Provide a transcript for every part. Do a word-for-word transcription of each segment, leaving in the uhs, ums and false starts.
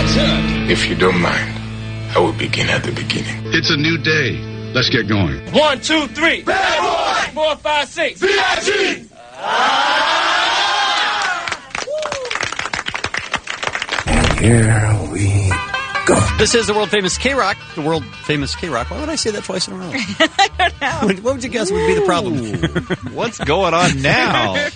turn. If you don't mind, I will begin at the beginning. It's a new day. Let's get going. One, two, three. Bad boy. Four, five, six. B I G. And here we go. This is the world famous K-Rock. The world famous K-Rock. Why would I say that twice in a row? I don't know. What, what would you guess would be the problem? What's going on now? What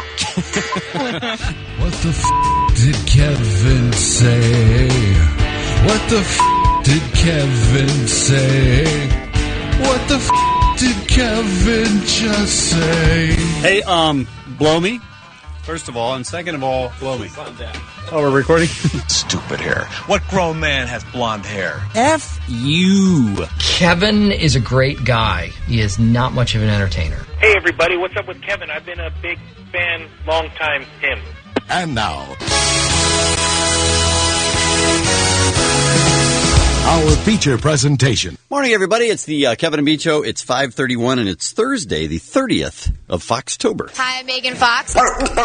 the f*** did Kevin say? What the f*** did Kevin say? What the f*** did Kevin just say? Hey, um, blow me, first of all, and second of all, blow me. Oh, we're recording? Stupid hair. What grown man has blonde hair? F you. Kevin is a great guy. He is not much of an entertainer. Hey, everybody, what's up with Kevin? I've been a big fan, long time him. And now, Our feature presentation. Morning, everybody. It's the uh, Kevin and Bean Show. It's five thirty-one, and it's Thursday, the thirtieth of Foxtober. Hi, I'm Megan Fox.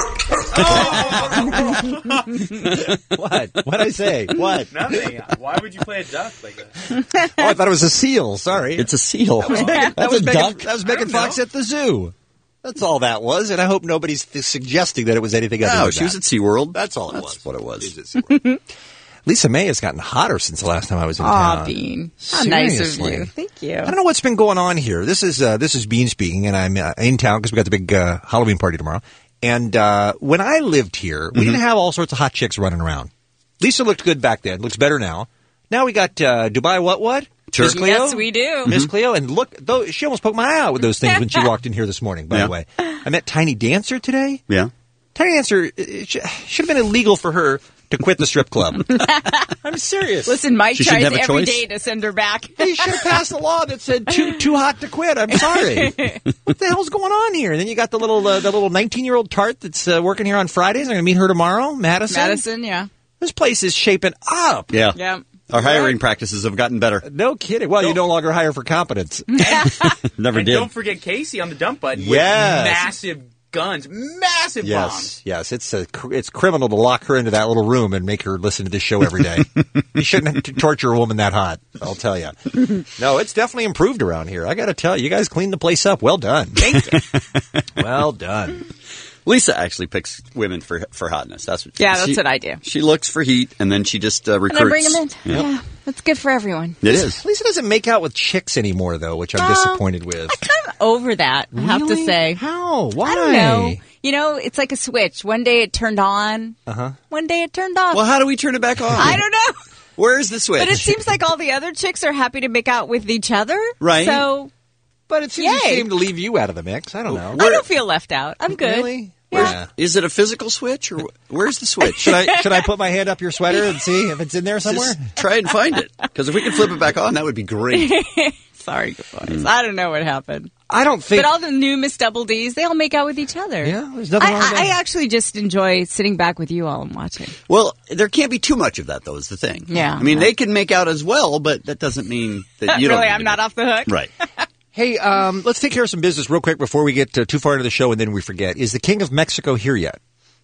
What? What'd I say? What? Nothing. Why would you play a duck like that? Oh, I thought it was a seal. Sorry. It's a seal. That was Megan, that That's was a Megan, duck. that was Megan Fox at the zoo. That's all that was, and I hope nobody's th- suggesting that it was anything other No, than she that. was at SeaWorld. That's all it That's was. what it was. She was at SeaWorld. Lisa May has gotten hotter since the last time I was in Aw, town. Bean. How nice of Seriously. you. Thank you. I don't know what's been going on here. This is uh, this is Bean speaking, and I'm uh, in town because we got the big uh, Halloween party tomorrow. And uh, when I lived here, we Mm-hmm. didn't have all sorts of hot chicks running around. Lisa looked good back then. Looks better now. Now we got uh, Dubai what what? Sure. Miss Cleo? Yes, we do. Miss Cleo, and look, though she almost poked my eye out with those things when she walked in here this morning. By Yeah. the way, I met Tiny Dancer today. Yeah. Tiny Dancer, it sh- should have been illegal for her to quit the strip club. I'm serious. Listen, Mike She tries shouldn't have a every choice? day to send her back. They should have passed a law that said too too hot to quit. I'm sorry. What the hell's going on here? And then you got the little uh, the little nineteen year old tart that's uh, working here on Fridays. I'm going to meet her tomorrow, Madison. Madison, yeah. This place is shaping up. Yeah. Yeah. Our hiring practices have gotten better. No kidding. Well, you no longer hire for competence. Never And did. don't forget Casey on the dump button Yes. with massive guns, massive bombs. Yes, yes. It's a, cr- it's criminal to lock her into that little room and make her listen to this show every day. You shouldn't have to torture a woman that hot, I'll tell you. No, it's definitely improved around here. I got to tell you, you guys cleaned the place up. Well done. Thank you. Well done. Lisa actually picks women for for hotness. That's what Yeah, that's she, what I do. She looks for heat, and then she just uh, And recruits. I bring them in. Yep. Yeah. That's good for everyone. It is. Lisa doesn't make out with chicks anymore, though, which I'm No. disappointed with. I'm kind of over that, I have to Really? say. How? Why? I don't know. You know, it's like a switch. One day it turned on. Uh-huh. One day it turned off. Well, how do we turn it back on? I don't know. Where is the switch? But it seems like all the other chicks are happy to make out with each other. Right. So But it seems a Yay. shame to leave you out of the mix. I don't know. I don't feel left out. I'm good. Really? Yeah. Yeah. Is it a physical switch, or where's the switch? Should I should I put my hand up your sweater and see if it's in there somewhere? Just try and find it. Because if we can flip it back on, that would be great. Sorry, good boys. I don't know what happened. I don't think. But all the new Miss Double D's, they all make out with each other. Yeah, there's nothing I, wrong with I, I that. actually just enjoy sitting back with you all and watching. Well, there can't be too much of that, though, is the thing. Yeah. I mean, they can make out as well, but that doesn't mean that you don't. really, need I'm to not be- off the hook. Right. Hey, um, let's take care of some business real quick before we get uh, too far into the show and then we forget. Is the King of Mexico here yet?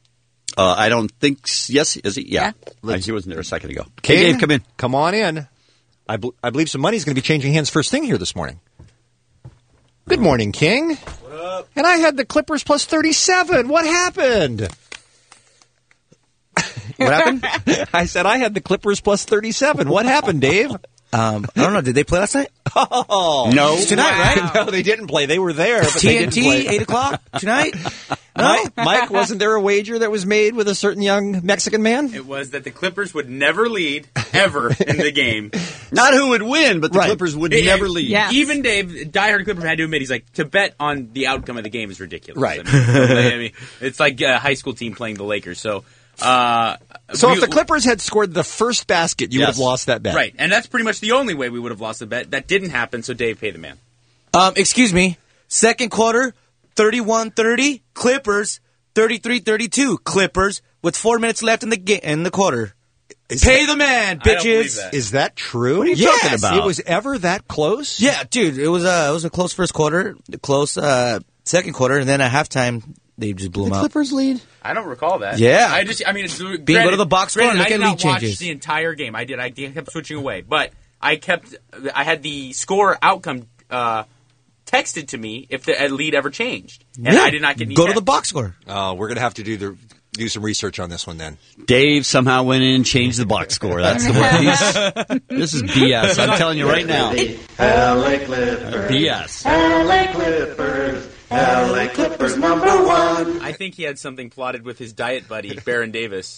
Uh, I don't think. s- Yes, is he? Yeah. Yeah. Uh, he wasn't there a second ago. King, Hey, Dave, come in. Come on in. I, bel I believe some money is going to be changing hands first thing here this morning. Good morning, King. What up? And I had the Clippers plus thirty-seven. What happened? What happened? I said I had the Clippers plus thirty-seven. What happened, Dave? Um, I don't know. Did they play last night? Oh. No. It's tonight, right? No, they didn't play. They were there, but they T N didn't T, play. eight o'clock tonight? No? Mike, Mike, wasn't there a wager that was made with a certain young Mexican man? It was that the Clippers would never lead, ever, in the game. Not who would win, but the Right. Clippers would It- never it- lead. Yeah. Even Dave, diehard Clipper, had to admit, he's like, to bet on the outcome of the game is ridiculous. Right. I mean, I mean, it's like a high school team playing the Lakers. So, uh, So we- if the Clippers had scored the first basket, you would Yes. have lost that bet. Right, and that's pretty much the only way we would have lost the bet. That didn't happen, so Dave, pay the man. Um, excuse me. Second quarter, thirty-one thirty. Clippers, thirty-three thirty-two. Clippers, with four minutes left in the ga- in the quarter. Pay the man, I don't believe bitches. that. Is that true? What are you Yes. talking about? It was ever that close? Yeah, dude, it was a it was a close first quarter, close uh, second quarter, and then at halftime, they just blew The them out. Clippers lead? I don't recall that. Yeah. I just, I mean, it's, Bean, go to the box score and granted, look I at did lead not watch changes. the entire game. I did. I kept switching away, but I kept. I had the score outcome uh, texted to me if the lead ever changed, and Yeah. I did not get any Go to text. the box score. Oh, we're going to have to do the do some research on this one then. Dave somehow went in and changed the box score. That's the one. He's, this is B S. I'm telling you right now. L A Clippers. B S. L A Clippers. L A Clippers number one. I think he had something plotted with his diet buddy Baron Davis.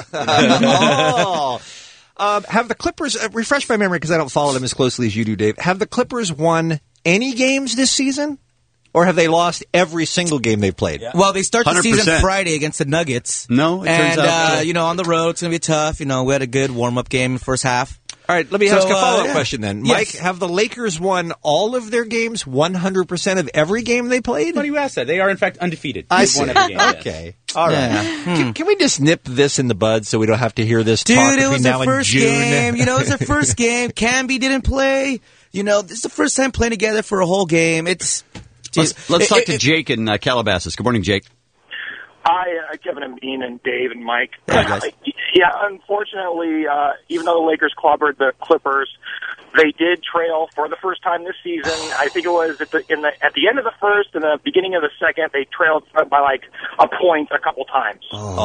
oh. Um, have the Clippers, uh, refresh my memory because I don't follow them as closely as you do, Dave. Have the Clippers won any games this season? Or have they lost every single game they've played? Yeah. Well, they start the one hundred percent. season Friday against the Nuggets. No, it and, turns out. uh, you know, on the road, it's going to be tough. You know, we had a good warm-up game in the first half. All right, let me So, ask a follow-up uh, yeah. question then. Yes. Mike, have the Lakers won all of their games, one hundred percent of every game they played? What do you ask that? They are, in fact, undefeated. I They've see. won every game, yes. Okay. All right. Yeah. Can, can we just nip this in the bud so we don't have to hear this Dude, talk it between was now their and first June? game. You know, it was their first game. Camby didn't play. You know, this is the first time playing together for a whole game. It's... Let's, let's it- talk it- to it- Jake in uh, Calabasas. Good morning, Jake. Hi, uh, Kevin and Bean and Dave and Mike. Hi, guys. Yeah, unfortunately, uh, even though the Lakers clobbered the Clippers, they did trail for the first time this season. I think it was at the in the at the end of the first and the beginning of the second. They trailed by like a point a couple times.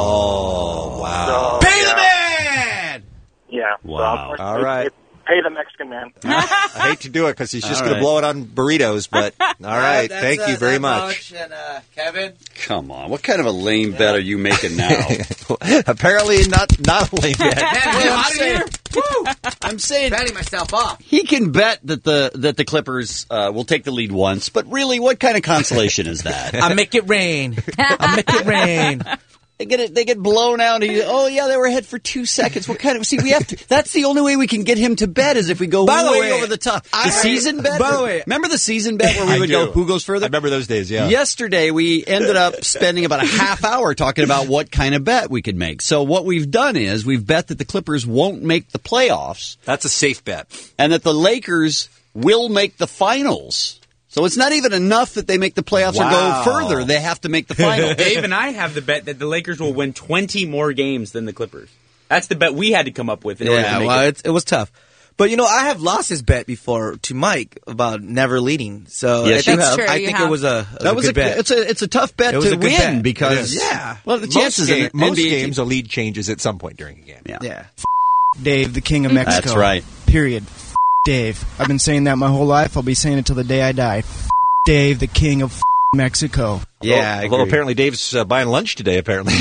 Oh, wow. So, Pay the yeah, man! Yeah. Wow. So, unfortunately, All right. it- Pay the Mexican man. I hate to do it because he's just All going right. to blow it on burritos, but all right. Thank you very much. And, uh, Kevin? Come on. What kind of a lame bet are you making now? Apparently not not a lame bet. Man, get I'm out of saying- here! Woo! I'm saying Patting myself off. he can bet that the that the Clippers uh, will take the lead once, but really, what kind of consolation is that? I make it rain. I make it rain. They get it, they get blown out. He, oh yeah, they were ahead for two seconds. What kind of? See, we have to. That's the only way we can get him to bet is if we go By the way way, over the top. The I- season bet. by the way- remember the season bet where we I would do. go who goes further? I remember those days, yeah. Yesterday, we ended up spending about a half hour talking about what kind of bet we could make. So what we've done is we've bet that the Clippers won't make the playoffs That's a safe bet. and that the Lakers will make the finals. So it's not even enough that they make the playoffs Wow. or go further. They have to make the finals. Dave and I have the bet that the Lakers will win twenty more games than the Clippers. That's the bet we had to come up with in order to Yeah, make well, it. it's, it was tough. But, you know, I have lost this bet before to Mike about never leading. So Yes, I you think, have. True, I you think have. it was a, it was That a was good a bet. it's a it's a tough bet It was to a good win bet. because It is. Yeah. well the Most, chances game- in most N B A games, a lead changes at some point during a game. Yeah. Yeah. Dave, the king of Mexico. That's right. Period. Dave. I've been saying that my whole life. I'll be saying it till the day I die. Dave, the king of Mexico. Yeah, Although, I although agree. apparently Dave's uh, buying lunch today, apparently.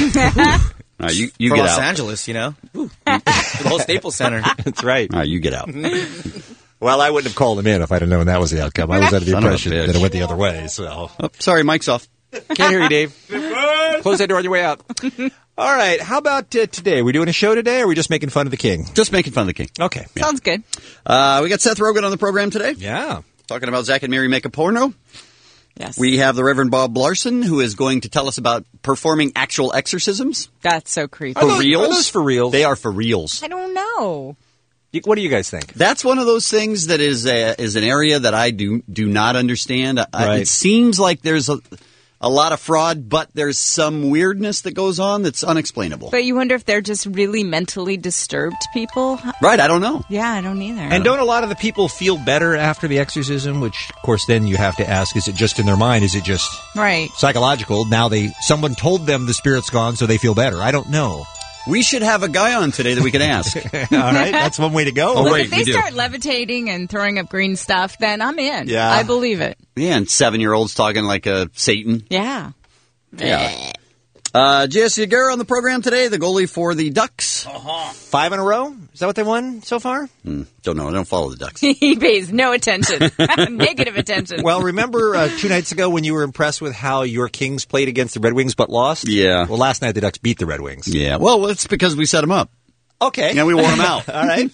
All right, you you For get Los out. Angeles, you know? Ooh. The whole Staples Center. That's right. All right, you get out. Well, I wouldn't have called him in if I'd have known that was the outcome. I was under the Son of a impression bitch. that it went the other way. So Oh, sorry, mic's off. can't hear you, Dave. Close that door on your way out. All right. How about uh, today? Are we doing a show today, or are we just making fun of the king? Just making fun of the king. Okay. Sounds good. Uh, we got Seth Rogen on the program today. Yeah. Talking about Zach and Mary make a porno. Yes. We have the Reverend Bob Larson, who is going to tell us about performing actual exorcisms. That's so creepy. For those- reals? are those for reals? They are for reals. I don't know. You- What do you guys think? That's one of those things that is a, is an area that I do do not understand. I, Right. It seems like there's a, a lot of fraud, but there's some weirdness that goes on that's unexplainable. But you wonder if they're just really mentally disturbed people. Right? I don't know. Yeah, I don't either. And don't a lot of the people feel better after the exorcism? Which, of course, then you have to ask: is it just in their mind? Is it just Right. psychological? Now they someone told them the spirit's gone, so they feel better. I don't know. We should have a guy on today that we could ask. All right, that's one way to go. Oh, Look, wait, if they we do. start levitating and throwing up green stuff, then I'm in. Yeah. I believe it. Yeah, and seven-year-olds talking like a Satan. Yeah. Yeah. Uh, J S Aguirre on the program today, the goalie for the Ducks. Five in a row? Is that what they won so far? Hmm, don't know. I don't follow the Ducks. He pays no attention. Negative attention. Well, remember uh, two nights ago when you were impressed with how your Kings played against the Red Wings but lost? Yeah. Well, last night the Ducks beat the Red Wings. Yeah. Well, it's because we set them up. Okay. Yeah, we wore them out. All right.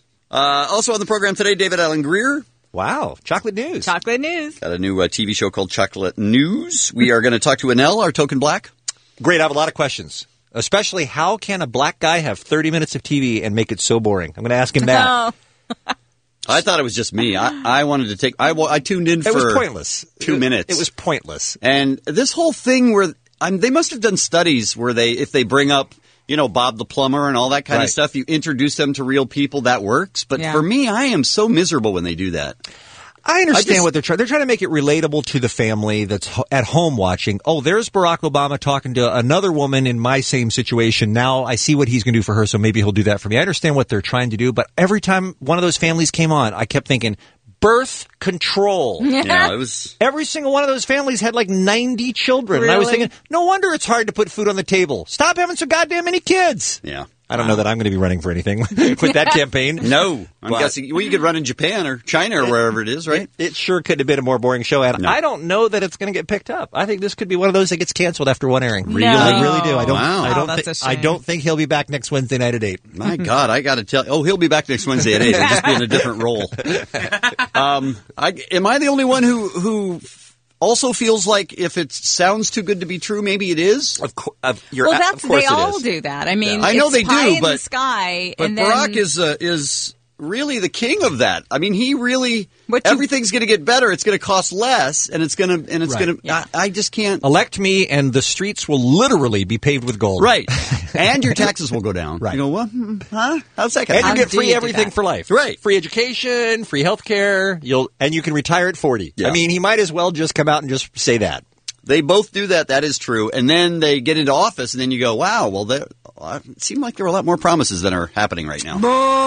Uh, also on the program today, David Allen Greer. Wow. Chocolate news. Chocolate news. Got a new uh, T V show called Chocolate News. We are going to talk to Anel, our token black. Great. I have a lot of questions. Especially, how can a black guy have thirty minutes of T V and make it so boring? I'm going to ask him that. Oh. I thought it was just me. I, I wanted to take. I, I tuned in It for was pointless. two It- minutes. It was pointless. And this whole thing where I'm, they must have done studies where they, if they bring up, you know, Bob the plumber and all that kind Right. of stuff, you introduce them to real people, that works. But Yeah. for me, I am so miserable when they do that. I understand I just- what they're trying. They're trying to make it relatable to the family that's ho- at home watching. Oh, there's Barack Obama talking to another woman in my same situation. Now I see what he's going to do for her, so maybe he'll do that for me. I understand what they're trying to do, but every time one of those families came on, I kept thinking, birth control. Yeah, it was. Every single one of those families had like ninety children. And I was Really? thinking, no wonder it's hard to put food on the table. Stop having so goddamn many kids. Yeah. I don't know that I'm going to be running for anything with that campaign. No. I'm But- guessing, well, you could run in Japan or China or wherever it is, right? It, it sure could have been a more boring show, and No. I don't know that it's going to get picked up. I think this could be one of those that gets canceled after one airing. Really? I really do. I don't. Wow. I Oh, don't. that's thi- a I shame. don't think he'll be back next Wednesday night at eight. My God, I got to tell. Oh, he'll be back next Wednesday at eight. He'll just be in a different role. Um, I, am I the only one who who also feels like if it sounds too good to be true, maybe it is? Of course, you're well, that's they all do that. I mean, Yeah. I know it's they pie do, in but the sky, but and then Barack is uh, is really the king of that. I mean, he really everything's going to get better. It's going to cost less, and it's going to and it's Right. going to. I, I just can't. Elect me, and the streets will literally be paved with gold. Right, and your taxes will go down. Right. You go, what? Hmm, Huh? How's that going And you get free everything for life. Right. Free education, free health care. You'll and you can retire at forty. Yeah. I mean, he might as well just come out and just say that. They both do that. That is true. And then they get into office, and then you go, wow, well, there- uh, it seemed like there were a lot more promises than are happening right now.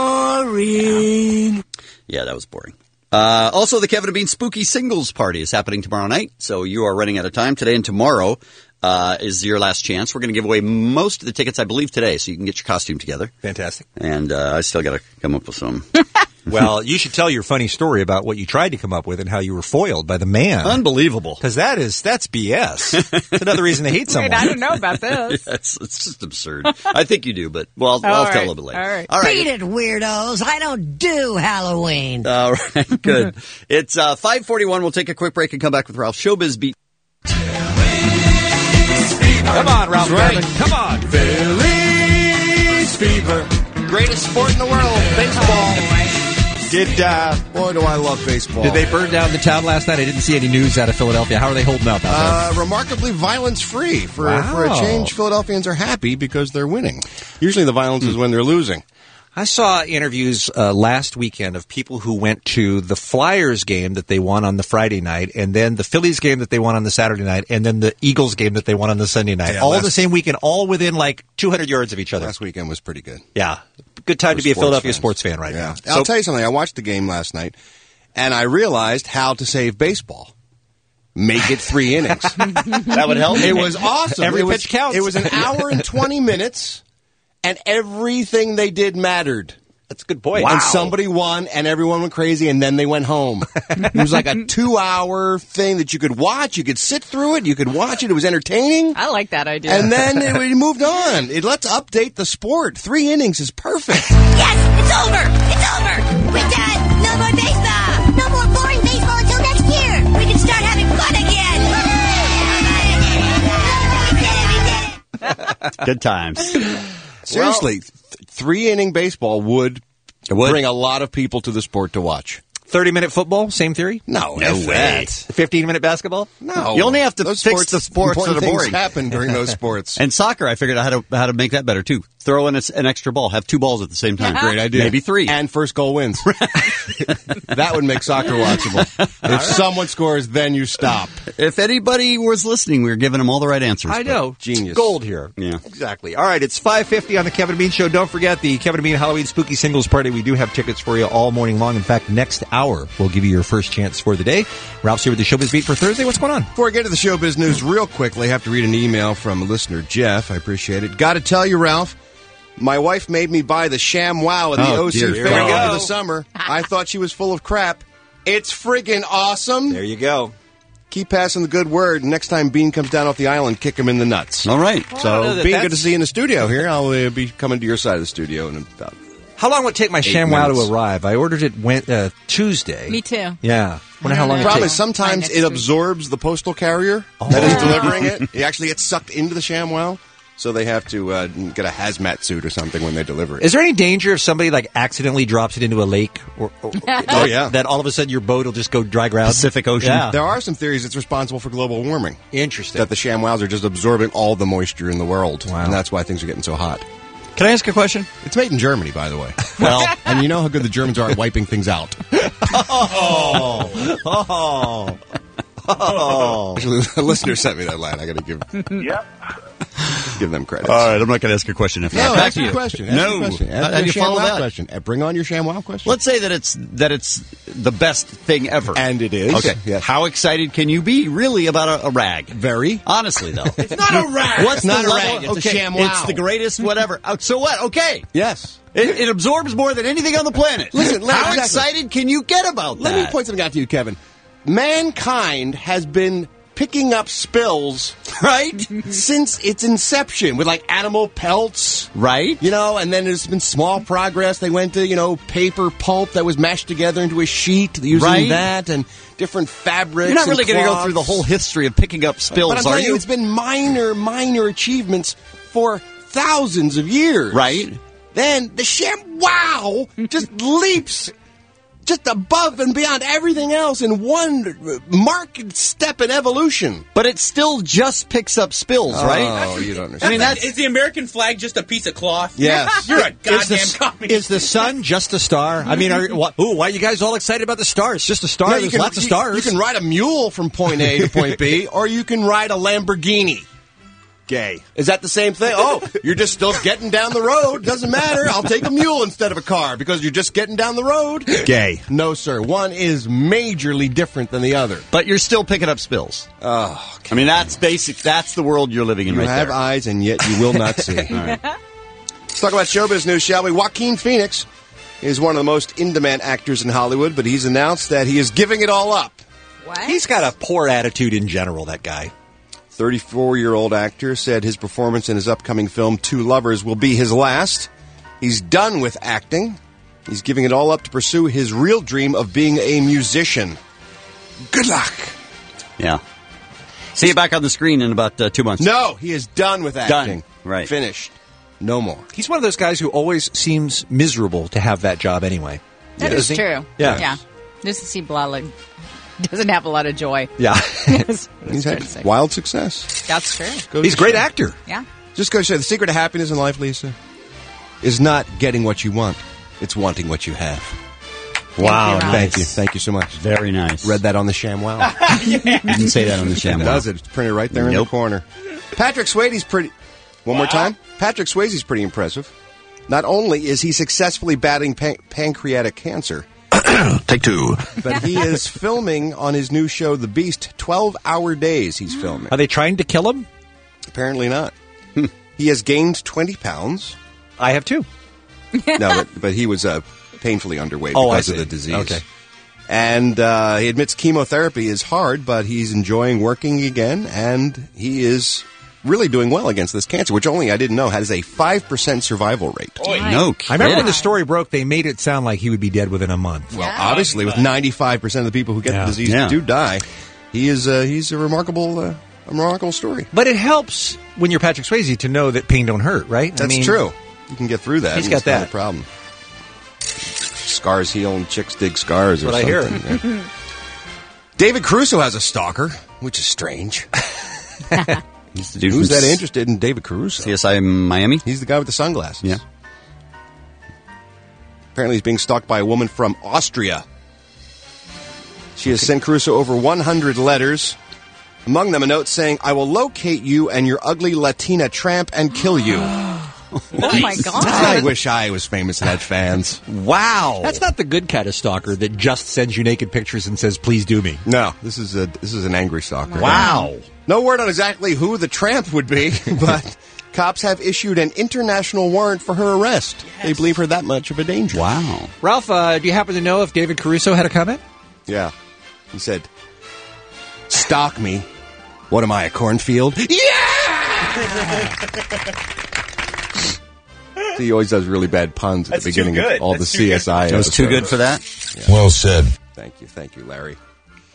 Boring. Yeah, that was boring. Uh, also, the Kevin and Bean Spooky Singles Party is happening tomorrow night, so you are running out of time. Today and tomorrow uh, is your last chance. We're going to give away most of the tickets, I believe, today, so you can get your costume together. Fantastic. And uh, I still got to come up with some. Well, you should tell your funny story about what you tried to come up with and how you were foiled by the man. Unbelievable. Because that is, that's B S. It's another reason to hate someone. Wait, I don't know about this. Yes, it's just absurd. I think you do, but well, I'll, All I'll tell right, a little bit later. all right. All right. Beat it, weirdos. I don't do Halloween. All right, good. It's uh, five forty-one. We'll take a quick break and come back with Ralph Showbiz Beat. Come on, Ralph Right. Garman. Come on. Phillies fever. Greatest sport in the world, baseball. Did, uh, boy, do I love baseball. Did they burn down the town last night? I didn't see any news out of Philadelphia. How are they holding up out Uh, remarkably violence-free. For, Wow. for a change, Philadelphians are happy because they're winning. Usually the violence is when they're losing. there? I saw interviews uh, last weekend of people who went to the Flyers game that they won on the Friday night, and then the Phillies game that they won on the Saturday night, and then the Eagles game that they won on the Sunday night. Yeah, all last- the same weekend, all within like two hundred yards of each other. Last weekend was pretty good. Yeah. Good time For to be a sports Philadelphia fans. sports fan right Yeah. now. I'll tell you something. I watched the game last night, and I realized how to save baseball. Make it three innings. That would help. It was awesome. Every it was, pitch counts. It was an hour and twenty minutes, and everything they did mattered. That's a good point. And somebody won, and everyone went crazy, and then they went home. It was like a two-hour thing that you could watch. You could sit through it. You could watch it. It was entertaining. I like that idea. And then it, we moved on. It, let's update the sport. Three innings is perfect. Yes, it's over. It's over. We're done. No more baseball. No more boring baseball until next year. We can start having fun again. Good times. Seriously, th- three-inning baseball would, would bring a lot of people to the sport to watch. thirty-minute football, same theory? No, No F way. that. fifteen-minute basketball? No. You only have to Those fix the sports important that are things boring. happen during those sports. And soccer, I figured out how to how to make that better too. Throw in a, an extra ball, have two balls at the same time. Great idea. Maybe three. And first goal wins. That would make soccer watchable. If someone scores, then you stop. If anybody was listening, we were giving them all the right answers. I know. Genius. Gold here. Yeah. Exactly. All right, it's five fifty on the Kevin and Bean Show. Don't forget the Kevin and Bean Halloween Spooky Singles Party. We do have tickets for you all morning long. In fact, next hour, we'll give you your first chance for the day. Ralph's here with the Showbiz Beat for Thursday. What's going on? Before I get to the showbiz news real quickly, I have to read an email from listener Jeff. I appreciate it. Got to tell you, Ralph, my wife made me buy the ShamWow at the Oh, O C dear Fair God. over the summer. I thought she was full of crap. It's friggin' awesome. There you go. Keep passing the good word. Next time Bean comes down off the island, kick him in the nuts. All right. I don't know So, that Bean, that's- good to see you in the studio here. I'll uh, be coming to your side of the studio in about. How long would it take my Eight ShamWow minutes. to arrive? I ordered it went, uh, Tuesday. Me too. Yeah. Wonder how long it Problem takes. is, sometimes next it week. absorbs the postal carrier that is delivering it. It actually gets sucked into the ShamWow. So they have to uh, get a hazmat suit or something when they deliver it. Is there any danger if somebody like accidentally drops it into a lake, or, or Oh, yeah. that all of a sudden your boat will just go dry ground? Pacific Ocean. Yeah. There are some theories it's responsible for global warming. Interesting. That the ShamWows are just absorbing all the moisture in the world. Wow. And that's why things are getting so hot. Can I ask a question? It's made in Germany, by the way. Well, and you know how good the Germans are at wiping things out. Oh, oh, oh. Actually, a listener sent me that line. I got to give Yep. give them credit. all right, I'm not going to ask a question after No, that. Back ask to your you. question. Ask no. your question. Ask How, how your do you follow ShamWow that? question. Uh, Bring on your ShamWow question. Let's say that it's that it's the best thing ever. And it is. Okay. Yes. How excited can you be really about a, a rag? Very. Honestly, though. It's not a rag. What's It's not the a level? rag, it's a okay. ShamWow. It's the greatest whatever. Uh, so what? Okay. Yes. It, it absorbs more than anything on the planet. Listen, let- how exactly. excited can you get about Let that? me point something out to you, Kevin. Mankind has been picking up spills Right? since its inception with like animal pelts. Right? You know, and then there's been small progress. They went to, you know, paper pulp that was mashed together into a sheet using Right. that and different fabrics. You're not really going going to go through the whole history of picking up spills, But I'm are telling you, you? it's been minor, minor achievements for thousands of years. Right? Then the ShamWow just leaps just above and beyond everything else in one marked step in evolution. But it still just picks up spills, right? Oh, you don't I understand. mean, that's Is the American flag just a piece of cloth? Yes. You're a Is goddamn the, communist. is the sun just a star? I mean, are, what, ooh, why are you guys all excited about the stars? It's just a star. Yeah, you There's can- lots of you- stars. You can ride a mule from point A to point B, or you can ride a Lamborghini. Gay. Is that the same thing? Oh, you're just still getting down the road. Doesn't matter. I'll take a mule instead of a car because you're just getting down the road. Gay. No, sir. One is majorly different than the other. but you're still picking up spills. Oh, I mean, that's basic. That's the world you're living in you right have there. eyes and yet you will not see. All right. Let's talk about showbiz news, shall we? Joaquin Phoenix is one of the most in-demand actors in Hollywood, but he's announced that he is giving it all up. What? He's got a poor attitude in general, that guy. thirty-four-year-old actor said his performance in his upcoming film, Two Lovers, will be his last. He's done with acting. He's giving it all up to pursue his real dream of being a musician. Good luck. Yeah. See you back on the screen in about uh, two months. No, he is done with acting. Done. Right. Finished. No more. He's one of those guys who always seems miserable to have that job anyway. That Yeah. is Doesn't he? true. Yeah. Yeah. Doesn't seem a lot like, doesn't have a lot of joy. Yeah. Yes. He's That's had true. wild success. That's true. Goes He's a to great show. actor. Yeah. Just goes to show the secret of happiness in life, Lisa, is not getting what you want. It's wanting what you have. Wow. Thank you, Thank you. Thank you so much. Very nice. Read that on the ShamWow. You didn't say that on the It ShamWow. does it. It's printed right there in Nope. the corner. Patrick Swayze's pretty... One more time. Patrick Swayze's pretty impressive. Not only is he successfully battling pan- pancreatic cancer, Take two. but he is filming on his new show, The Beast, twelve-hour days he's filming. Are they trying to kill him? Apparently not. He has gained twenty pounds. I have too. No, but, but he was uh, painfully underweight Oh, I because of see. the disease. Okay. And uh, he admits chemotherapy is hard, but he's enjoying working again, and he is really doing well against this cancer, which only I didn't know has a five percent survival rate. No kidding. I remember when the story broke, they made it sound like he would be dead within a month. Well, obviously, with ninety-five percent of the people who get Yeah. the disease Yeah. do die, he is uh, he's a remarkable uh, a remarkable story. But it helps when you're Patrick Swayze to know that pain don't hurt, right? I That's mean, true. You can get through that. He's and got it's not that. a problem. Scars heal and chicks dig scars or What I hear. something. Yeah. David Caruso has a stalker, which is strange. He's the dude Who's from that interested in David Caruso? C S I Miami? He's the guy with the sunglasses. Yeah. Apparently, he's being stalked by a woman from Austria. She has sent Caruso over one hundred letters. Among them, a note saying, "I will locate you and your ugly Latina tramp and kill you." Oh my God. I wish I was famous and had fans. Wow. That's not the good kind of stalker that just sends you naked pictures and says, please do me. No, this is a this is an angry stalker. Wow. No word on exactly who the tramp would be, but cops have issued an international warrant for her arrest. They believe her that much of a danger. Wow. Ralph, uh, do you happen to know if David Caruso had a comment? Yeah. He said, "Stalk me. What am I, a cornfield?" Yeah! He always does really bad puns at That's the too beginning good. of all That's the too C S I That was too good for that? Well said. Thank you. Thank you, Larry.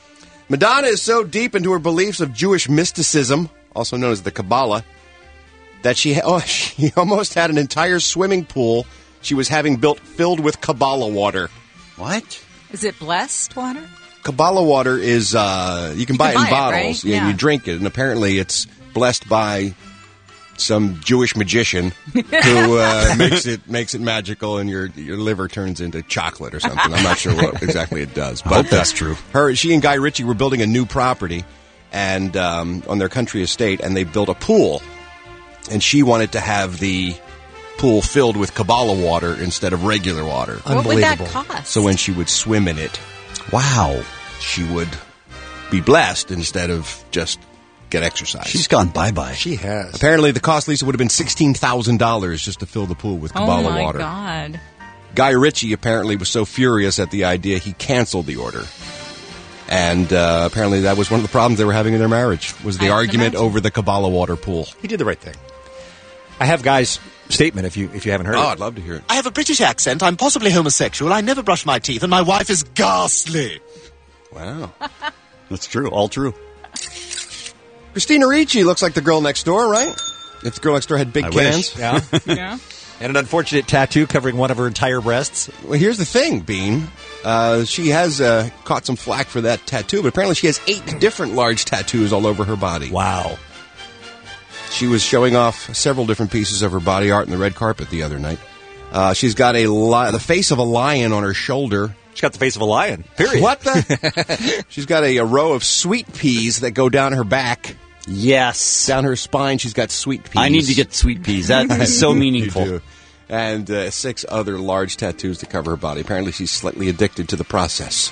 Madonna is so deep into her beliefs of Jewish mysticism, also known as the Kabbalah, that she oh, she almost had an entire swimming pool she was having built filled with Kabbalah water. What? Is it blessed water? Kabbalah water is, uh, you can You buy can it in buy it, bottles. right? Yeah, Yeah. you drink it, and apparently it's blessed by some Jewish magician who uh, makes it makes it magical, and your your liver turns into chocolate or something. I'm not sure what exactly it does. I But hope that's uh, true. Her, she and Guy Ritchie were building a new property, and um, on their country estate, and they built a pool, and she wanted to have the pool filled with Kabbalah water instead of regular water. What would that cost? So when she would swim in it, wow, she would be blessed instead of just get exercise. She's gone bye-bye. She has. Apparently, the cost, Lisa, would have been sixteen thousand dollars just to fill the pool with Oh Kabbalah my water. God. Guy Ritchie apparently was so furious at the idea, he canceled the order. And uh, apparently that was one of the problems they were having in their marriage, was the I can argument imagine. over the Kabbalah water pool. He did the right thing. I have Guy's statement if you if you haven't heard Oh, it. I'd love to hear it. I have a British accent. I'm possibly homosexual. I never brush my teeth, and my wife is ghastly. Wow. That's true. All true. Christina Ricci looks like the girl next door, right? If the girl next door had big I cans. wish. Yeah. Yeah. And an unfortunate tattoo covering one of her entire breasts. Well, here's the thing, Bean. Uh, she has uh, caught some flack for that tattoo, but apparently she has eight different large tattoos all over her body. Wow. She was showing off several different pieces of her body art in the red carpet the other night. Uh, she's got a li- the face of a lion on her shoulder. She's got the face of a lion, period. What the? She's got a, a row of sweet peas that go down her back. Yes. Down her spine, she's got sweet peas. I need to get sweet peas. That is so meaningful. You do. And uh, six other large tattoos to cover her body. Apparently, she's slightly addicted to the process.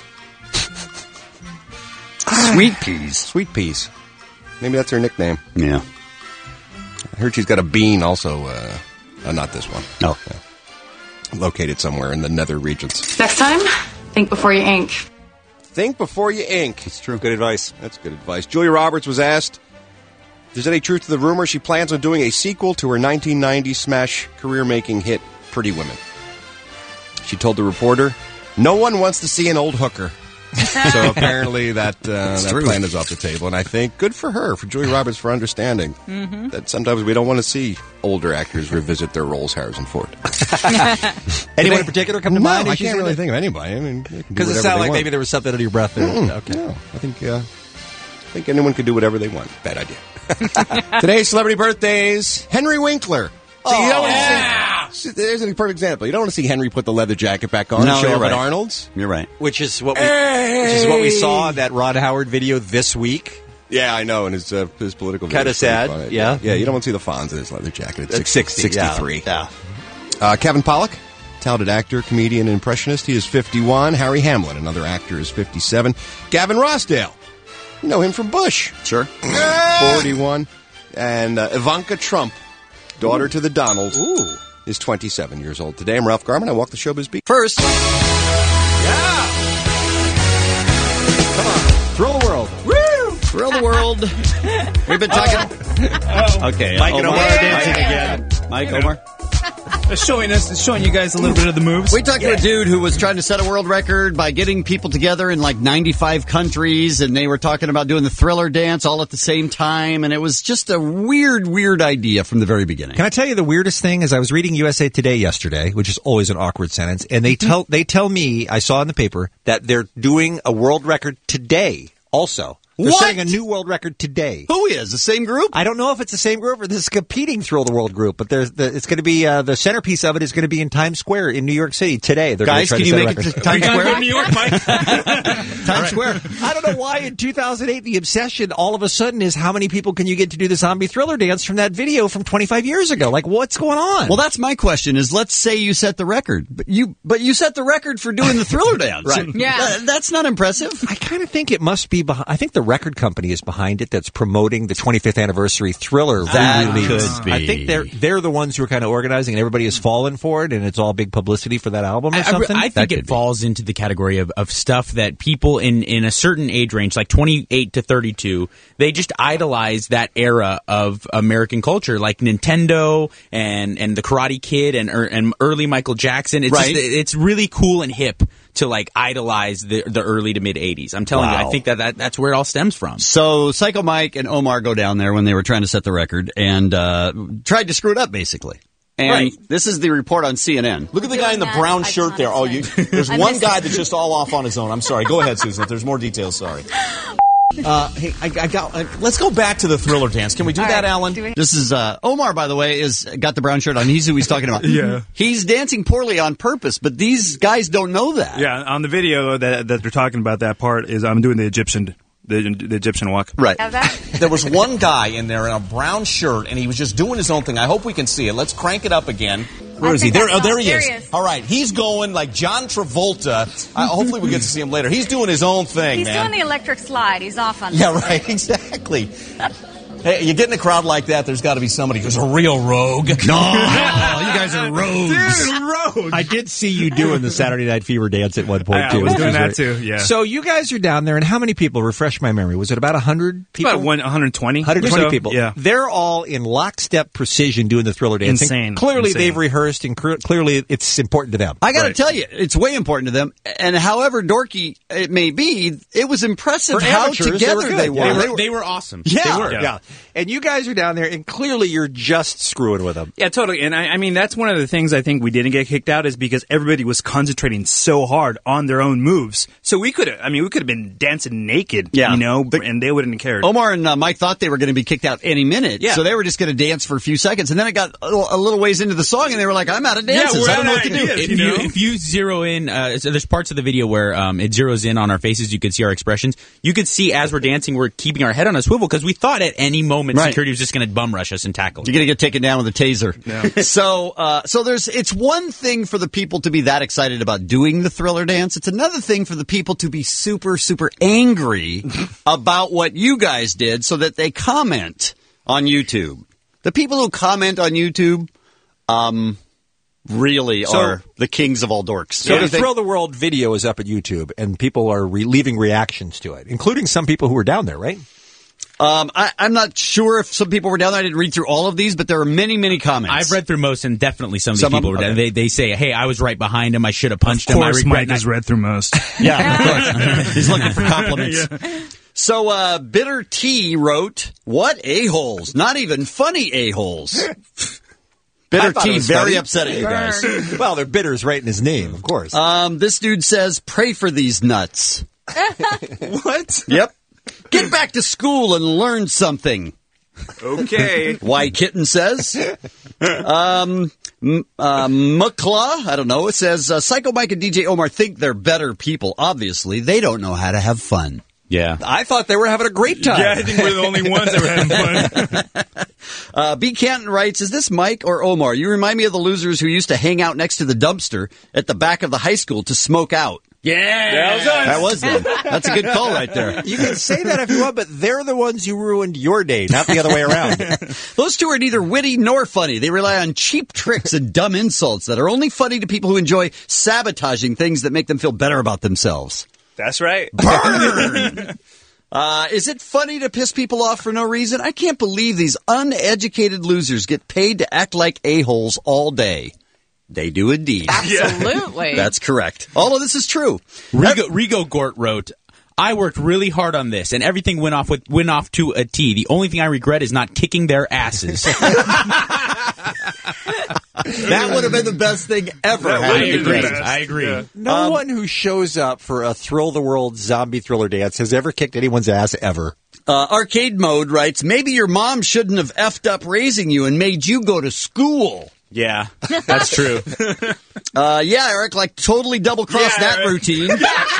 Sweet peas. Sweet peas. Maybe that's her nickname. Yeah. I heard she's got a bean also. Uh, uh, not this one. No. Yeah. Located somewhere in the nether regions. Next time, think before you ink. Think before you ink. It's true. Good advice. That's good advice. Julia Roberts was asked if there's any truth to the rumor she plans on doing a sequel to her nineteen ninety smash career-making hit Pretty Women. She told the reporter, "No one wants to see an old hooker." So apparently that uh, that true. plan is off the table. And I think good for her, for Julia Roberts, for understanding Mm-hmm. that sometimes we don't want to see older actors revisit their roles, Harrison Ford. Anyone in particular come to no, mind? I as you can't say really that? think of anybody. I mean, they can do Because it whatever sounded they like want. maybe there was something under your breath there. Mm-mm. Okay. No, I think uh, I think anyone could do whatever they want. Bad idea. Today's celebrity birthdays: Henry Winkler. So you don't want to see, there's a perfect example. You don't want to see Henry put the leather jacket back on No, and show you're up right. at Arnold's. You're right. Which is what we, which is what we saw in that Ron Howard video this week. Yeah, I know, and his uh, his political Kinda video is pretty sad, funny. yeah. yeah. You don't want to see the Fonz in his leather jacket. It's At six- sixty, yeah. sixty-three. Yeah. Uh, Kevin Pollak, talented actor, comedian, and impressionist. He is fifty-one. Harry Hamlin, another actor, is fifty-seven. Gavin Rossdale, you know him from Bush. Sure. forty-one. And uh, Ivanka Trump, daughter Ooh. to the Donald, Ooh. is twenty-seven years old. Today, I'm Ralph Garman. I walk the showbiz beat. First, Thrill the world. thrill the world. We've been talking. Okay. Mike and Omar are dancing Mike, again. Mike, Omar. It's showing us, it's showing you guys a little bit of the moves. We talked to a dude who was trying to set a world record by getting people together in like ninety-five countries, and they were talking about doing the Thriller dance all at the same time, and it was just a weird, weird idea from the very beginning. Can I tell you the weirdest thing is I was reading U S A Today yesterday, which is always an awkward sentence, and they tell they tell me, I saw in the paper, that they're doing a world record today also. They're What? setting a new world record today. Who is? The same group? I don't know if it's the same group or this competing Thrill the World group, but there's the, it's going to be uh, the centerpiece of it is going to be in Times Square in New York City today. They're Guys, gonna can try you to make set a it to record. Times Square? Go to New York, Mike. Times Square. I don't know why in two thousand eight the obsession all of a sudden is how many people can you get to do the zombie Thriller dance from that video from twenty-five years ago? Like, what's going on? Well, that's my question. Is let's say you set the record, but you but you set the record for doing the Thriller dance. Right. Yeah. That- that's not impressive. I kind of think it must be behind. I think the record company is behind it that's promoting the twenty-fifth anniversary Thriller That re-release. could be. I think they're they're the ones who are kind of organizing, and everybody has fallen for it, and it's all big publicity for that album or I, something. I think That could it be. falls into the category of, of stuff that people in, in a certain age range, like twenty-eight to thirty-two, they just idolize that era of American culture, like Nintendo and, and the Karate Kid and er, and early Michael Jackson. It's Right. just, it's really cool and hip to like idolize the the early to mid eighties. I'm telling Wow. you, I think that, that that's where it all stems from. So Psycho Mike and Omar go down there when they were trying to set the record and uh, tried to screw it up, basically. And Right. this is the report on C N N. Look at the guy in the brown shirt there. Oh, you, there's I one missed guy it. that's just all off on his own. I'm sorry. Go ahead, Susan. If there's more details, sorry. Uh, hey, I, I got. Uh, let's go back to the Thriller dance. Can we do All that, right. Alan? This is uh, Omar, by the way, is got the brown shirt on. He's who he's talking about. Yeah. He's dancing poorly on purpose, but these guys don't know that. Yeah, on the video that that they're talking about, that part is I'm doing the Egyptian the, the Egyptian walk. Right. There was one guy in there in a brown shirt, and he was just doing his own thing. I hope we can see it. Let's crank it up again. Where is he? There, oh, there he There is. he is. All right, he's going like John Travolta. Uh, hopefully, we get to see him later. He's doing his own thing, He's man. doing the electric slide. He's off on Yeah, right. Exactly. Hey, you get in a crowd like that, there's got to be somebody who's a real rogue. No, you guys are rogues. rogues. I did see you doing the Saturday Night Fever dance at one point, I- I too. was which doing that, very- too, yeah. So you guys are down there, and how many people? Refresh my memory. Was it about one hundred people? About one, one hundred twenty. one hundred twenty So, people. Yeah. They're all in lockstep precision doing the Thriller dancing. Insane. Clearly, Insane. they've rehearsed, and cr- clearly, it's important to them. I got to tell you, it's way important to them. And however dorky it may be, it was impressive For how amateurs, together they were. they good. were. Yeah, They were, they were awesome. Yeah. They were. Yeah. And you guys are down there, and clearly you're just screwing with them. Yeah, totally. And I, I mean, that's one of the things I think we didn't get kicked out is because everybody was concentrating so hard on their own moves. So we could have, I mean, we could have been dancing naked, Yeah. you know, and they wouldn't have cared. Omar and uh, Mike thought they were going to be kicked out any minute, Yeah. so they were just going to dance for a few seconds, and then it got a little, a little ways into the song, and they were like, "I'm out of dances. we're I don't know out what to of do." ideas, If you, if you zero in, uh, so there's parts of the video where um, it zeroes in on our faces. You could see our expressions. You could see as we're dancing, we're keeping our head on a swivel because we thought at any moment Right. security was just going to bum rush us and tackle us. You're going to get taken down with a taser. so, uh, so there's. It's one thing for the people to be that excited about doing the Thriller dance. It's another thing for the people to be super, super angry about what you guys did, so that they comment on YouTube. The people who comment on YouTube, um, really So- are the kings of all dorks. So the They- Thrill the World video is up at YouTube, and people are re- leaving reactions to it, including some people who were down there, right? Um, I, I'm not sure if some people were down there. I didn't read through all of these, but there are many, many comments. I've read through most, and definitely some of these Some of people them? were. Okay. They they say, "Hey, I was right behind him. I should have punched Of him." I course, regret Mike not- has read through most. Yeah, of course. He's looking for compliments. Yeah. So, uh, Bitter T wrote, "What a-holes? Not even funny a-holes." I Bitter thought it T, was very funny. upset at you guys. Well, their bitter's right in his name, of course. Um, this dude says, "Pray for these nuts." What? Yep. Get back to school and learn something. Okay. White Kitten says. Um, m- uh, Mukla, I don't know. It says, uh, Psycho Mike and D J Omar think they're better people. Obviously, they don't know how to have fun. Yeah. I thought they were having a great time. Yeah, I think we're the only ones that were having fun. Uh, B. Canton writes, is this Mike or Omar? You remind me of the losers who used to hang out next to the dumpster at the back of the high school to smoke out. Yeah, that was us. That was them. That's a good call right there. You can say that if you want, but they're the ones who ruined your day, not the other way around. Those two are neither witty nor funny. They rely on cheap tricks and dumb insults that are only funny to people who enjoy sabotaging things that make them feel better about themselves. That's right. Burn! Uh, is it funny to piss people off for no reason? I can't believe these uneducated losers get paid to act like a-holes all day. They do indeed. Absolutely. That's correct. All of this is true. Rigo, Rigo Gort wrote, I worked really hard on this, and everything went off with went off to a T. The only thing I regret is not kicking their asses. That would have been the best thing ever. I had it been agree. great. I agree. No Um, one who shows up for a Thrill the World zombie thriller dance has ever kicked anyone's ass ever. Uh, Arcade Mode writes, maybe your mom shouldn't have effed up raising you and made you go to school. Yeah, that's true. Uh, yeah, Eric, like totally double-crossed Yeah, that routine.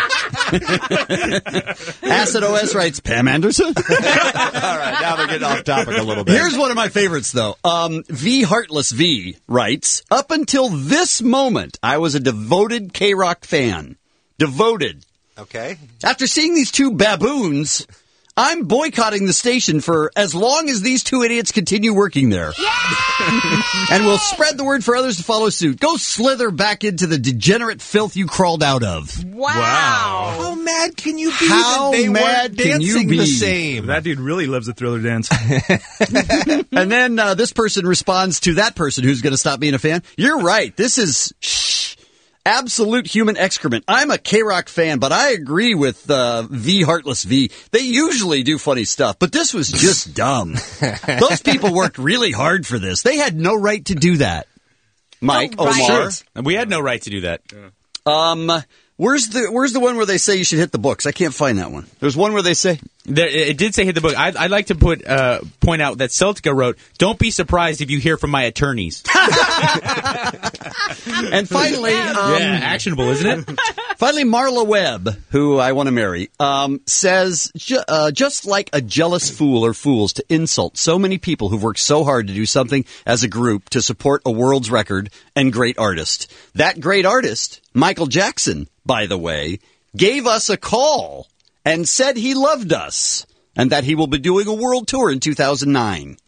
Acid O S writes, Pam Anderson? All right, now they're getting off topic a little bit. Here's one of my favorites, though. Um, V Heartless V writes, up until this moment, I was a devoted K-Rock fan. Devoted. Okay. After seeing these two baboons, I'm boycotting the station for as long as these two idiots continue working there. And we'll spread the word for others to follow suit. Go slither back into the degenerate filth you crawled out of. Wow. How mad can you be How that they mad weren't can you dancing be? the same? That dude really loves the Thriller dance. And then uh, this person responds to that person who's going to stop being a fan. You're right. This is shh. Absolute human excrement. I'm a K-Rock fan, but I agree with uh, V Heartless V. They usually do funny stuff, but this was just dumb. Those people worked really hard for this. They had no right to do that. Mike, No right. Omar. Sure. We had no right to do that. Um, where's the where's the one where they say you should hit the books? I can't find that one. There's one where they say there, it did say hit the book. I'd, I'd like to put uh, point out that Celtica wrote, "Don't be surprised if you hear from my attorneys." And finally, um, yeah, actionable, isn't it? Finally, Marla Webb, who I want to marry, um, says, ju- uh, just like a jealous fool or fools to insult so many people who've worked so hard to do something as a group to support a world's record and great artist. That great artist, Michael Jackson, by the way, gave us a call and said he loved us and that he will be doing a world tour in two thousand nine.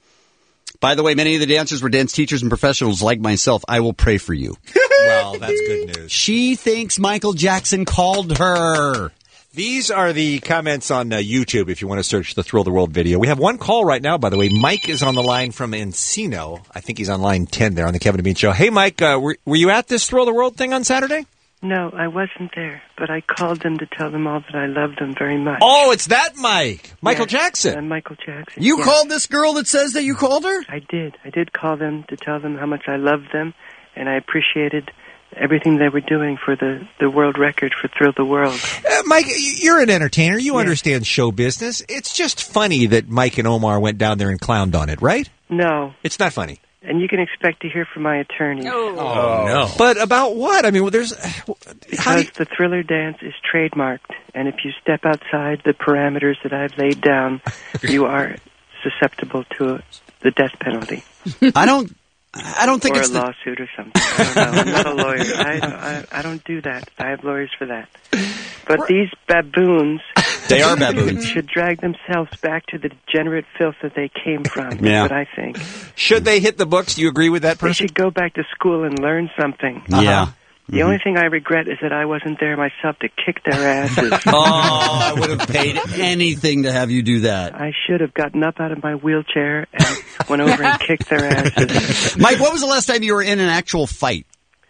By the way, many of the dancers were dance teachers and professionals like myself. I will pray for you. Well, that's good news. She thinks Michael Jackson called her. These are the comments on uh, YouTube if you want to search the Thrill the World video. We have one call right now, by the way. Mike is on the line from Encino. I think he's on line ten there on the Kevin and Bean Show. Hey, Mike, uh, were, were you at this Thrill the World thing on Saturday? No, I wasn't there, but I called them to tell them all that I loved them very much. Oh, it's that Mike. Michael Yes, Jackson. I'm Michael Jackson. You yes. called this girl that says that you called her? I did. I did call them to tell them how much I loved them, and I appreciated everything they were doing for the, the world record for Thrill the World. Uh, Mike, you're an entertainer. You yeah. understand show business. It's just funny that Mike and Omar went down there and clowned on it, right? No. It's not funny. And you can expect to hear from my attorney. Oh, oh no! But about what? I mean, well, there's because you... the Thriller dance is trademarked, and if you step outside the parameters that I've laid down, you are susceptible to the death penalty. I don't. I don't think or it's a the... lawsuit or something. I don't know. I'm not a lawyer. I, I I don't do that. I have lawyers for that. But these baboons, they are baboons, should drag themselves back to the degenerate filth that they came from. Yeah. Is what I think. Should they hit the books? Do you agree with that person? They should go back to school and learn something. Uh-huh. Yeah. The mm-hmm. only thing I regret is that I wasn't there myself to kick their asses. Oh, I would have paid anything to have you do that. I should have gotten up out of my wheelchair and went over and kicked their asses. Mike, when was the last time you were in an actual fight?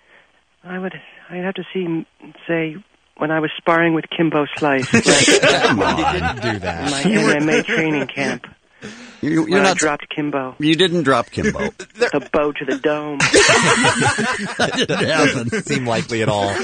I would. I'd have to see, say, when I was sparring with Kimbo Slice. Come on, you didn't do that. In my M M A training camp. You, you're when not I dropped Kimbo. You didn't drop Kimbo. The bow to the dome. That didn't happen. Doesn't seem likely at all.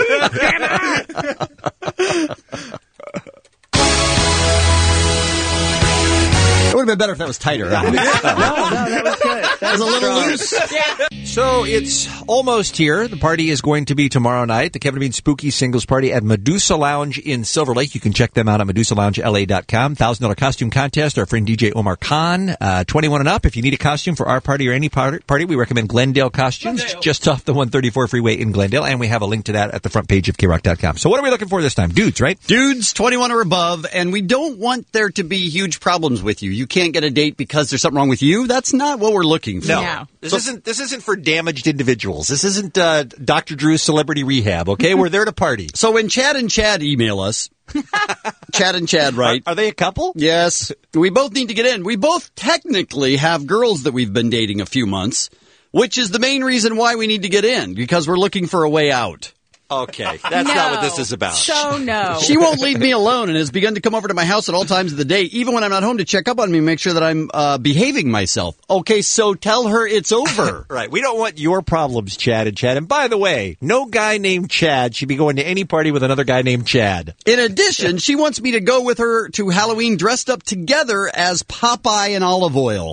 It would have been better if that was tighter. no, no, that was good. That was a little loose. Yeah. So it's almost here. The party is going to be tomorrow night. The Kevin and Bean Spooky Singles Party at Medusa Lounge in Silver Lake. You can check them out at medusa lounge l a dot com. one thousand dollars costume contest. Our friend D J Omar Khan. Uh, twenty-one and up. If you need a costume for our party or any party, we recommend Glendale Costumes, Glendale. Just off the one thirty-four freeway in Glendale. And we have a link to that at the front page of K rock dot com. So what are we looking for this time? Dudes, right? Dudes, twenty-one or above. And we don't want there to be huge problems with you. You can't get a date because there's something wrong with you. That's not what we're looking for. No. Yeah. This so, isn't this isn't for damaged individuals. This isn't uh, Doctor Drew's Celebrity Rehab, okay? We're there to party. So when Chad and Chad email us, Chad and Chad, right? Are, are they a couple? Yes. We both need to get in. We both technically have girls that we've been dating a few months, which is the main reason why we need to get in, because we're looking for a way out. Okay, that's no. not what this is about. So no. She won't leave me alone and has begun to come over to my house at all times of the day, even when I'm not home, to check up on me and make sure that I'm uh, behaving myself. Okay, so tell her it's over. Right, we don't want your problems, Chad and Chad. And by the way, no guy named Chad should be going to any party with another guy named Chad. In addition, she wants me to go with her to Halloween dressed up together as Popeye and Olive Oyl.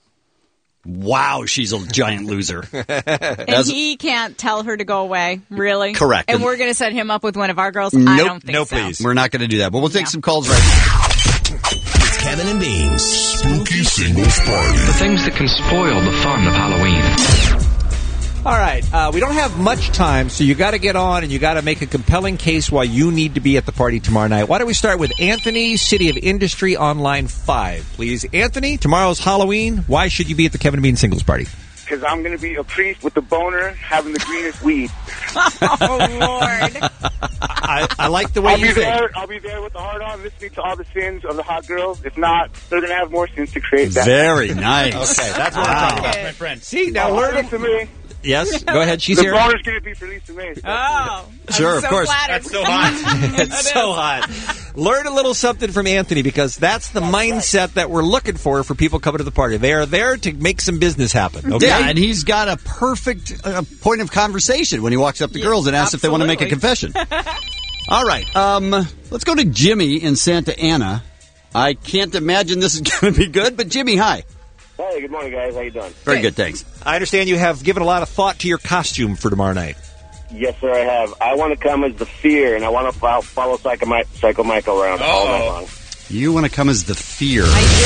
Wow, she's a giant loser. And As, he can't tell her to go away, really? Correct. And we're going to set him up with one of our girls? Nope, I don't think no, so. please. We're not going to do that, but we'll take no. some calls right now. It's Kevin and Bean's Spooky Singles Party. The things that can spoil the fun of Halloween. All right, uh, we don't have much time, so you got to get on and you got to make a compelling case why you need to be at the party tomorrow night. Why don't we start with Anthony, City of Industry, on line five, please. Anthony, tomorrow's Halloween. Why should you be at the Kevin and Bean Singles Party? Because I'm going to be a priest with the boner having the greenest weed. Oh, Lord. I, I like the way I'll you be think. There, I'll be there with the heart on, listening to all the sins of the hot girls. If not, they're going to have more sins to create that. Very nice. Okay, that's what wow. we're talking about, my friend. See, now oh, learn listen to me. Yes, go ahead. She's the here. bonus can't be for Lisa May. Oh, Sure, so of course. flattered. That's so hot. It's so hot. Learn a little something from Anthony because that's the mindset that we're looking for for people coming to the party. They are there to make some business happen. Okay? Yeah, and he's got a perfect uh, point of conversation when he walks up to Yeah, girls and asks if they want to make a absolutely. confession. All right, um, let's go to Jimmy in Santa Ana. I can't imagine this is going to be good, but Jimmy, hi. Hey, good morning, guys. How you doing? Very good, thanks. I understand you have given a lot of thought to your costume for tomorrow night. Yes, sir, I have. I want to come as the Fear, and I want to follow, follow Psycho, Mi- Psycho Michael around all night long. You want to come as the Fear.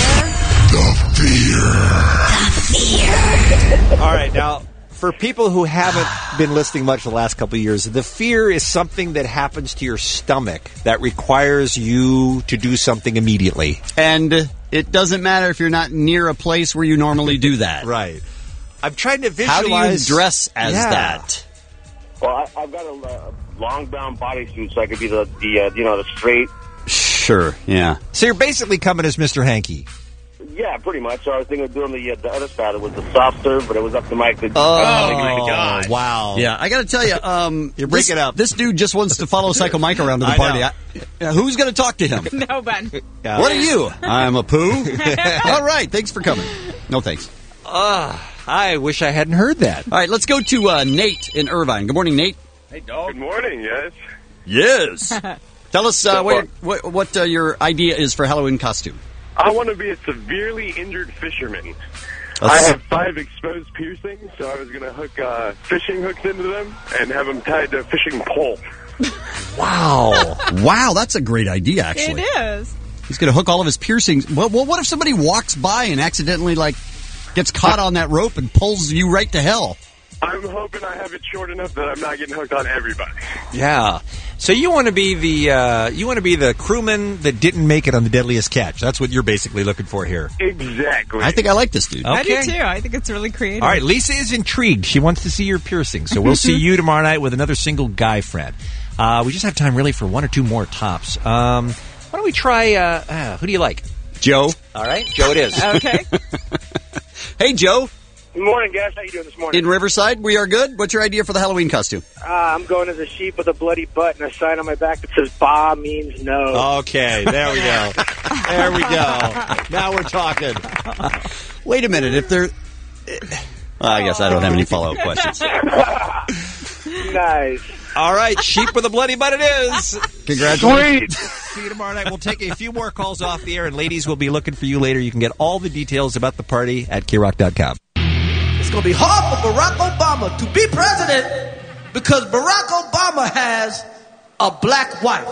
All right, now, for people who haven't been listening much the last couple of years, the fear is something that happens to your stomach that requires you to do something immediately. And it doesn't matter if you're not near a place where you normally do that. Right. I'm trying to How visualize... do you dress as Yeah. that? Well, I, I've got a, uh long brown bodysuit, so I could be the, the uh, you know, the straight. Sure, yeah. So you're basically coming as Mister Hanky. Yeah, pretty much. So I was thinking of doing the uh, the other side. It was the soft serve, but it was up to Mike. To, Oh, my God. Wow. Yeah, I got to tell you, um, You break this, it up. This dude just wants to follow Psycho Mike around to the I party. know. I, uh, who's going to talk to him? No, Ben. Yeah. What are you? I'm a poo. All right, thanks for coming. No thanks. Uh, I wish I hadn't heard that. All right, let's go to uh, Nate in Irvine. Good morning, Nate. Hey, dog. Good morning, yes. Yes. Tell us uh, what, what, what uh, your idea is for Halloween costume. I want to be a severely injured fisherman. A I s- have five exposed piercings, so I was going to hook uh, fishing hooks into them and have them tied to a fishing pole. Wow. Wow, that's a great idea, actually. It is. He's going to hook all of his piercings. Well, well, what if somebody walks by and accidentally, like, gets caught on that rope and pulls you right to hell? I'm hoping I have it short enough that I'm not getting hooked on everybody. Yeah. So you want to be the uh, you want to be the crewman that didn't make it on the Deadliest Catch. That's what you're basically looking for here. Exactly. I think I like this dude. I do Okay. too. I think it's really creative. All right, Lisa is intrigued. She wants to see your piercing. So we'll see you tomorrow night with another single guy friend. Uh, we just have time really for one or two more tops. Um, why don't we try, uh, uh, who do you like? Joe. All right, Joe it is. Okay. Hey, Joe. Good morning, guys. How you doing this morning? In Riverside, we are good. What's your idea for the Halloween costume? Uh, I'm going as a sheep with a bloody butt and a sign on my back that says "Ba means no." Okay, there we go. There we go. Now we're talking. Wait a minute. If there... Well, I guess I don't have any follow-up questions. Nice. All right, sheep with a bloody butt it is. Congratulations. See you tomorrow night. We'll take a few more calls off the air, and ladies, we'll be looking for you later. You can get all the details about the party at K rock dot com. It's going to be hard for Barack Obama to be president because Barack Obama has a black wife.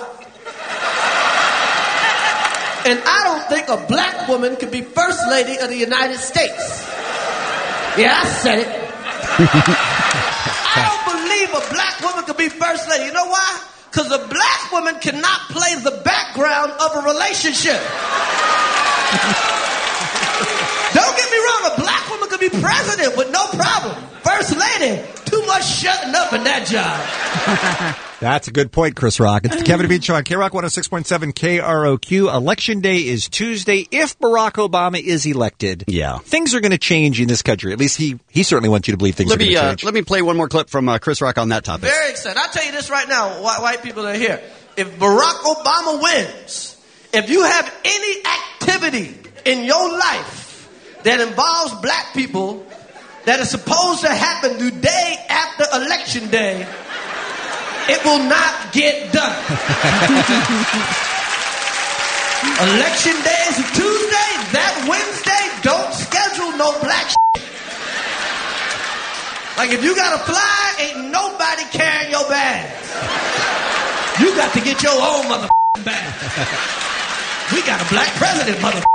And I don't think a black woman could be first lady of the United States. Yeah, I said it. I don't believe a black woman could be first lady. You know why? Because a black woman cannot play the background of a relationship. Don't get me wrong, a black woman could be president with no problem. First lady, too much shutting up in that job. That's a good point, Chris Rock. It's the Kevin and Bean Show on K Rock one oh six point seven K R O Q. Election day is Tuesday. If Barack Obama is elected, yeah, things are going to change in this country. At least he, he certainly wants you to believe things Let are going me to uh, change. let me play one more clip from uh, Chris Rock on that topic. Very excited. I'll tell you this right now, white, white people that are here. If Barack Obama wins, if you have any activity in your life that involves black people that is supposed to happen the day after election day, it will not get done. Election day is a Tuesday. That Wednesday, don't schedule no black shit. Like if you got to fly, ain't nobody carrying your bags. You got to get your own motherfucking bag. We got a black president, motherfucker.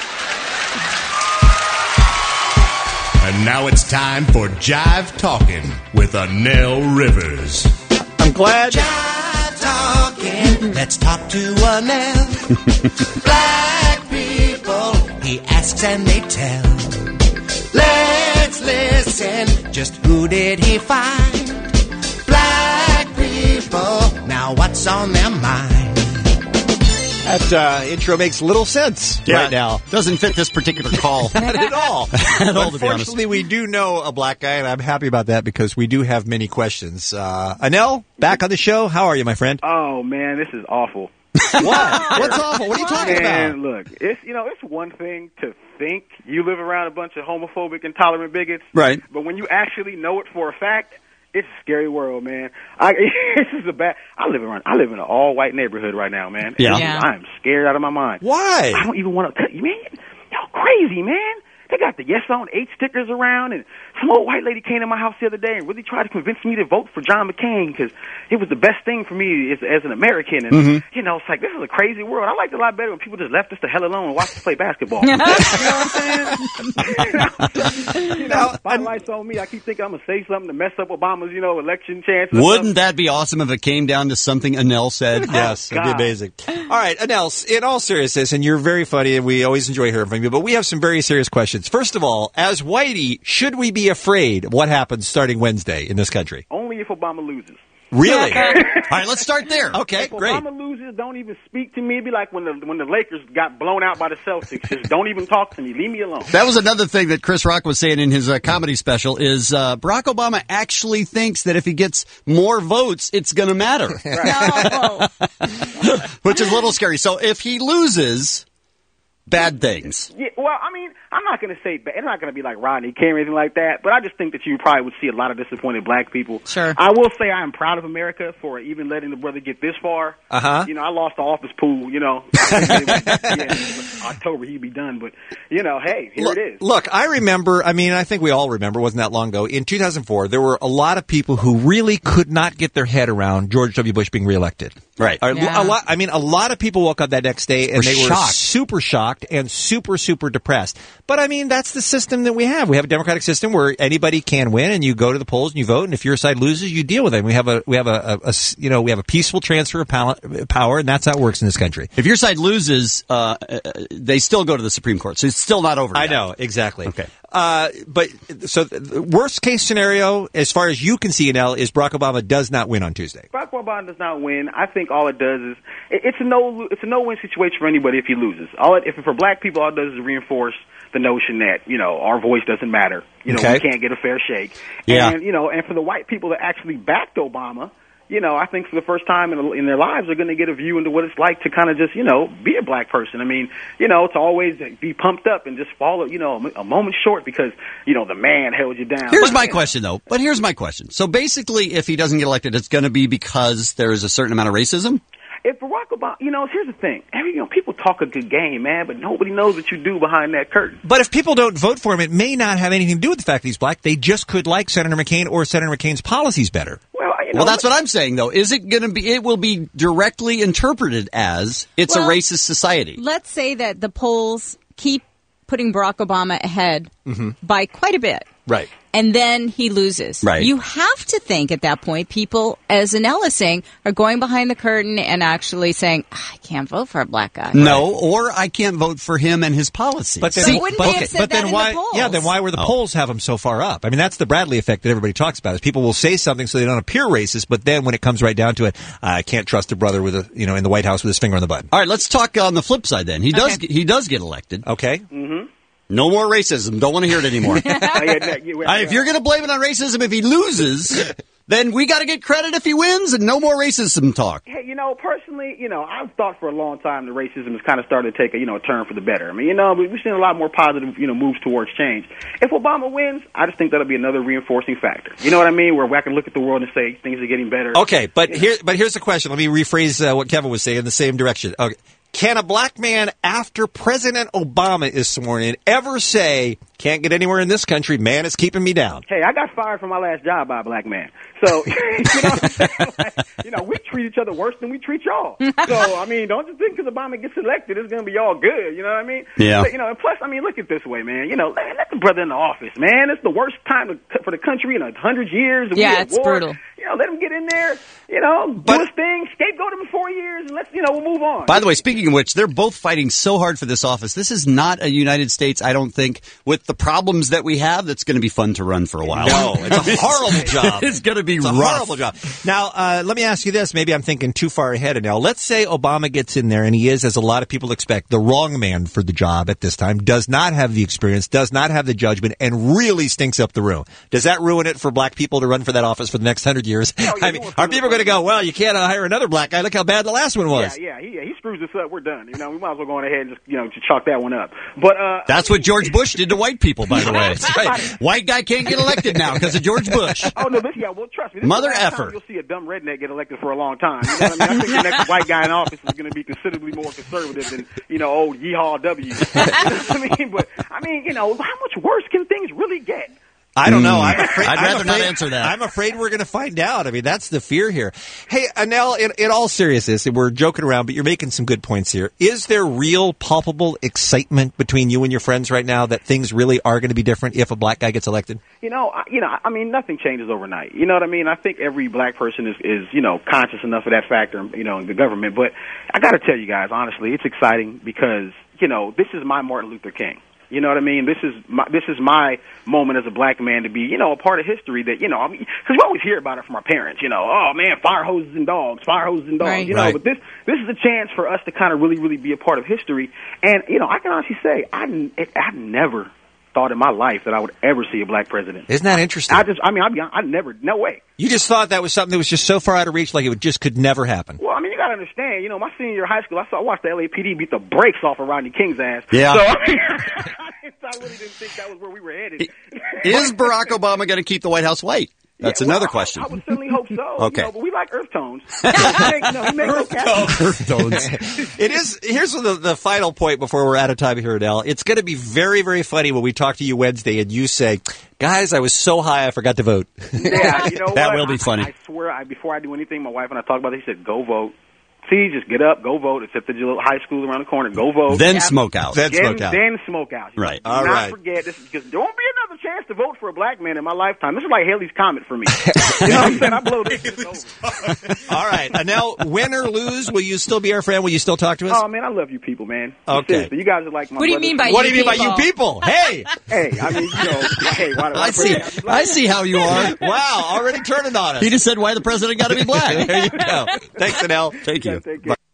And now it's time for Jive Talking with Anel Rivers. I'm glad. Jive talking. Let's talk to Anel. Black people, he asks and they tell. Let's listen. Just who did he find? Black people, now what's on their mind? That uh, intro makes little sense Yeah, right now. Doesn't fit this particular call. Not at all. At all, to be honest. Unfortunately, we do know a black guy, and I'm happy about that because we do have many questions. Uh, Anel, back on the show. How are you, my friend? Oh man, this is awful. What? What's awful? What are you talking Man, about? look, it's you know, it's one thing to think you live around a bunch of homophobic, intolerant bigots, Right. But when you actually know it for a fact, it's a scary world, man. I this is a bad. I live around. I live in an all white neighborhood right now, man. Yeah. And Yeah. I'm scared out of my mind. Why? I don't even want to. Man, y'all crazy, man. They got the Yes on eight stickers around, and some old white lady came to my house the other day and really tried to convince me to vote for John McCain because it was the best thing for me as, as an American. And, Mhm. you know, it's like, this is a crazy world. I liked it a lot better when people just left us the hell alone and watched us play basketball. You know what I'm saying? you know, spotlight's on me. I keep thinking I'm going to say something to mess up Obama's, you know, election chances. or Wouldn't that be awesome if it came down to something Anel said? Yes, that'd be God. amazing. All right, Anel, in all seriousness, and you're very funny, and we always enjoy hearing from you, but we have some very serious questions. First of all, as Whitey, should we be afraid of what happens starting Wednesday in this country? Only if Obama loses. Really? All right, let's start there. Okay, If great. Obama loses, don't even speak to me. It'd be like when the when the Lakers got blown out by the Celtics. Just don't even talk to me. Leave me alone. That was another thing that Chris Rock was saying in his uh, comedy special is uh, Barack Obama actually thinks that if he gets more votes, it's going to matter. No. Which is a little scary. So if he loses, bad things. Yeah, well, I mean, I'm not going to say bad. It's not going to be like Rodney King or anything like that, but I just think that you probably would see a lot of disappointed black people. Sure. I will say I am proud of America for even letting the brother get this far. Uh-huh. You know, I lost the office pool, you know. yeah, October he'd be done, but, you know, hey, here look, it is. Look, I remember, I mean, I think we all remember, it wasn't that long ago, in two thousand four, there were a lot of people who really could not get their head around George W. Bush being reelected. Right. A, Yeah. a lot, I mean, a lot of people woke up that next day and Were they were shocked. super shocked and super, super depressed. But I mean, that's the system that we have. We have a democratic system where anybody can win, and you go to the polls and you vote, and if your side loses, you deal with it. We have a, we have a, a- a s- you know, we have a peaceful transfer of pow- power, and that's how it works in this country. If your side loses, uh, uh, they still go to the Supreme Court, so it's still not over I yet. know, exactly. Okay. Uh, but so the worst case scenario, as far as you can see, Nell, is Barack Obama does not win on Tuesday. Barack Obama does not win. I think all it does is it, it's a no it's a no win situation for anybody if he loses. All it, if for black people, all it does is reinforce the notion that you know our voice doesn't matter. You know Okay. we can't get a fair shake. Yeah. And you know, and for the white people that actually backed Obama, you know, I think for the first time in, in their lives, they're going to get a view into what it's like to kind of just, you know, be a black person. I mean, you know, to always be pumped up and just fall, you know, a moment short because, you know, the man held you down. Here's But, my you know, question, though. But here's my question. So basically, if he doesn't get elected, it's going to be because there is a certain amount of racism? If Barack Obama, you know, here's the thing. Every, you know, people talk a good game, man, but nobody knows what you do behind that curtain. But if people don't vote for him, it may not have anything to do with the fact that he's black. They just could like Senator McCain or Senator McCain's policies better. Well, you know, Well, that's what I'm saying, though. Is it going to be? It will be directly interpreted as it's Well, a racist society. Let's say that the polls keep putting Barack Obama ahead by quite a bit. Right. And then he loses. Right. You have to think at that point, people, as Anel is saying, are going behind the curtain and actually saying, "Ah, I can't vote for a black guy. No, or I can't vote for him and his policies. But then, So wouldn't they have said but that then in why? the polls? Yeah, then why were the Oh. polls have him so far up? I mean, that's the Bradley effect that everybody talks about. Is people will say something so they don't appear racist, but then when it comes right down to it, I can't trust a brother with a you know in the White House with his finger on the button. All right, let's talk on the flip side. Then he does. Okay. He does get elected. Okay. Mm-hmm. No more racism. Don't want to hear it anymore. Oh, yeah, yeah, yeah, Uh, if you're going to blame it on racism if he loses, then we got to get credit if he wins, and no more racism talk. Hey, you know, personally, you know, I've thought for a long time that racism has kind of started to take a, you know, a turn for the better. I mean, you know, we've seen a lot more positive, you know, moves towards change. If Obama wins, I just think that'll be another reinforcing factor. You know what I mean? Where I can look at the world and say things are getting better. Okay, but here, but here's the question. Let me rephrase uh, what Kevin was saying in the same direction. Okay. Can a black man, after President Obama is sworn in, ever say, can't get anywhere in this country, man, it's keeping me down? Hey, I got fired from my last job by a black man. So, you know what I'm saying? Like, you know, we treat each other worse than we treat y'all. So, I mean, don't you think because Obama gets elected, it's going to be all good. You know what I mean? Yeah. But, you know, and plus, I mean, look at it this way, man. You know, let, let the brother in the office, man. It's the worst time to, for the country in a hundred years. We Yeah, at it's war. brutal. You know, let him get in there, you know, do his thing, scapegoat him for four years, and let's, you know, we'll move on. By the way, speaking of which, they're both fighting so hard for this office. This is not a United States, I don't think, with the problems that we have, that's going to be fun to run for a while. No, it's a horrible job. It's going to be It's a rough. horrible job. Now, uh, let me ask you this. Maybe I'm thinking too far ahead. And now, let's say Obama gets in there, and he is, as a lot of people expect, the wrong man for the job at this time, does not have the experience, does not have the judgment, and really stinks up the room. Does that ruin it for black people to run for that office for the next hundred years? I mean, are people going to go, well, you can't hire another black guy. Look how bad the last one was. Yeah, yeah, he, he screws this up. We're done. You know, we might as well go on ahead and just, you know, just chalk that one up. But uh, That's what George Bush did to white people, by the way. That's right. White guy can't get elected now because of George Bush. Oh no, this guy. Well, trust me. This Mother is the last effer. time you'll see a dumb redneck get elected for a long time. You know what I mean? I think the next white guy in office is going to be considerably more conservative than, you know, old Yeehaw W. You know what I mean? But I mean, you know, how much worse can things really get? I don't know. I'm afraid, I'd I'm rather afraid, not answer that. I'm afraid we're going to find out. I mean, that's the fear here. Hey, Anel, in, in all seriousness, we're joking around, but you're making some good points here. Is there real, palpable excitement between you and your friends right now that things really are going to be different if a black guy gets elected? You know, I, you know, I mean, nothing changes overnight. You know what I mean? I think every black person is, is, you know, conscious enough of that factor, you know, in the government. But I got to tell you guys, honestly, it's exciting because, you know, this is my Martin Luther King. You know what I mean? This is my, this is my moment as a black man to be, you know, a part of history that, you know, I mean, because we always hear about it from our parents, you know, oh man, fire hoses and dogs, fire hoses and dogs, Right. you know, Right. but this, this is a chance for us to kind of really, really be a part of history. And, you know, I can honestly say, I, I never thought in my life that I would ever see a black president. Isn't that interesting? I just, I mean, I'd be, I never, no way. You just thought that was something that was just so far out of reach, like it would just could never happen. Well, I mean, you got to understand, you know, my senior year of high school, I saw, I watched the L A P D beat the brakes off of Rodney King's ass. Yeah. So, I mean, I really didn't think that was where we were headed. Is Barack Obama going to keep the White House white? That's Yeah, another well, I- question. I, would certainly hope so. Okay. You know, but we like earth tones. he makes, no, he makes no cap. Earth tones. It is. Here's the, the final point before we're out of time here, Adele. It's going to be very, very funny when we talk to you Wednesday and you say, guys, I was so high I forgot to vote. Yeah, you know That what? will be funny. I, I swear, I, before I do anything, my wife and I talk about it, she said, go vote. See, just get up, go vote. Except that your little high school around the corner, go vote. Then Yeah. smoke out. Then Then, smoke out. then smoke out. Right. Do All not right. forget this, because there won't be another chance to vote for a black man in my lifetime. This is like Haley's Comet for me. You know what I'm saying? I blow this shit over. All right. Anel, win or lose, will you still be our friend? Will you still talk to us? Oh man, I love you people, man. Okay. Seriously, you guys are like my What do you brothers. mean by what do you you mean by people? you people? Hey, Hey, I mean, you know, hey, why, why I see. I see how you are. wow, already turning on us. He just said why the president got to be black. There you go. Thanks, Anel. Thank you. Take care.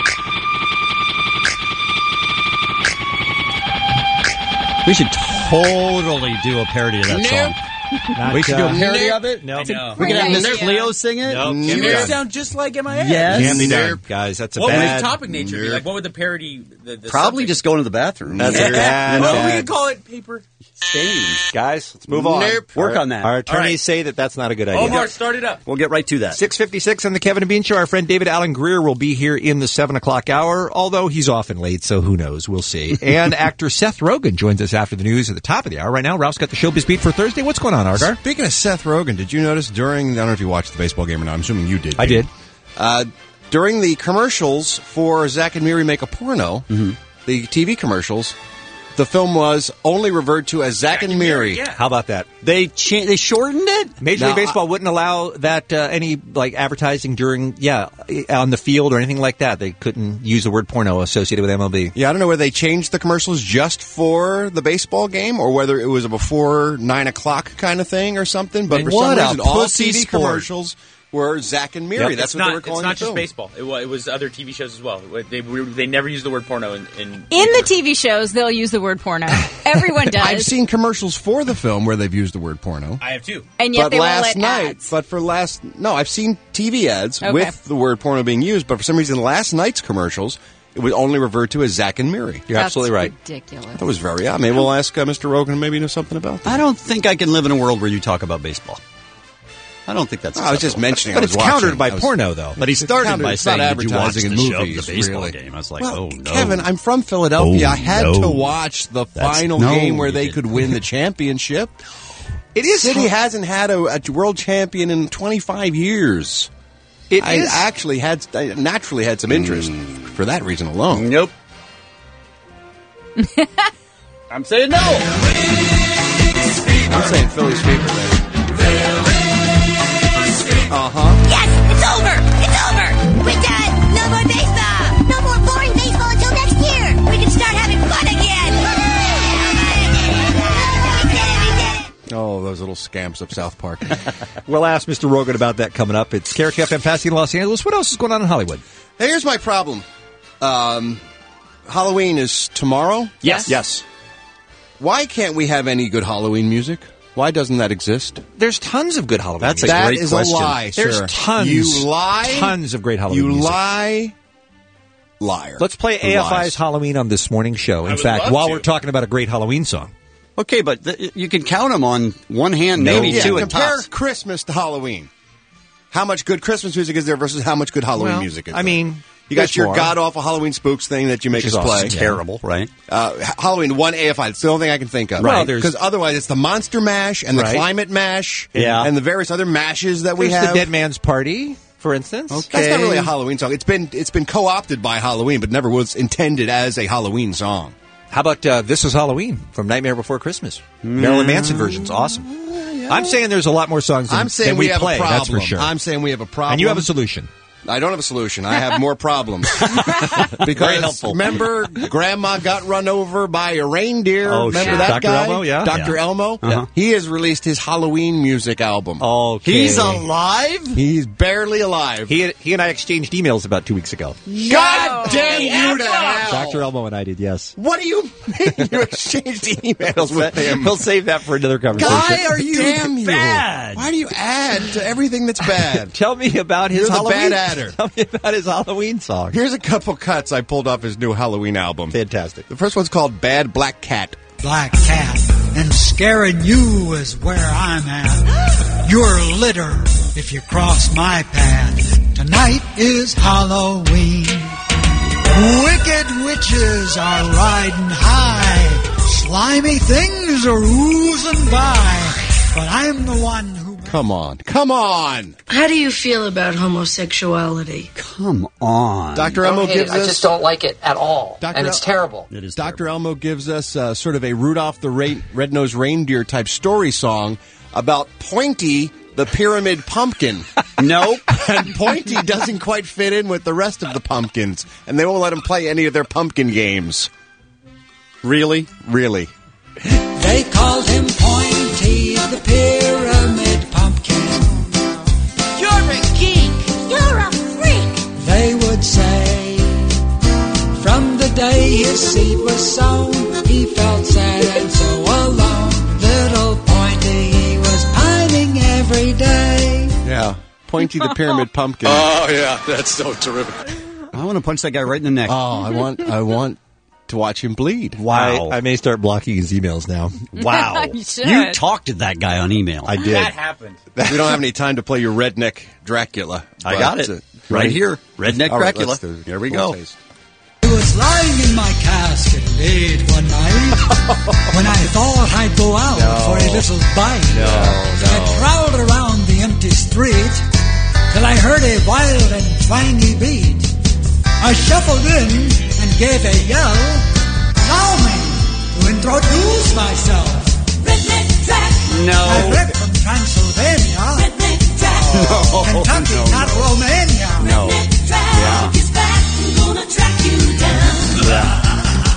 We should totally do a parody of that song. Not, We should do a uh, parody of it. No. know. We could have Right. Mister Leo sing it. Nope. You Can't be make it done. sound just like M I A. Yes. Can't be done, guys. That's a What would bad. the topic nature be? Like, what would the parody? The, the Probably subject- just going to the bathroom. That's yeah. a bad. Well, we bad- could call it paper stains. Guys, let's move on. Nope. Work Our- on that. Our attorneys All right. say that that's not a good idea. Omar, start it up. We'll get right to that. six fifty-six on the Kevin and Bean Show. Our friend David Allen Greer will be here in the seven o'clock hour, although he's often late, so who knows? We'll see. And actor Seth Rogen joins us after the news at the top of the hour. Right now, Ralph's got the showbiz beat for Thursday. What's going on, Argar? Speaking of Seth Rogen, did you notice during, I don't know if you watched the baseball game or not, I'm assuming you did. I Pete. did. Uh, during the commercials for Zack and Miri Make a Porno, Mm-hmm. the T V commercials, the film was only referred to as Zack and Miri. Yeah. How about that? They cha- they shortened it. Major Now, League Baseball wouldn't allow that uh, any like advertising during yeah on the field or anything like that. They couldn't use the word porno associated with M L B. Yeah, I don't know whether they changed the commercials just for the baseball game or whether it was a before nine o'clock kind of thing or something. But for What some a reason, all pussy T V sport. commercials were Zack and Miri. Yep. That's It's what not. they were It's calling not the just film. baseball. It was, it was other T V shows as well. They we, they never used the word porno in. in In the T V shows, they'll use the word porno. Everyone does. I've seen commercials for the film where they've used the word porno. I have too. and yet but they last won't let night, ads. but for last, no, I've seen T V ads Okay. with the word porno being used, but for some reason, last night's commercials, it was only referred to as Zack and Miri. You're That's absolutely right. ridiculous. That was very odd. Maybe we'll ask uh, Mister Rogan, maybe he knows something about that. I don't think I can live in a world where you talk about baseball. I don't think that's. I was just acceptable. mentioning. But I was it's countered watching. by I was- porno, though. But he started countered- by it's not saying, "Did you watch advertising the and show, movies, the baseball really." game?" I was like, Well, "Oh no, Kevin, I'm from Philadelphia. Oh, I had no. to watch the That's- final no, game where you they didn't. could win the championship. It is City hard- hasn't had a, a world champion in twenty-five years. It I is- actually had, I naturally had some interest for that reason alone. Nope. I'm saying no. I'm saying Philly sweeper, baby. Uh huh. Yes, it's over. It's over. We're done. No more baseball. scamps of South Park. We'll ask Mister Rogan about that coming up. It's K R K F M Pasadena, Los Angeles. What else is going on in Hollywood? Hey, here's my problem. Um, Halloween is tomorrow? Yes. Yes. Why can't we have any good Halloween music? Why doesn't that exist? There's tons of good Halloween That's music. a great question. That is a lie, There's sir. tons. You lie. Tons of great Halloween You music. lie. Liar. Let's play Who A F I's lies? Halloween on this morning show. In would fact, love while to. we're talking about a great Halloween song. Okay, but th- you can count them on one hand, No. maybe Yeah, two at compare tops. Christmas to Halloween. How much good Christmas music is there versus how much good Halloween Well, music is I there? mean, you got there's your more. god-awful Halloween Spooks thing that you make Which us is play. awesome. Terrible, right? Uh, Halloween, one A F I. It's the only thing I can think of. Right. Well, there's- Because otherwise it's the Monster Mash and the Right. Climate Mash Yeah. and the various other mashes that we There's have. the Dead Man's Party, for instance. That's not really a Halloween song. It's been it's been co-opted by Halloween, but never was intended as a Halloween song. How about uh, This Was Halloween from Nightmare Before Christmas? Marilyn Manson version's awesome. I'm saying there's a lot more songs than, I'm saying than we, we have play, a problem. that's for sure. I'm saying we have a problem. And you have a solution. I don't have a solution. I have more problems. Very Because helpful. remember, Grandma got run over by a reindeer. Oh, remember sure. that Doctor guy? Elmo, yeah. Doctor Yeah. Elmo? Uh-huh. He has released his Halloween music album. Okay. He's alive? He's barely alive. He, he and I exchanged emails about two weeks ago. God damn you to hell! Doctor Elmo and I did, yes. What do you mean you exchanged emails with him? We'll save that for another conversation. Why are you Damn you. bad? Why do you add to everything that's bad? Tell me about his You're the Halloween. bad adder. Tell me about his Halloween song. Here's a couple cuts I pulled off his new Halloween album. Fantastic. The first one's called Bad Black Cat. Black cat, and scaring you is where I'm at. You're litter if you cross my path. Tonight is Halloween. Wicked witches are riding high. Slimy things are oozing by. But I'm the one who... Come on. Come on. How do you feel about homosexuality? Come on. Doctor I Elmo don't hate gives it. I us... just don't like it at all. Doctor And it's El- terrible. It is Doctor Elmo gives us uh, sort of a Rudolph the Ra- Red-Nosed Reindeer type story song about Pointy the Pyramid Pumpkin. Nope. And Pointy doesn't quite fit in with the rest of the pumpkins, and they won't let him play any of their pumpkin games. Really? Really. They called him Pointy the Pyramid Pumpkin. You're a geek. You're a freak. They would say, from the day his seed was sown, he felt sad and so alone. Little Pointy, he was pining every day. Yeah. Pointy the Pyramid Pumpkin. Oh, yeah, that's so terrific. I want to punch that guy right in the neck. Oh, I want I want to watch him bleed. Wow. I, I may start blocking his emails now. Wow. You should. You talked to that guy on email. I did. That happened. We don't have any time to play your redneck Dracula. I but, got it. uh, Right here. Redneck All right, Dracula. let's do it. Here we Full go. taste. I was lying in my casket late one night when I thought I'd go out No. for a little bite. No, So I prowled around the empty street till I heard a wild and twangy beat. I shuffled in and gave a yell. Allow me to introduce myself. Redneck Jack. No. I ripped from Transylvania, Redneck Jack. No. Kentucky, no, not no. Romania. No. Redneck Jack Yeah. is back and gonna track you down.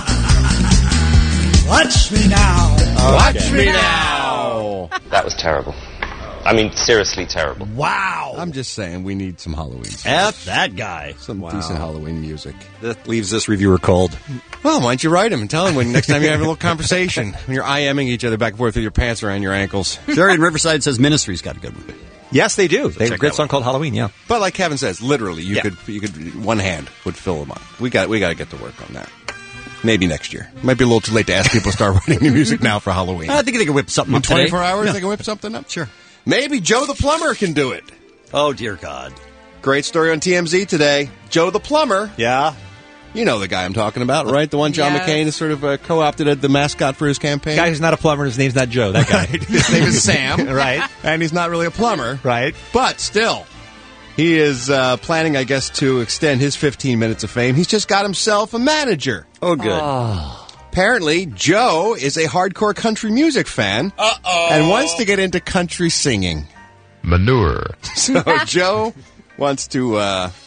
Watch me now. Watch me now. That was terrible. I mean, seriously terrible. Wow. I'm just saying we need some Halloween songs. F that guy. Some decent Halloween music. That leaves this reviewer cold. Well, why don't you write him and tell him when next time you have a little conversation when you're IMing each other back and forth with your pants around your ankles. Jerry in Riverside says Ministry's got a good one. Yes, they do. They have a check great that song one. called Halloween, yeah. But like Kevin says, literally, you Yeah. could you could one hand would fill them up. We got we got to get to work on that. Maybe next year. Might be a little too late to ask people to start writing new music now for Halloween. I think they can whip something In up today. twenty-four hours, Yeah. they can whip something up. Sure. Maybe Joe the Plumber can do it. Oh, dear God. Great story on T M Z today. Joe the Plumber. Yeah. You know the guy I'm talking about, right? The one John Yes. McCain has sort of uh, co-opted as the mascot for his campaign. Guy who's not a plumber, his name's not Joe. That guy. His name is Sam. Right. And he's not really a plumber. Right. But still, he is uh, planning, I guess, to extend his fifteen minutes of fame. He's just got himself a manager. Oh, good. Apparently, Joe is a hardcore country music fan Uh-oh. and wants to get into country singing. Manure. So Joe wants to uh, try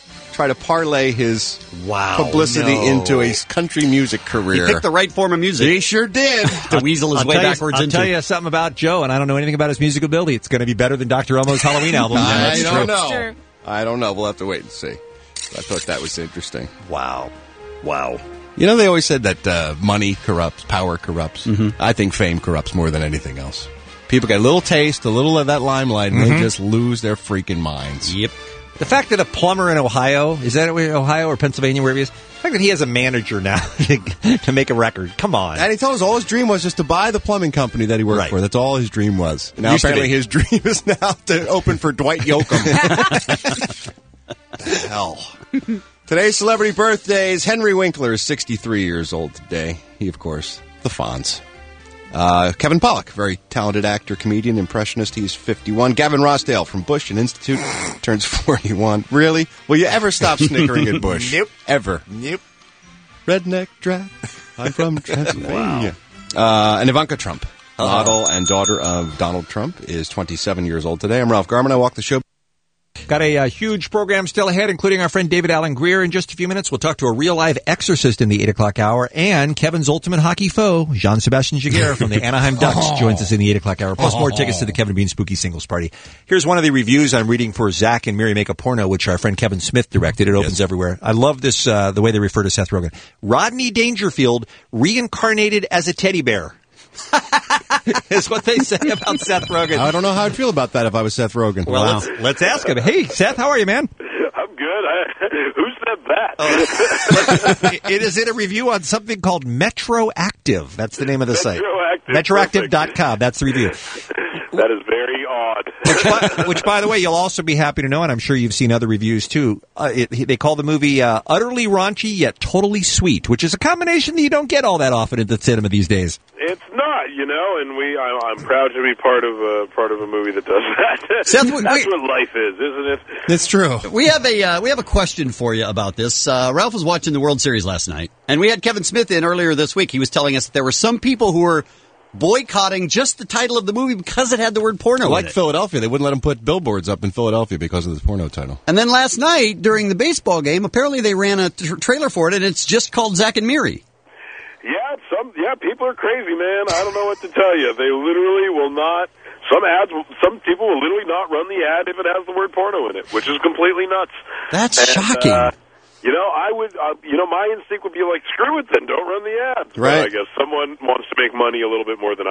try to parlay his wow, publicity no. into a country music career. He picked the right form of music. He sure did. To weasel his I'll way tell you- backwards I'll into. tell you something about Joe, and I don't know anything about his musical ability. It's going to be better than Doctor Elmo's Halloween album. I That's don't true. know. I don't know. We'll have to wait and see. I thought that was interesting. Wow. Wow. You know, they always said that uh, money corrupts, power corrupts. Mm-hmm. I think fame corrupts more than anything else. People get a little taste, a little of that limelight, and Mhm. they just lose their freaking minds. Yep. The fact that a plumber in Ohio, is that Ohio or Pennsylvania, wherever he is, the fact that he has a manager now to, to make a record, come on. And he told us all his dream was just to buy the plumbing company that he worked Right. for. That's all his dream was. Now Used to apparently be. his dream is now to open for Dwight Yoakam. Hell. Today's celebrity birthdays. Henry Winkler is sixty-three years old today. He, of course, the Fonz. Uh, Kevin Pollak, very talented actor, comedian, impressionist. He's fifty-one. Gavin Rossdale from Bush and Institute turns forty-one. Really? Will you ever stop snickering at Bush? Nope. Ever. Nope. Redneck Drac. I'm from Transylvania. Uh, and Ivanka Trump, model and daughter of Donald Trump, is twenty-seven years old today. I'm Ralph Garman. I walk the show. Got a uh, huge program still ahead, including our friend David Allen Greer. In just a few minutes, we'll talk to a real-live exorcist in the eight o'clock hour, and Kevin's ultimate hockey foe, Jean-Sebastian Jaguar from the Anaheim Ducks, Oh. joins us in the eight o'clock hour. Plus more tickets to the Kevin and Bean Spooky Singles Party. Here's one of the reviews I'm reading for Zach and Mary Make a Porno, which our friend Kevin Smith directed. It opens everywhere. I love this, uh, the way they refer to Seth Rogen. Rodney Dangerfield reincarnated as a teddy bear. is what they say about Seth Rogen. I don't know how I'd feel about that if I was Seth Rogen. Well, let's, let's ask him. Hey, Seth, how are you, man? I'm good. I, who said that? It is in a review on something called Metroactive. That's the name of the site. Metroactive, Metroactive dot com. That's the review. That is very odd. Which by, which, by the way, you'll also be happy to know, and I'm sure you've seen other reviews too. Uh, it, they call the movie uh, utterly raunchy yet totally sweet, which is a combination that you don't get all that often at the cinema these days. It's not, you know, and we. I'm, I'm proud to be part of a part of a movie that does that. Seth, That's wait- what life is, isn't it? It's true. We have a uh, we have a question for you about this. Uh, Ralph was watching the World Series last night, and we had Kevin Smith in earlier this week. He was telling us that there were some people who were boycotting just the title of the movie because it had the word porno Like in it. Philadelphia, they wouldn't let him put billboards up in Philadelphia because of the porno title. And then last night during the baseball game, apparently they ran a t- trailer for it, and it's just called Zack and Miri. Yeah, some yeah, people are crazy, man. I don't know what to tell you. They literally will not. Some ads, some people will literally not run the ad if it has the word porno in it, which is completely nuts. That's And, shocking. Uh, you know, I would. Uh, you know, my instinct would be like, screw it, then don't run the ad. Right. But I guess someone wants to make money a little bit more than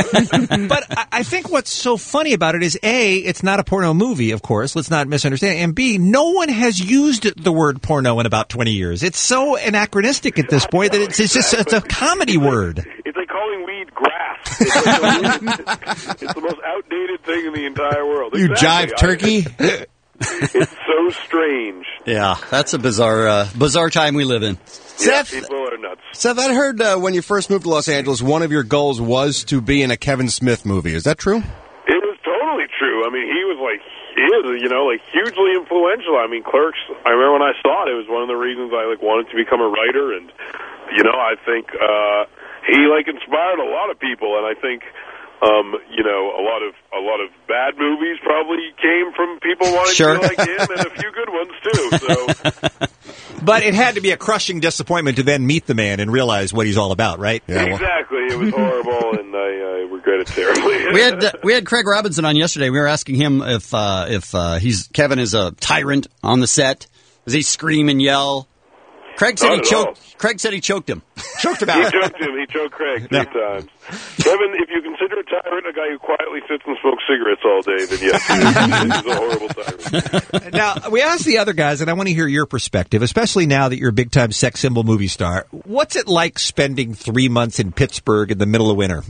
I do. But I, I think what's so funny about it is, A, it's not a porno movie, of course. Let's not misunderstand. And B, no one has used the word porno in about twenty years. It's so anachronistic at this point that it's, it's just it's a comedy word. It's like calling weed grass. It's, like the, it's the most outdated thing in the entire world. You Exactly. jive turkey? I- it's so strange. Yeah, that's a bizarre uh, bizarre time we live in. Yeah, Seth, people are nuts. Seth, I heard uh, when you first moved to Los Angeles, one of your goals was to be in a Kevin Smith movie. Is that true? It was totally true. I mean, he was like, he is, you know, like hugely influential. I mean, Clerks, I remember when I saw it, it was one of the reasons I like wanted to become a writer. And, you know, I think uh, he like inspired a lot of people. And I think, um, you know, a lot of a lot of bad movies probably came from people wanting Sure. to be like him, and a few good ones too. So But it had to be a crushing disappointment to then meet the man and realize what he's all about, right? exactly, it was horrible, and I, I regret it terribly. We had uh, we had Craig Robinson on yesterday. We were asking him if uh, if uh, he's Kevin is a tyrant on the set. Does he scream and yell? Craig said Not he at choked. Craig said he choked him. Choked He choked him. He choked Craig three Yeah. times. Kevin, if you consider a tyrant a guy who quietly sits and smokes cigarettes all day, then yes, he is, he's a horrible tyrant. Now, we asked the other guys, and I want to hear your perspective, especially now that you're a big-time sex symbol movie star. What's it like spending three months in Pittsburgh in the middle of winter?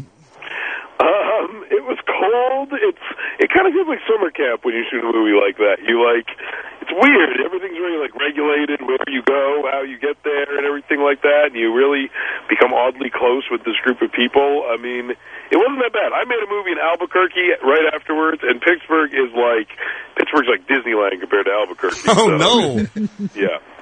Um, it was cold. It's it kind of feels like summer camp when you shoot a movie like that. You like it's weird. Everything's really like regulated where you go, how you get there, and everything like that. And you really become oddly close with this group of people. I mean, it wasn't that bad. I made a movie in Albuquerque right afterwards, and Pittsburgh is like Pittsburgh's like Disneyland compared to Albuquerque. Oh, so, no. Yeah.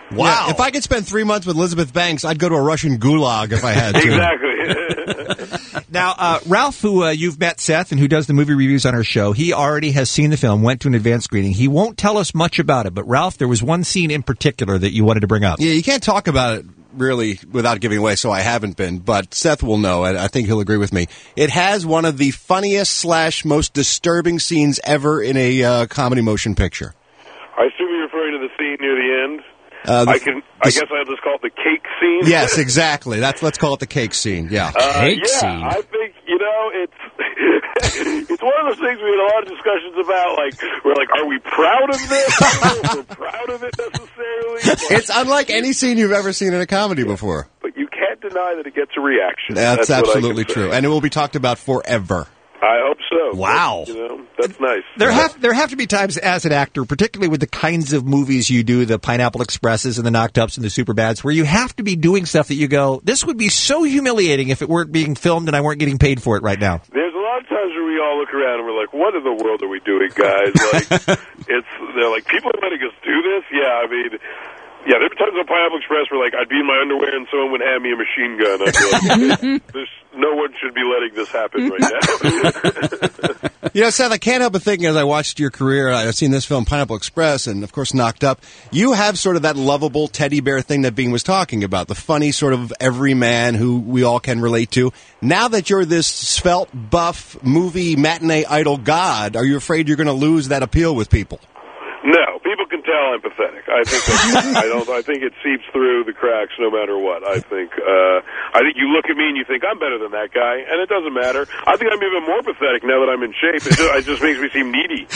Yeah, if I could spend three months with Elizabeth Banks, I'd go to a Russian gulag if I had to. Exactly. Now, uh, Ralph, who uh, you've met, Seth, and who does the movie reviews on our show, he already has seen the film, went to an advanced screening. He won't tell us much about it, but Ralph, there was one scene in particular that you wanted to bring up. Yeah, you can't talk about it really without giving away, so I haven't been, but Seth will know, and I think he'll agree with me. It has one of the funniest slash most disturbing scenes ever in a uh, comedy motion picture. I assume you're referring to the scene near the end. Uh, the, I can. I guess I'll just call it the cake scene. Yes, exactly. That's let's call it the cake scene. Yeah, Uh, cake yeah, scene. I think, you know, it's it's one of those things we had a lot of discussions about. Like, we're like, are we proud of this? I don't know if we're proud of it necessarily. But, It's unlike any scene you've ever seen in a comedy before. but you can't deny that it gets a reaction. That's, what I can absolutely say. true, and it will be talked about forever. I hope so. Wow. But, you know, that's nice. There have there have to be times as an actor, particularly with the kinds of movies you do, the Pineapple Expresses and the Knocked Ups and the Superbads, where you have to be doing stuff that you go, this would be so humiliating if it weren't being filmed and I weren't getting paid for it right now. There's a lot of times where we all look around and we're like, what in the world are we doing, guys? Like, it's, they're like, people are letting us do this? Yeah, I mean, yeah, there were times on Pineapple Express where, like, I'd be in my underwear and someone would hand me a machine gun. I'd be like, There's, no one should be letting this happen right now. You know, Seth, I can't help but thinking as I watched your career, I've seen this film, Pineapple Express, and of course Knocked Up, you have sort of that lovable teddy bear thing that Bing was talking about, the funny sort of everyman who we all can relate to. Now that you're this svelte, buff, movie matinee idol god, are you afraid you're going to lose that appeal with people? No, people can tell I'm pathetic. I think that, I don't. I think it seeps through the cracks no matter what. I think. Uh, I think you look at me and you think I'm better than that guy, and it doesn't matter. I think I'm even more pathetic now that I'm in shape. It just, it just makes me seem needy.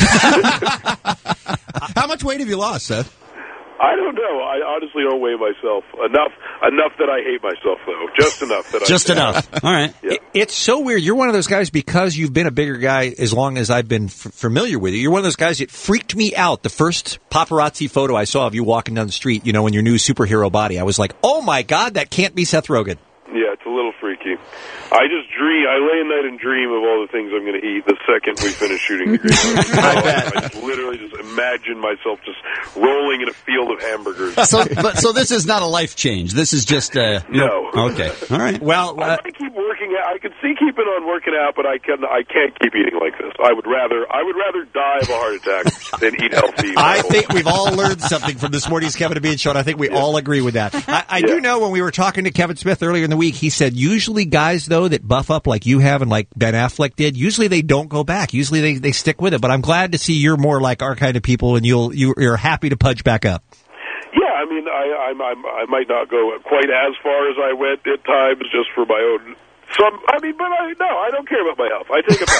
How much weight have you lost, Seth? I don't know. I honestly don't weigh myself enough. Enough that I hate myself, though. Just enough that I. Just enough. All right. Yeah. It- it's so weird. You're one of those guys, because you've been a bigger guy as long as I've been f- familiar with you. You're one of those guys that freaked me out. The first paparazzi photo I saw of you walking down the street, you know, in your new superhero body, I was like, oh my God, that can't be Seth Rogen. Yeah, it's a little freaky. I just dream. I lay at night and dream of all the things I'm going to eat the second we finish shooting the Green Movie. I bet. I just literally just imagine myself just rolling in a field of hamburgers. So, but, so this is not a life change. This is just uh, No. Okay. All right. Well, I might keep working out. I could see keeping on working out, but I can. I can't keep eating like this. I would rather. I would rather die of a heart attack than eat healthy. I think we've all learned something from this morning's Kevin and Bean show, and I think we all agree with that. I, I do know when we were talking to Kevin Smith earlier in the week, he said usually guys, though, that buff up like you have and like Ben Affleck did, usually they don't go back. Usually they, they stick with it. But I'm glad to see you're more like our kind of people, and you'll you're happy to pudge back up. Yeah, I mean, I, I'm, I'm, I might not go quite as far as I went at times, just for my own. Some, I mean, but I no, I don't care about my health. I take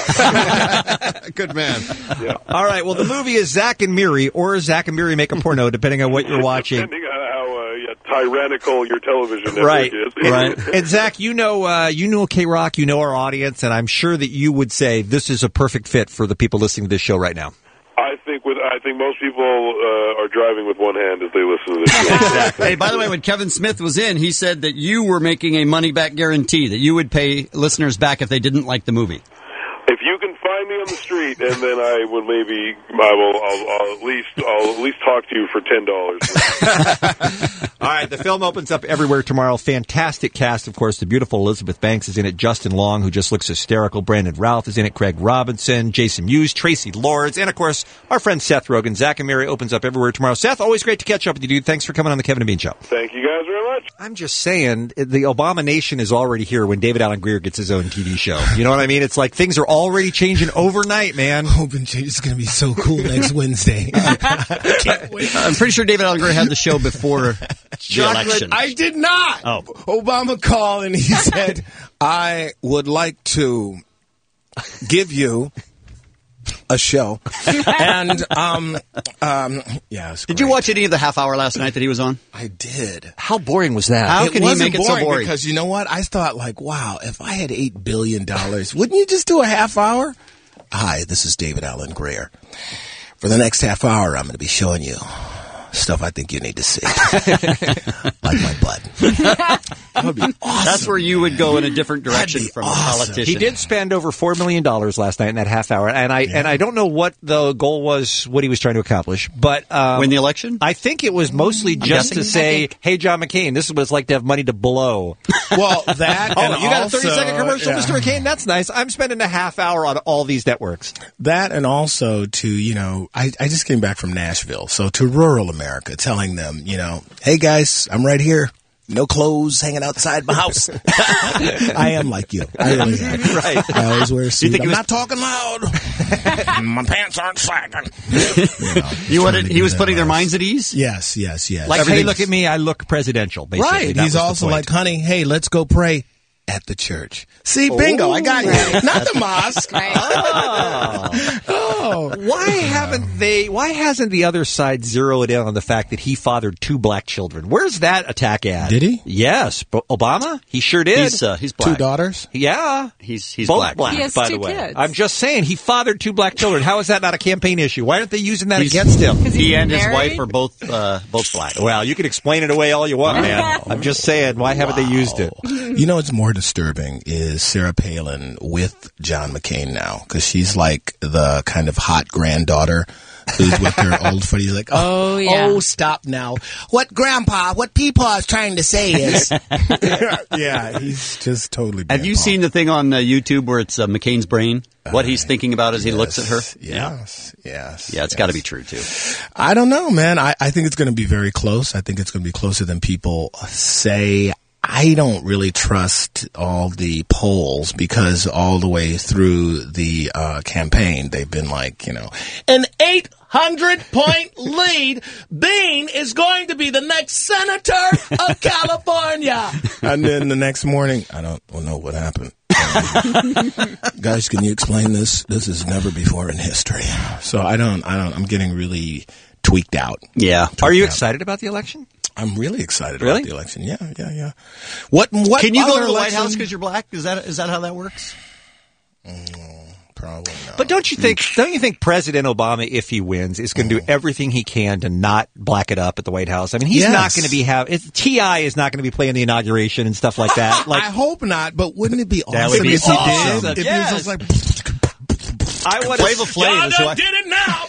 it back. Good man. Yeah. All right. Well, the movie is Zack and Miri, or Zack and Miri Make a Porno, depending on what you're watching. Depending on how uh, yeah, tyrannical your television network Right, is. right. And Zach, you know, uh, you know K-Rock, you know our audience, and I'm sure that you would say this is a perfect fit for the people listening to this show right now. I think with I think most people uh, are driving with one hand as they listen to this show. Exactly. Hey, by the way, when Kevin Smith was in, he said that you were making a money-back guarantee, that you would pay listeners back if they didn't like the movie. If you can find me on the street, and then I will maybe I will I'll, I'll at least I'll at least talk to you for ten dollars. All right, the film opens up everywhere tomorrow. Fantastic cast, of course. The beautiful Elizabeth Banks is in it. Justin Long, who just looks hysterical. Brandon Routh is in it. Craig Robinson, Jason Mewes, Tracy Lords, and of course our friend Seth Rogen. Zack and Miri opens up everywhere tomorrow. Seth, always great to catch up with you, dude. Thanks for coming on the Kevin and Bean Show. Thank you guys very much. I'm just saying, the Obama nation is already here when David Alan Grier gets his own T V show. You know what I mean? It's like things are already changing overnight, man. Hoping it's going to be so cool next Wednesday. I can't wait. I'm pretty sure David Alan Grier had the show before the Chocolate, election. I did not. Oh. Obama called and he said, I would like to give you a show. And, um, um, yeah. Did you watch any of the half hour last night that he was on? I did. How boring was that? How it can he wasn't make it so boring boring? Because you know what? I thought like, wow, if I had eight billion dollars, wouldn't you just do a half hour? Hi, this is David Alan Grier. For the next half hour, I'm going to be showing you stuff I think you need to see. Like my butt. That would be awesome. That's where you would go in a different direction from awesome. a politician. He did spend over four million dollars last night in that half hour, and I yeah. and I don't know what the goal was, what he was trying to accomplish, but um, win the election. I think it was mostly just to say, "Hey, John McCain, this is what it's like to have money to blow." Well, that oh, and you got also, a thirty second commercial, yeah. Mister McCain. That's nice. I'm spending a half hour on all these networks. That and also to you know, I I just came back from Nashville, so to rural America, telling them, you know, hey guys, I'm right here. No clothes hanging outside my house. I am like you. I really am. Right. I always wear a suit. You think I'm he was- not talking loud. My pants aren't sagging. You, know, You wanted, he was that putting their nice. minds at ease? Yes, yes, yes. Like, hey, look at me. I look presidential. Basically. Right. That He's was the also point. like, honey, hey, let's go pray at the church. See, bingo, Oh, I got you. right. Not the mosque. Oh. oh. Why haven't they, why hasn't the other side zeroed in on the fact that he fathered two black children? Where's that attack at? Did he? Yes. But Obama? He sure did. He's, uh, he's black. Two daughters? Yeah. He's, he's Both black. black, He has by two the way. kids. I'm just saying, he fathered two black children. How is that not a campaign issue? Why aren't they using that He's- against him? He and his married? wife are both, uh, both black. Well, you can explain it away all you want, man. I'm just saying, why haven't they used it? You know what's more disturbing is Sarah Palin with John McCain now, because she's like the kind of hot granddaughter who's with her old buddy. Like, oh, Oh, yeah. oh, stop now. What Grandpa, what Peepaw is trying to say is, yeah, he's just totally. Have you grandpa. seen the thing on uh, YouTube where it's uh, McCain's brain? What he's thinking about as he looks at her? Yes, yes. Yeah, it's yes. got to be true, too. I don't know, man. I, I think it's going to be very close. I think it's going to be closer than people say. I don't really trust all the polls because all the way through the uh, campaign, they've been like, you know, an eight hundred point lead. Bean is going to be the next senator of California. And then the next morning, I don't know what happened. Guys, can you explain this? This is never before in history. So I don't, I don't, I'm getting really tweaked out. Yeah. Tweaked Are you out. excited about the election? I'm really excited Really? about the election. Yeah, yeah, yeah. What? What? Can you go other to the White election- House because you're black? Is that is that how that works? Probably not. But don't you think? Don't you think President Obama, if he wins, is going to do everything he can to not black it up at the White House? I mean, he's Yes. not going to be have. It's, T I is not going to be playing the inauguration and stuff like that. Like, I hope not. But wouldn't it be awesome That would be if he awesome. did? If Yes. he was just like, I would Flavor Flav is who I- did it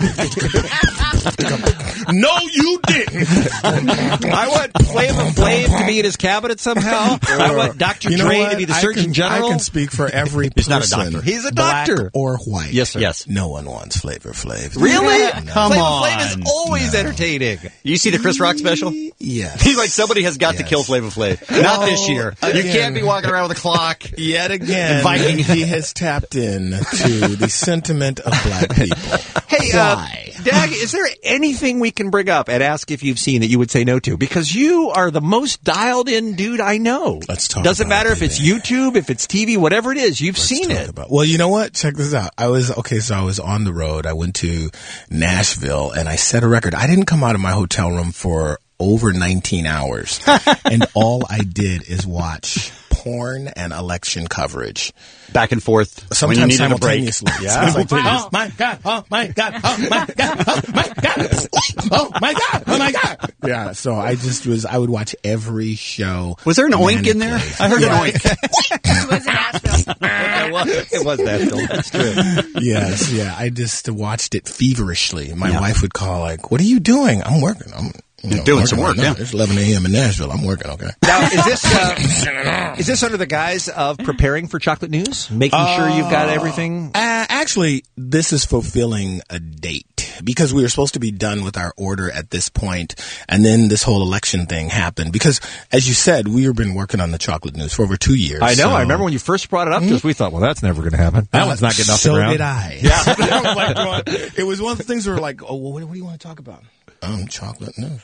now. No, you didn't. I want Flavor Flav to be in his cabinet somehow. I want Doctor You know Dre what? to be the I Surgeon can, General. I can speak for every person. He's not a doctor. He's a black doctor. or white. Yes, sir. Yes. No one wants Flavor Flav. Really? Come Flavor on. Flav is always No. entertaining. You see the Chris Rock special? Yes. He's like, somebody has got to Yes. kill Flavor Flav. Not this year. You again. can't be walking around with a clock. Yet again, Viking. he has tapped in to the sentiment of black people. Hey, uh, Why? Dag, is there anything we can bring up and ask if you've seen that you would say no to? Because you are the most dialed in dude I know. Let's talk Doesn't about matter it, if it's baby. YouTube, if it's T V, whatever it is, you've Let's seen talk it. about- well, you know what? Check this out. I was, okay, so I was on the road. I went to Nashville and I set a record. I didn't come out of my hotel room for over nineteen hours. And all I did is watch porn and election coverage. Back and forth. when you Sometimes needed a break. simultaneously. Yeah. It's like, oh my God, oh my God, oh my God, oh my God, oh my God, oh my God. Yeah, so I just was, I would watch every show. Was there an oink in there? manically. I heard Yeah. an oink. It was in Nashville. it, was, it was that, Phil. That's true. Yes, yeah. I just watched it feverishly. My Yeah. wife would call like, "What are you doing?" I'm working. I'm you You're know, doing working some work, right now. yeah. It's eleven a.m. in Nashville. I'm working. Okay. Now, is this uh, is this under the guise of preparing for Chocolate News, making sure you've got everything? Uh, actually, this is fulfilling a date because we were supposed to be done with our order at this point, and then this whole election thing happened. Because, as you said, we have been working on the Chocolate News for over two years. I know. so- I remember when you first brought it up to us, we thought, well, that's never going to happen. That Uh, one's not getting off so the ground. did I. Yeah. I was like, going- it was one of the things where we're like, oh, well, what, what do you want to talk about? Um, chocolate news.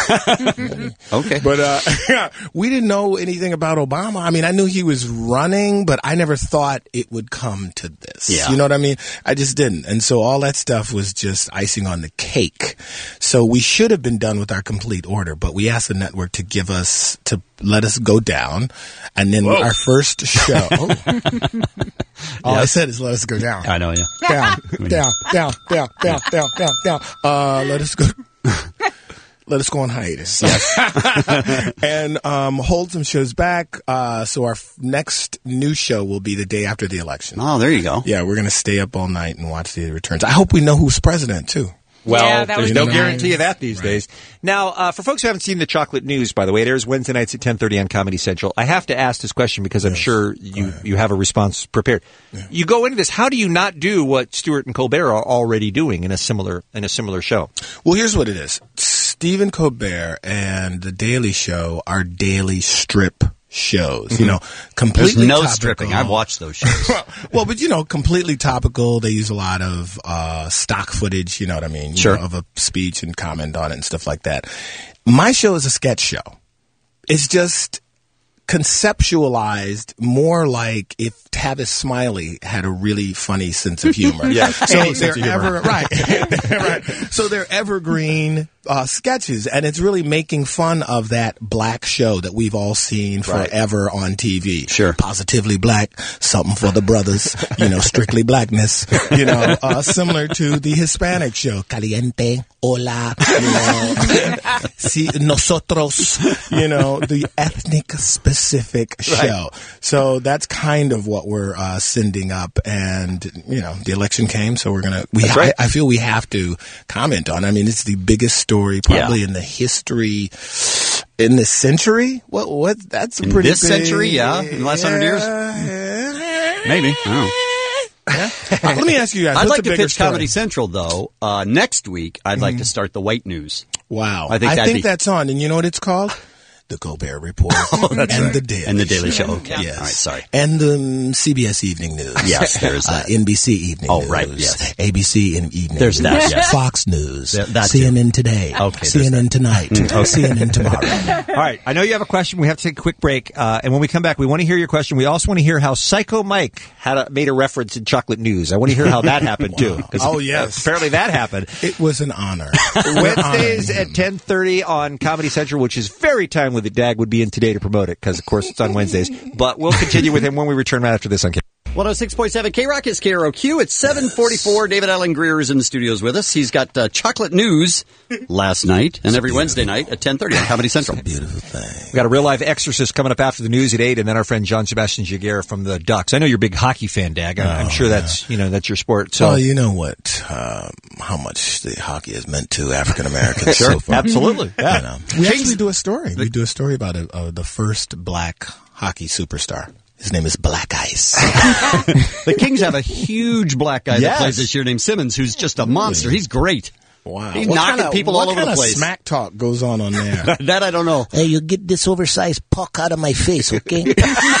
Okay. But uh, we didn't know anything about Obama. I mean, I knew he was running, but I never thought it would come to this. Yeah. You know what I mean? I just didn't. And so all that stuff was just icing on the cake. So we should have been done with our complete order, but we asked the network to give us, to let us go down. And then our first show. Oh. All I Yes. said is let us go down. I know, yeah. Down, down, down, down, down, down, down, down. Uh, let us go. let us go on hiatus. And um, hold some shows back. Uh, so our f- next new show will be the day after the election. Oh, there you go. Yeah, we're going to stay up all night and watch the returns. I hope we know who's president, too. Well, Yeah, that there's would no be guarantee nice. of that these days. Now, uh, for folks who haven't seen the Chocolate News, by the way, it airs Wednesday nights at ten thirty on Comedy Central. I have to ask this question because I'm sure you, you have a response prepared. You go into this, how do you not do what Stewart and Colbert are already doing in a similar in a similar show? Well, here's what it is. Stephen Colbert and The Daily Show are daily strip shows, you know, completely There's no topical. stripping. I've watched those shows. Well, but you know, completely topical. They use a lot of uh, stock footage, you know what I mean? You Sure. know, of a speech and comment on it and stuff like that. My show is a sketch show. It's just conceptualized more like if Tavis Smiley had a really funny sense of humor. Yes, So any they're sense of humor. ever right, right. So they're evergreen uh, sketches, and it's really making fun of that black show that we've all seen Right. forever on T V. Sure. Positively black, something for the brothers. You know, strictly blackness. You know, uh, similar to the Hispanic show, Caliente, Hola. You know, si nosotros. You know, the ethnic specific show. So that's kind of what we're uh, sending up, and you know, the election came, so we're gonna. We That's right. I, I feel we have to comment on. I mean, it's the biggest story probably in the history in this century. What? What? That's a In pretty this big- century, yeah, in the last hundred years, maybe. I don't know. Uh, let me ask you guys. I'd what's like a to bigger pitch story? Comedy Central, though. Uh, next week, I'd like to start the White News. Wow, I think that'd be- that's on, and you know what it's called? The Colbert Report and right. the Daily And the Daily Show. Show. Okay. Yes. All right, sorry. And the um, C B S Evening News. Yes, there's uh, that. N B C Evening Oh, News. right, yes. A B C in Evening There's News. that, yes. Fox News. That- that C N N Today. Okay, C N N Tonight. C N N Tomorrow. All right, I know you have a question. We have to take a quick break, uh, and when we come back, we want to hear your question. We also want to hear how Psycho Mike had a, made a reference in Chocolate News. I want to hear how that happened too. 'Cause Oh, yes. apparently that happened. It was an honor. Wednesdays at ten thirty on Comedy Central, which is very timely that Dag would be in today to promote it, because, of course, it's on Wednesdays. But we'll continue with him when we return right after this on K. one oh six point seven K-Rock is K R O Q. It's seven forty-four. David Allen Greer is in the studios with us. He's got uh, Chocolate News last night and every Wednesday night at ten thirty on Comedy Central. Beautiful thing. We got a real live exorcist coming up after the news at eight, and then our friend John Sebastian Jaguar from the Ducks. I know you're a big hockey fan, Dag. I'm, I'm sure that's you know that's your sport. So Well, you know what? Um, how much the hockey has meant to African Americans Sure, so far. absolutely. Yeah. You know. We actually do a story. We do a story about a, uh, the first black hockey superstar. His name is Black Ice. The Kings have a huge black guy that Yes. plays this year named Simmons, who's just a monster. He's great. Wow. He's What knocking kinda- people what all over kind the of place. smack talk goes on on there? That I don't know. Hey, you get this oversized puck out of my face, okay?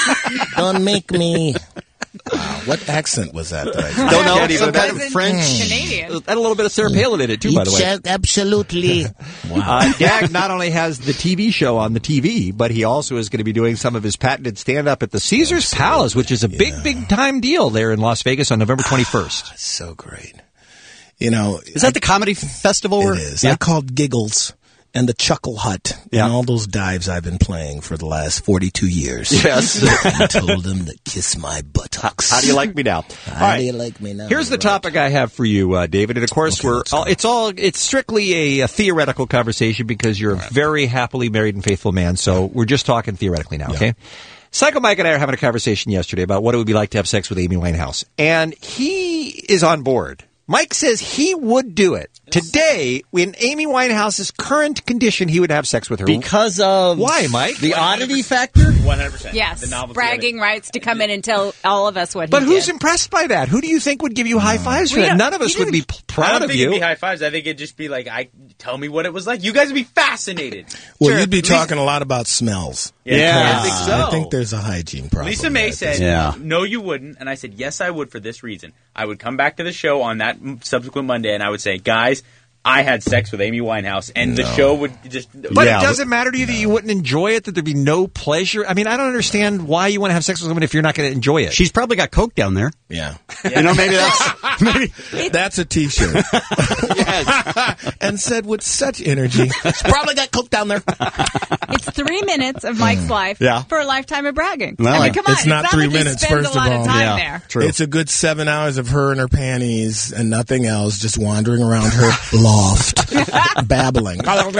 Don't make me. Wow, what accent was that? that I did? Don't know. Can't even- Some kind of French. Canadian. had a little bit of Sarah Palin in it too, by the way. It's, uh, absolutely. Uh, Dag not only has the T V show on the T V, but he also is going to be doing some of his patented stand-up at the Caesars Palace, which is a big, big time deal there in Las Vegas on November twenty-first. So great. You know, Is that the comedy festival? it where- is. Yeah. I called Giggles and the Chuckle Hut Yeah. and all those dives I've been playing for the last forty-two years. Yes. I told them to kiss my buttocks. How do you like me now? How All right. do you like me now? Here's the Right. topic I have for you, uh, David. And of course, Okay, we're let's go. all, it's all it's strictly a, a theoretical conversation because you're a very happily married and faithful man. So we're just talking theoretically now, okay? Psycho Mike and I are having a conversation yesterday about what it would be like to have sex with Amy Winehouse, and he is on board. Mike says he would do it. Today, in Amy Winehouse's current condition, he would have sex with her. Because of Why, Mike? the oddity factor? one hundred percent. Yes, The novelty bragging rights to come in and tell all of us what But he who's did. impressed by that? Who do you think would give you high fives for We that? don't- None of us you would be p- I proud don't of think you. it'd be high fives. I think it'd just be like, I tell me what it was like. You guys would be fascinated. Well, Sure, you'd be Lisa- talking a lot about smells. Yeah, I Because think so. I think there's a hygiene problem. Lisa May there. said, Yeah. no, you wouldn't. And I said, yes, I would for this reason. I would come back to the show on that m- subsequent Monday and I would say, guys, I had sex with Amy Winehouse. And the No. show would just... But Yeah, it doesn't matter to you that you wouldn't enjoy it, that there'd be no pleasure. I mean, I don't understand why you want to have sex with someone if you're not going to enjoy it. She's probably got coke down there. Yeah. You know, maybe that's maybe. That's a T-shirt. Yes. And said with such energy. She's probably got coke down there. It's three minutes of Mike's life Yeah. for a lifetime of bragging. Well, I mean, I- come on. It's not three like you minutes, spend first a lot of of all. time Yeah. there. True. It's a good seven hours of her in her panties and nothing else, just wandering around her lawn. loft, babbling. Throwing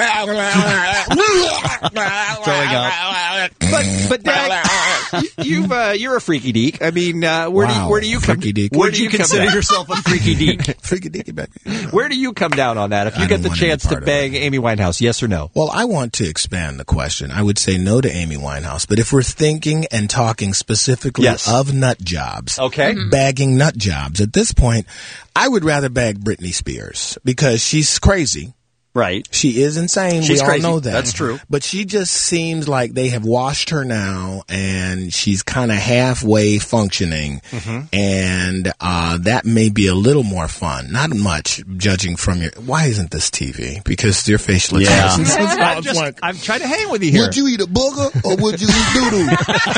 up. But, but Dag, you've, uh, you're a freaky deek. I mean, uh, where, Wow, do you, where do you come? freaky deek. Where Would do you come consider down? yourself a freaky deek? Freaky deaky, baby. Where do you come down on that? If you I get don't the want any chance to part of bang Amy Winehouse, yes or no? Well, I want to expand the question. I would say no to Amy Winehouse, but if we're thinking and talking specifically Yes. of nut jobs, Okay. Mhm. bagging nut jobs, at this point, I would rather bag Britney Spears because she's crazy. Right. She is insane. She's we crazy. all know that. That's true. But she just seems like they have washed her now, and she's kind of halfway functioning. Mhm. And uh, that may be a little more fun. Not much, judging from your. Why isn't this T V? Because your facial Yeah. expressions. I'm, just, I'm trying to hang with you here. Would you eat a booger or would you eat doo-doo?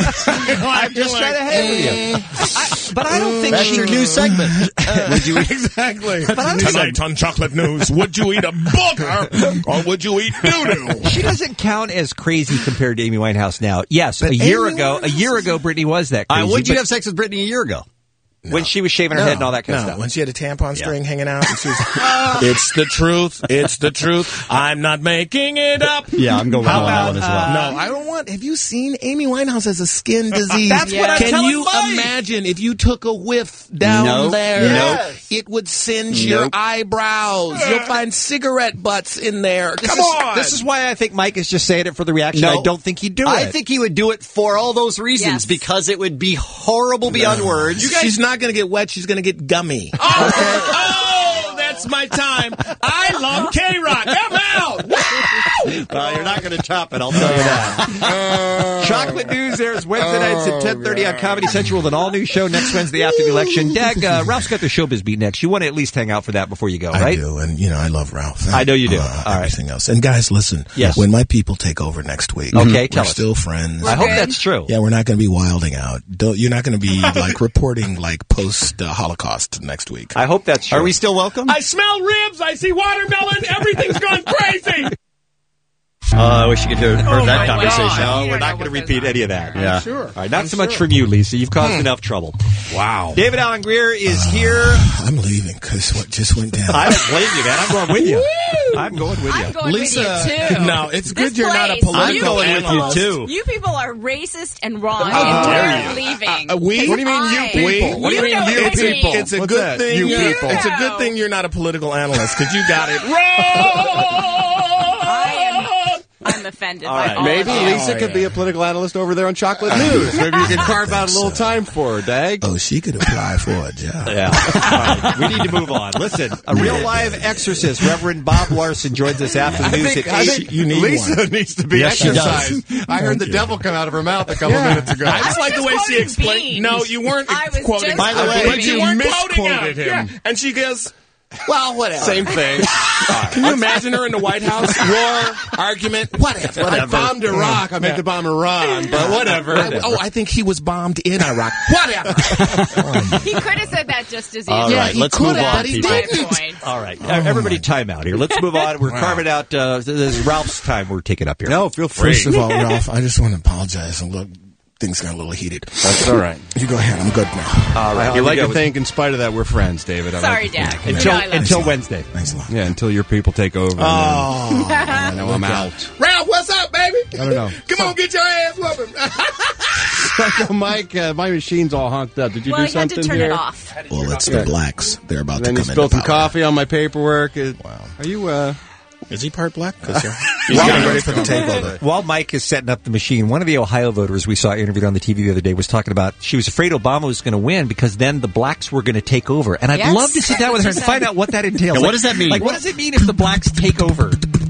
I'm just trying to hang with you. I, but I don't think That's she, your new segment. Would you exactly? But I don't Tonight on Chocolate News, would you eat a booger or would you eat doo-doo? She doesn't count as crazy compared to Amy Winehouse now. Yes, a year Amy ago, a year ago, Britney was that crazy. Uh, would you but have sex with Britney a year ago? when she was shaving her No, head and all that kind no, of stuff? when she had a tampon string hanging out. And she was, it's the truth. It's the truth. I'm not making it up. Yeah, I'm going How on that about, one as well. No, I don't want. Have you seen Amy Winehouse has a skin disease? That's what I'm Can telling you Mike. imagine if you took a whiff down Nope. there? Yes. It would singe your Nope. eyebrows. You'll find cigarette butts in there. This Come is, on. This is why I think Mike is just saying it for the reaction. No. I don't think he'd do it. I think he would do it for all those reasons Yes. because it would be horrible beyond words. She's not going to get wet. She's going to get gummy. Oh, oh, that's my time. I love K-Rock. I'm out. Well, you're not going to top it, I'll tell you that. Chocolate News airs Wednesday nights at ten thirty on Comedy Central with an all-new show next Wednesday after the election. Dag, uh, Ralph's got the showbiz beat next. You want to at least hang out for that before you go, I right? do, and you know I love Ralph. I know you do. Uh, All right. everything else. And guys, listen. Yes. When my people take over next week, Okay, we're tell us. still friends. I hope that's true. Yeah, we're not going to be wilding out. Don't, you're not going to be like reporting like post uh, Holocaust next week. I hope that's true. Are we still welcome? I smell ribs. I see watermelon. Everything's gone crazy. Uh, I wish you could hear heard Oh that my conversation. God. No, we're not going to repeat any of that. Yeah. Sure. All right, not so much from you, Lisa. You've caused enough trouble. Wow. David Allen Greer is here. I'm leaving because what just went down. I don't blame you, man. I'm going with you. I'm going with you. I'm going Lisa, with you too. no, it's This good you're not a place, political you going with you, people- too. You people are racist and wrong, How and dare we're you. leaving. Uh, we? What do you mean, you I- people? What do you You mean, know you what I mean. people? It's a What's good that? thing. You you're- people. It's a good thing you're not a political analyst because you got it. I am. I'm offended. All by right. all Maybe of you. Lisa could be a political analyst over there on Chocolate News. Maybe you can carve out a little time for her, Dag. Oh, she could apply for a job. Yeah. All right. We need to move on. Listen, a real live exorcist, Reverend Bob Larson, joins us after the news at I eight. think You need Lisa one. needs to be Yes, she exercised. does. I heard Thank the you. devil come out of her mouth a couple minutes ago. I just like the just way she quoting explained. Beans. No, you weren't I was quoting. just By the way, quoting you Beans. misquoted him. Yeah. And she goes, Well, whatever. Same thing. "Can you imagine her in the White House? War, argument, whatever. I bombed Iraq. I meant to bomb Iran, but whatever. I- oh, I think he was bombed in Iraq. Whatever. He could have said that just as easily. All right, he let's could move have, on, but he people. My didn't. point. All right. Everybody time out here. Let's move on. We're carving out, uh, this is Ralph's time we're taking up here. No, feel free. First of all, Ralph, I just want to apologize. And look, things got a little heated. That's all right. You go ahead. I'm good now. All right. You like to think, in spite of that, we're friends, David. I Sorry, like to Dad. think. You know Until, I love until you. Wednesday. Thanks a lot. Yeah, until your people take over. Oh, And then, I know I'm out. Ralph, what's up, baby? I don't know. Come on, get your ass whooping. Psycho Mike, uh, my machine's all honked up. Did you Well, do you had something to turn here? it off. well, it's the blacks. They're about And then to you come spilled in. some coffee on my paperwork. It- Wow. Are you, uh... Is he part black? Because he's getting ready for the takeover. While Mike is setting up the machine, one of the Ohio voters we saw interviewed on the T V the other day was talking about she was afraid Obama was going to win because then the blacks were going to take over. And I'd Yes, love to sit down with her and that's what find out what that entails. Yeah, what Like- does that mean? Like, what does it mean if the blacks take over?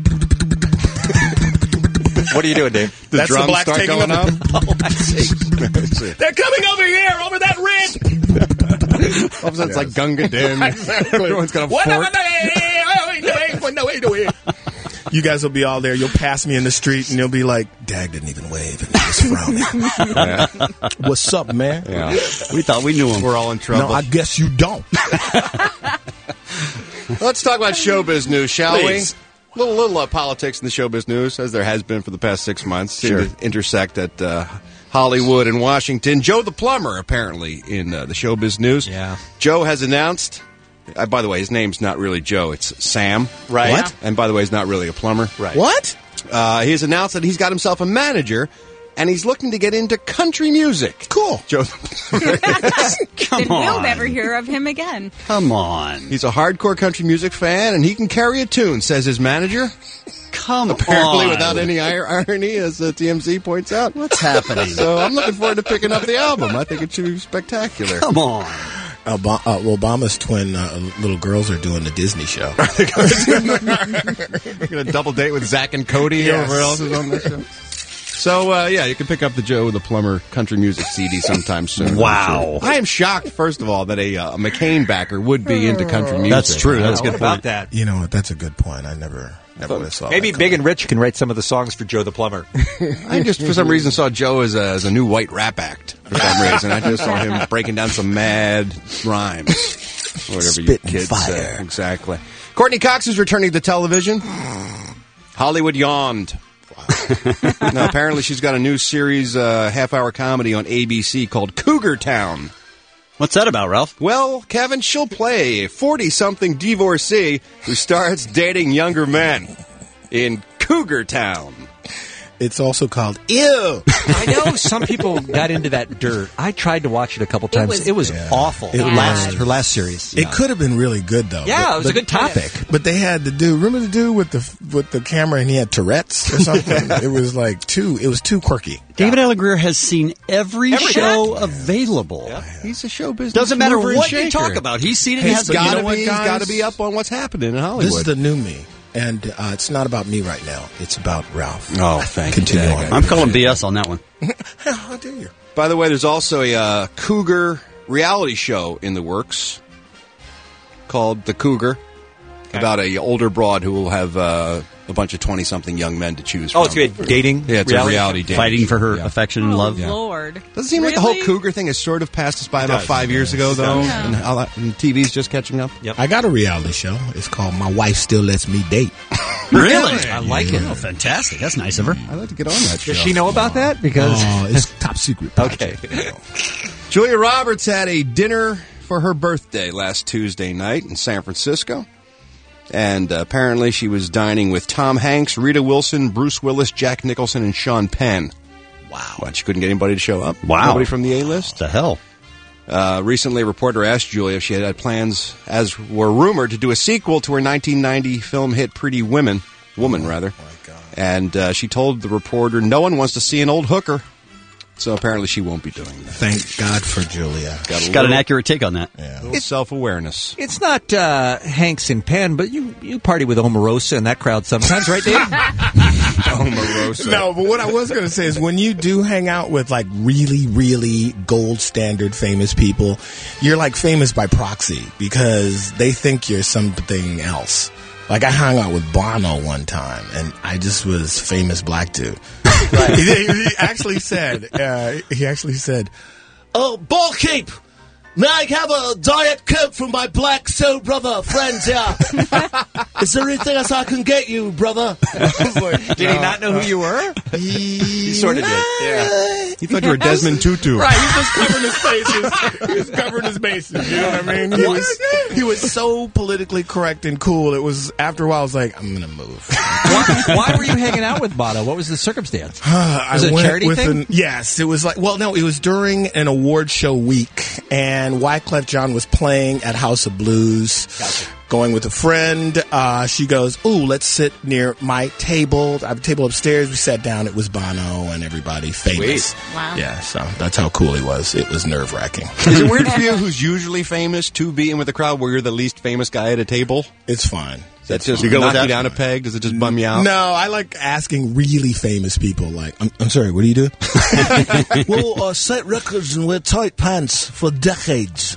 What are you doing, Dave? The That's the drums blacks start taking going up. up? Oh, I see. They're coming over here, over that ridge. All of a sudden, it's like Gunga Din. Everyone's got a What? fork. No, wait, no, wait. You guys will be all there. You'll pass me in the street, and you'll be like, Dag didn't even wave, and he was frowning. What's up, man? Yeah. We thought we knew him. We're all in trouble. No, I guess you don't. Let's talk about showbiz news, shall Please. we? Little little uh, politics in the showbiz news, as there has been for the past six months. Seem Sure. to intersect at uh, Hollywood and Washington. Joe the plumber, apparently, in uh, the showbiz news. Yeah. Joe has announced Uh, by the way, his name's not really Joe. It's Sam. Right. What? And by the way, he's not really a plumber. Right. What? Uh, he has announced that he's got himself a manager, and he's looking to get into country music. Cool. Joe. Then Come we'll on. never hear of him again. Come on. He's a hardcore country music fan, and he can carry a tune, says his manager. Come Apparently on. without any ir- irony, as uh, T M Z points out. What's happening? So I'm looking forward to picking up the album. I think it should be spectacular. Come on. Ob- uh, Obama's twin uh, little girls are doing the Disney show. We're going to double date with Zach and Cody. Yes. Whoever else is on this show. So, uh, yeah, you can pick up the Joe the Plumber country music C D sometime soon. Wow. I'm sure. I am shocked, first of all, that a, uh, a McCain backer would be into country music. That's true. That's What good about point. that? You know what? That's a good point. I never, never would have saw Maybe that Big coming. and Rich can write some of the songs for Joe the Plumber. I just, for some reason, saw Joe as a, as a new white rap act. For some reason, I just saw him breaking down some mad rhymes, or whatever you Spitting kids fire. say. Exactly. Courtney Cox is returning to television. Hollywood yawned. Now, apparently, she's got a new series, uh, half-hour comedy on A B C called Cougar Town. What's that about, Ralph? Well, Kevin, she'll play a forty-something divorcee who starts dating younger men in Cougar Town. It's also called Ew. I know some people got into that dirt. I tried to watch it a couple times. was- It was, Yeah. awful. It was. last, her last series. It could have been really good though. Yeah, But- it was a but- good topic. But they had the dude. Remember the dude with the with the camera, and he had Tourette's or something. It was like too. It was too quirky. David Alan Grier has seen every, Every show available. He's a show business. Doesn't matter mover and what you shaker. talk about. He's seen it. He's Has got to you know what, be. He's guys? got to be up on what's happening in Hollywood. This is the new me, and uh, it's not about me right now. It's about Ralph. Oh, thank Continue you. on. I'm calling B S on that one. How dare you? By the way, there's also a uh, Cougar reality show in the works called The Cougar, about a older broad who will have uh, a bunch of twenty-something young men to choose from. Oh, it's good. Dating? Yeah, it's reality? a reality dating. Fighting for her Yeah. affection and Oh, love. Lord. Doesn't it seem like the whole Cougar thing has sort of passed us by about does. five years ago, though, Yeah. and, how that, and T V's just catching up? Yep. I got a reality show. It's called My Wife Still Lets Me Date. Really? I like it. Oh, fantastic. That's nice of her. I'd like to get on that show. Does she know about that? Because Oh, it's top secret. okay. Julia Roberts had a dinner for her birthday last Tuesday night in San Francisco. And uh, apparently she was dining with Tom Hanks, Rita Wilson, Bruce Willis, Jack Nicholson, and Sean Penn. Wow. What, she couldn't get anybody to show up? Wow. Nobody from the A-list? The hell? Uh, recently, a reporter asked Julia if she had had plans, as were rumored, to do a sequel to her nineteen ninety film hit Pretty Women, Woman, rather. Oh, my God. And uh, she told the reporter no one wants to see an old hooker. So apparently she won't be doing that. Thank God for Julia. Got a She's got an little- accurate take on that. Yeah. little self-awareness. It's not uh, Hanks and Penn, but you, you party with Omarosa and that crowd sometimes, right, Dave? Omarosa. No, but what I was going to say is when you do hang out with like really, really gold standard famous people, you're like famous by proxy because they think you're something else. Like I hung out with Bono one time, and I just was famous black dude. Right. he, he actually said, uh, he actually said, Oh, Barkeep! May I have a Diet Coke from my black soul brother friend here? Is there anything else I can get you, brother? Did he not know who you were? he, He sort of did. Yeah. He thought you were Desmond Tutu. Right, he's just covering his faces. He was covering his bases. You know what I mean? He was he was so politically correct and cool. It was after a while. I was like, I'm gonna move. why, why were you hanging out with Bono? What was the circumstance? I Was it a went charity with thing? An, yes, it was like. Well, no, it was during an award show week, and Wyclef Jean was playing at House of Blues. Gotcha. Going with a friend, uh, she goes, "Ooh, let's sit near my table." I have a table upstairs. We sat down. It was Bono and everybody famous. Sweet. Wow. Yeah, so that's how cool he was. It was nerve wracking. Is it weird for you, who's usually famous, to be in with the crowd where you're the least famous guy at a table? It's fine. Does that just You go with knock that? you down a peg? Does it just bum you out? No, I like asking really famous people. Like, I'm, I'm sorry, what do you do? Well, I set records and wear tight pants for decades.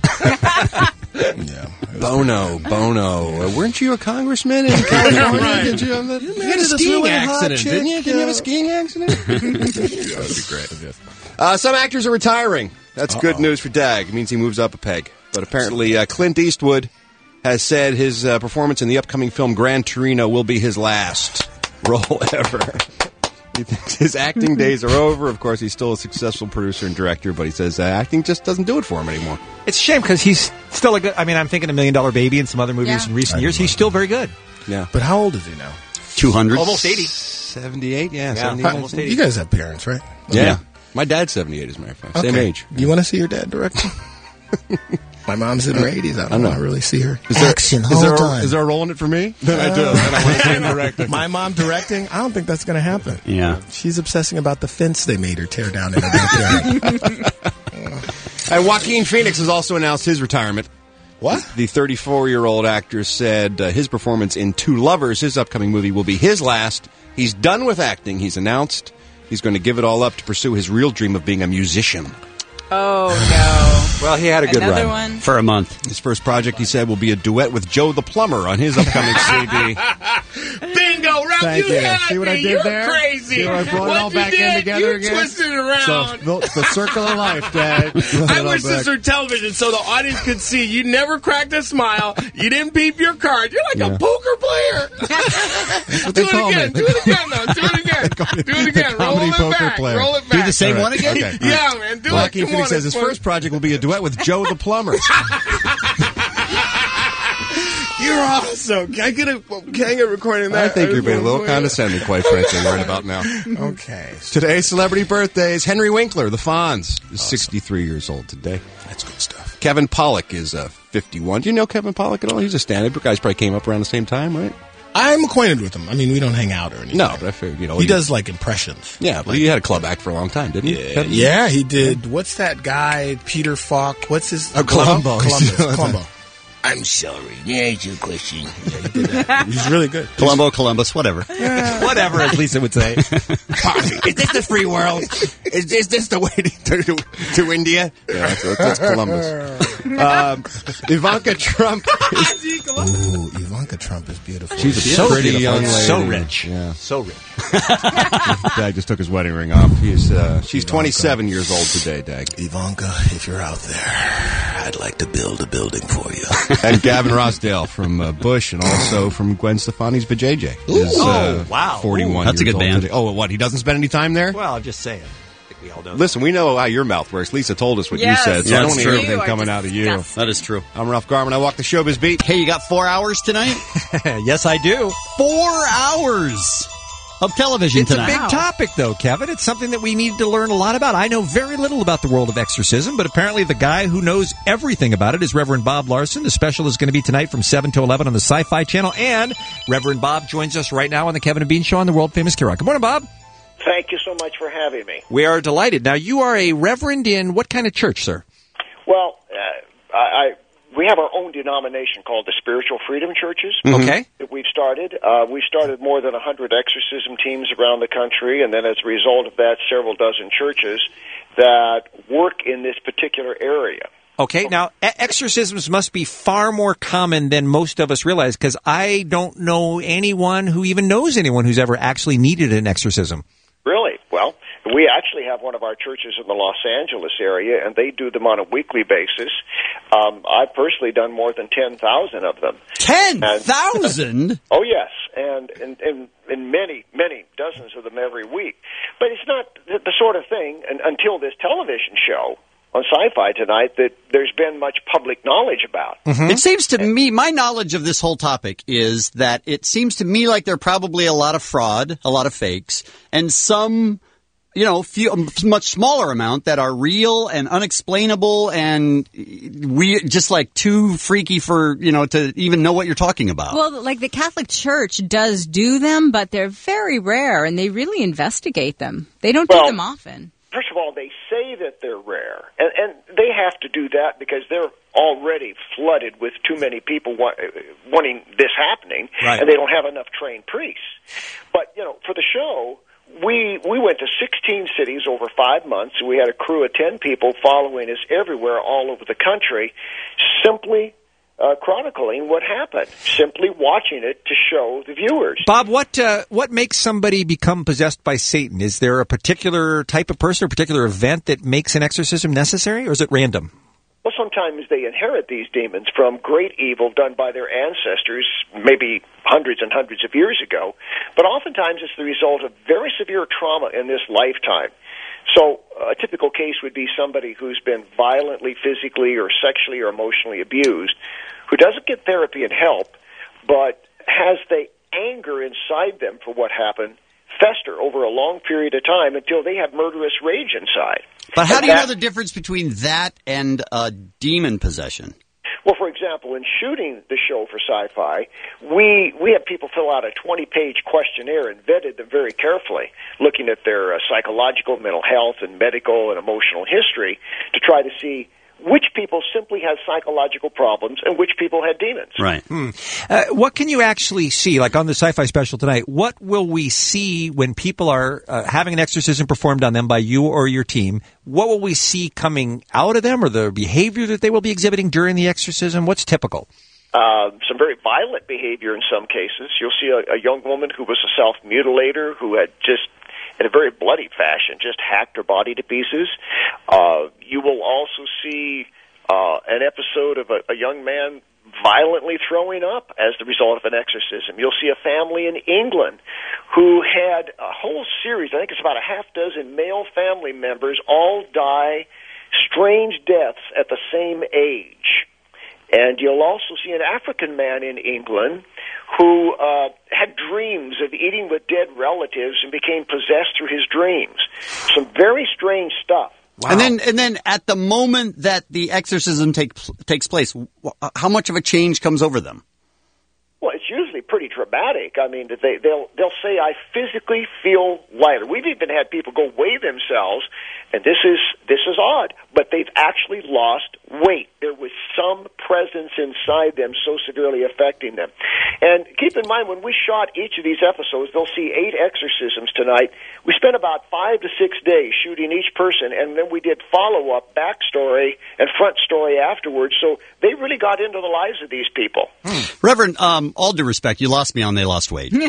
Yeah. Bono, Bono. Uh, weren't you a congressman in California? Right. Did you have that? You had a this skiing really hot accident, chick, didn't you? Didn't you have a uh, skiing accident? That would be great. Uh, some actors are retiring. That's good news for Dag. It means he moves up a peg. But apparently, uh, Clint Eastwood has said his uh, performance in the upcoming film Gran Torino will be his last role ever. He thinks his acting days are over. Of course, he's still a successful producer and director, but he says uh, acting just doesn't do it for him anymore. It's a shame because he's still a good. I mean, I'm thinking a Million Dollar Baby and some other movies Yeah. in recent years. He's still very good. Yeah. But how old is he now? two hundred. Almost eighty. seventy-eight, yeah. Yeah, seventy-eight, almost I think. eighty. You guys have parents, right? Yeah. Yeah. My dad's seventy-eight, as a matter of fact. Same Okay. age. You want to see your dad directing? My mom's in her eighties. I don't I know. want to really see her. Is there, Action, is hold there, on. Is there a role in it for me? Then I do. Then I want to see him directing. My mom directing? I don't think that's going to happen. Yeah. She's obsessing about the fence they made her tear down in her backyard. And Joaquin Phoenix has also announced his retirement. What? The thirty-four-year-old actor said uh, his performance in Two Lovers, his upcoming movie, will be his last. He's done with acting. He's announced he's going to give it all up to pursue his real dream of being a musician. Oh, no. Well, he had a good Another run. one? For a month. His first project, he said, will be a duet with Joe the Plumber on his upcoming C D. Bingo, Ralph, Thank you, you. had See what me. I did You're there? crazy. See what I brought it what all you back in did, together you again? twisted it around. So, the, the circle of life, Dad. I wish this were television so the audience could see. You never cracked a smile. You didn't beep your card. You're like Yeah. a poker player. what Do they it call again. me. Do it again, though. Do it again. Do it again. Roll comedy it poker back. player. Roll it Do back. the same All one right. again? Okay. Yeah, man. Do Joaquin it. Come Phoenix on, says his it's fun. first project will be a duet with Joe the Plumber. You're awesome. Can I get a, can I get a recording of that? I think you're being a little condescending, quite frankly, right about now. Okay. Today's celebrity birthdays. Henry Winkler, the Fonz, is sixty-three years old today. That's good stuff. Kevin Pollak is uh, fifty-one. Do you know Kevin Pollak at all? He's a stand-up guy. He probably came up around the same time, right? I'm acquainted with him. I mean, we don't hang out or anything. No, but I figured, you know. He does, like, impressions. Yeah, but he had a club act for a long time, didn't he? Yeah, Kevin? yeah, he did. What's that guy, Peter Falk? What's his... Oh, Columbo. Columbus. Columbo. I'm sorry. There's your question. Yeah, he did that. He's really good. Columbo, Columbus, whatever. Whatever, as Lisa would say. Is this the free world? Is, is this the way to, to, to India? Yeah, that's, that's Columbus. Um, Ivanka Trump. Is, Ooh, Ivanka Trump is beautiful. she's a So pretty beautiful. young lady. So rich. Yeah. So rich. Dag just took his wedding ring off. He's uh, she's twenty-seven years old today, Dag. Ivanka, if you're out there, I'd like to build a building for you. And Gavin Rossdale from uh, Bush, and also from Gwen Stefani's Vajayjay. Is, uh, Oh, wow. forty-one. Ooh, that's a years good old band. today. Oh, what? He doesn't spend any time there? Well, I'm just saying. I think we all know. Listen, we know how your mouth works. Lisa told us what Yes, you said, so Yeah, I don't that's want to hear true. everything You are coming out of you. disgusting. That is true. I'm Ralph Garman. I walk the showbiz beat. Hey, you got four hours tonight? Yes, I do. Four hours of television It's tonight. a big topic, though, Kevin. It's something that we need to learn a lot about. I know very little about the world of exorcism, but apparently the guy who knows everything about it is Reverend Bob Larson. The special is going to be tonight from seven to eleven on the Sci-Fi Channel, and Reverend Bob joins us right now on the Kevin and Bean Show on the world-famous K-Rock. Good morning, Bob. Thank you so much for having me. We are delighted. Now, you are a reverend in what kind of church, sir? Well, uh, I, I we have our own denomination called the Spiritual Freedom Churches. Okay. That we've started. Uh, we started more than one hundred exorcism teams around the country, and then as a result of that, several dozen churches that work in this particular area. Okay, now e- exorcisms must be far more common than most of us realize, because I don't know anyone who even knows anyone who's ever actually needed an exorcism. Really? Well, we actually have one of our churches in the Los Angeles area, and they do them on a weekly basis. Um, I've personally done more than ten thousand of them. ten thousand? Oh, yes, and, and, and, and many, many dozens of them every week. But it's not the, the sort of thing, and, until this television show on Sci-Fi tonight, that there's been much public knowledge about. It seems to me, my knowledge of this whole topic is that it seems to me like there are probably a lot of fraud, a lot of fakes, and some, you know, few, a much smaller amount that are real and unexplainable and we just like too freaky for, you know, to even know what you're talking about. Well, like the Catholic Church does do them, but they're very rare, and they really investigate them. They don't Well, do them often. First of all, they say that they're rare, and, and they have to do that because they're already flooded with too many people wa- wanting this happening, Right. and they don't have enough trained priests. But, you know, for the show, we we went to sixteen cities over five months. We had a crew of ten people following us everywhere all over the country, simply uh, chronicling what happened, simply watching it to show the viewers. Bob, what uh, what makes somebody become possessed by Satan? Is there a particular type of person or particular event that makes an exorcism necessary, or is it random? Well, sometimes they inherit these demons from great evil done by their ancestors, maybe hundreds and hundreds of years ago. But oftentimes it's the result of very severe trauma in this lifetime. So a typical case would be somebody who's been violently, physically, or sexually or emotionally abused, who doesn't get therapy and help, but has the anger inside them for what happened fester over a long period of time until they have murderous rage inside. But how And do you that- know the difference between that and uh, demon possession? Well, for example, in shooting the show for Sci-Fi, we we had people fill out a twenty-page questionnaire and vetted them very carefully, looking at their uh, psychological, mental health, and medical and emotional history to try to see which people simply had psychological problems and which people had demons. Right. Hmm. Uh, what can you actually see, like on the Sci-Fi special tonight, what will we see when people are uh, having an exorcism performed on them by you or your team? What will we see coming out of them, or the behavior that they will be exhibiting during the exorcism? What's typical? Uh, some very violent behavior in some cases. You'll see a, a young woman who was a self-mutilator who had just, in a very bloody fashion, just hacked her body to pieces. Uh, you will also see uh, an episode of a, a young man violently throwing up as the result of an exorcism. You'll see a family in England who had a whole series, I think it's about a half dozen male family members, all die strange deaths at the same age. And you'll also see an African man in England who uh, had dreams of eating with dead relatives and became possessed through his dreams. Some very strange stuff. And then, and then, at the moment that the exorcism take, takes place, wh- how much of a change comes over them? Well, it's usually pretty dramatic. I mean, they, they'll they'll say, "I physically feel lighter." We've even had people go weigh themselves, and this is this is odd, but they've actually lost weight. There was some presence inside them so severely affecting them. And keep in mind, when we shot each of these episodes, they'll see eight exorcisms tonight. We spent about five to six days shooting each person, and then we did follow-up, backstory, and front story afterwards. So they really got into the lives of these people. Reverend, um, all due respect, you lost me on they lost weight. I mean,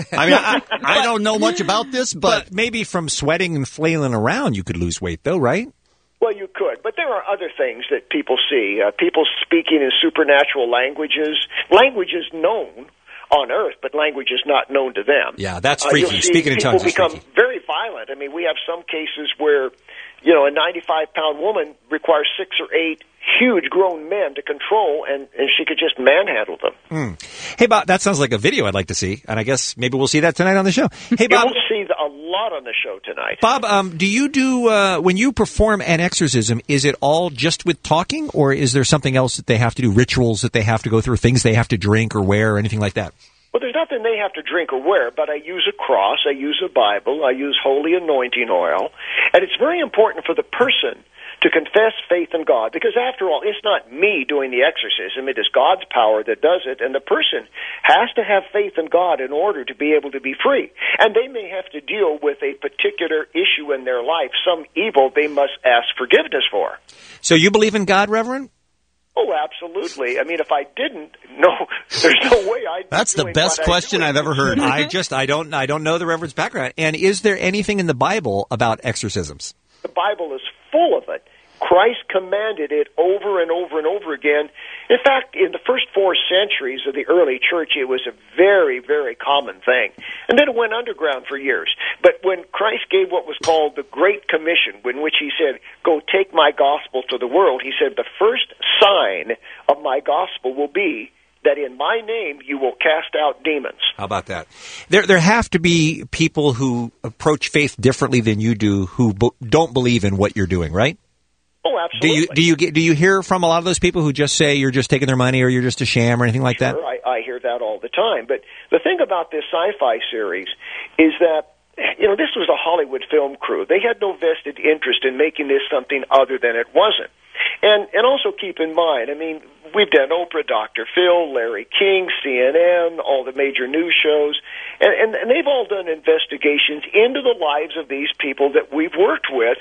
I, I don't know much about this, but, But maybe from sweating and flailing around, you could lose weight, though, right? Well, you could, but there are other things that people see. Uh, people speaking in supernatural languages, languages known on Earth, but languages not known to them. Yeah, that's Uh, freaky. you'll see Speaking in people tongues is become freaky. very violent. I mean, we have some cases where, you know, a ninety-five pound woman requires six or eight huge grown men to control, and, and she could just manhandle them. Hmm. Hey, Bob, that sounds like a video I'd like to see, and I guess maybe we'll see that tonight on the show. Hey, Bob. You'll see a lot on the show tonight. Bob, um, do you do, uh, when you perform an exorcism, is it all just with talking, or is there something else that they have to do, rituals that they have to go through, things they have to drink or wear, or anything like that? Well, there's nothing they have to drink or wear, but I use a cross, I use a Bible, I use holy anointing oil, and it's very important for the person to confess faith in God, because after all, it's not me doing the exorcism, it is God's power that does it, and the person has to have faith in God in order to be able to be free. And they may have to deal with a particular issue in their life, some evil they must ask forgiveness for. So you believe in God, Reverend? Oh, absolutely. I mean, if I didn't, no, there's no way I'd be That's the doing best what I question do. I've ever heard. I just, I don't, I don't know the Reverend's background. And is there anything in the Bible about exorcisms? The Bible is full of it. Christ commanded it over and over and over again. In fact, in the first four centuries of the early church, it was a very, very common thing. And then it went underground for years. But when Christ gave what was called the Great Commission, in which he said, "Go take my gospel to the world," he said, "The first sign of my gospel will be that in my name you will cast out demons." How about that? There, there have to be people who approach faith differently than you do, who b- don't believe in what you're doing, right? Oh, Do absolutely. you do you get do you hear from a lot of those people who just say you're just taking their money or you're just a sham or anything like that? Sure, I, I hear that all the time. But the thing about this sci-fi series is that, you know, this was a Hollywood film crew. They had no vested interest in making this something other than it wasn't. And and also keep in mind, I mean, we've done Oprah, Doctor Phil, Larry King, C N N, all the major news shows, and, and, and they've all done investigations into the lives of these people that we've worked with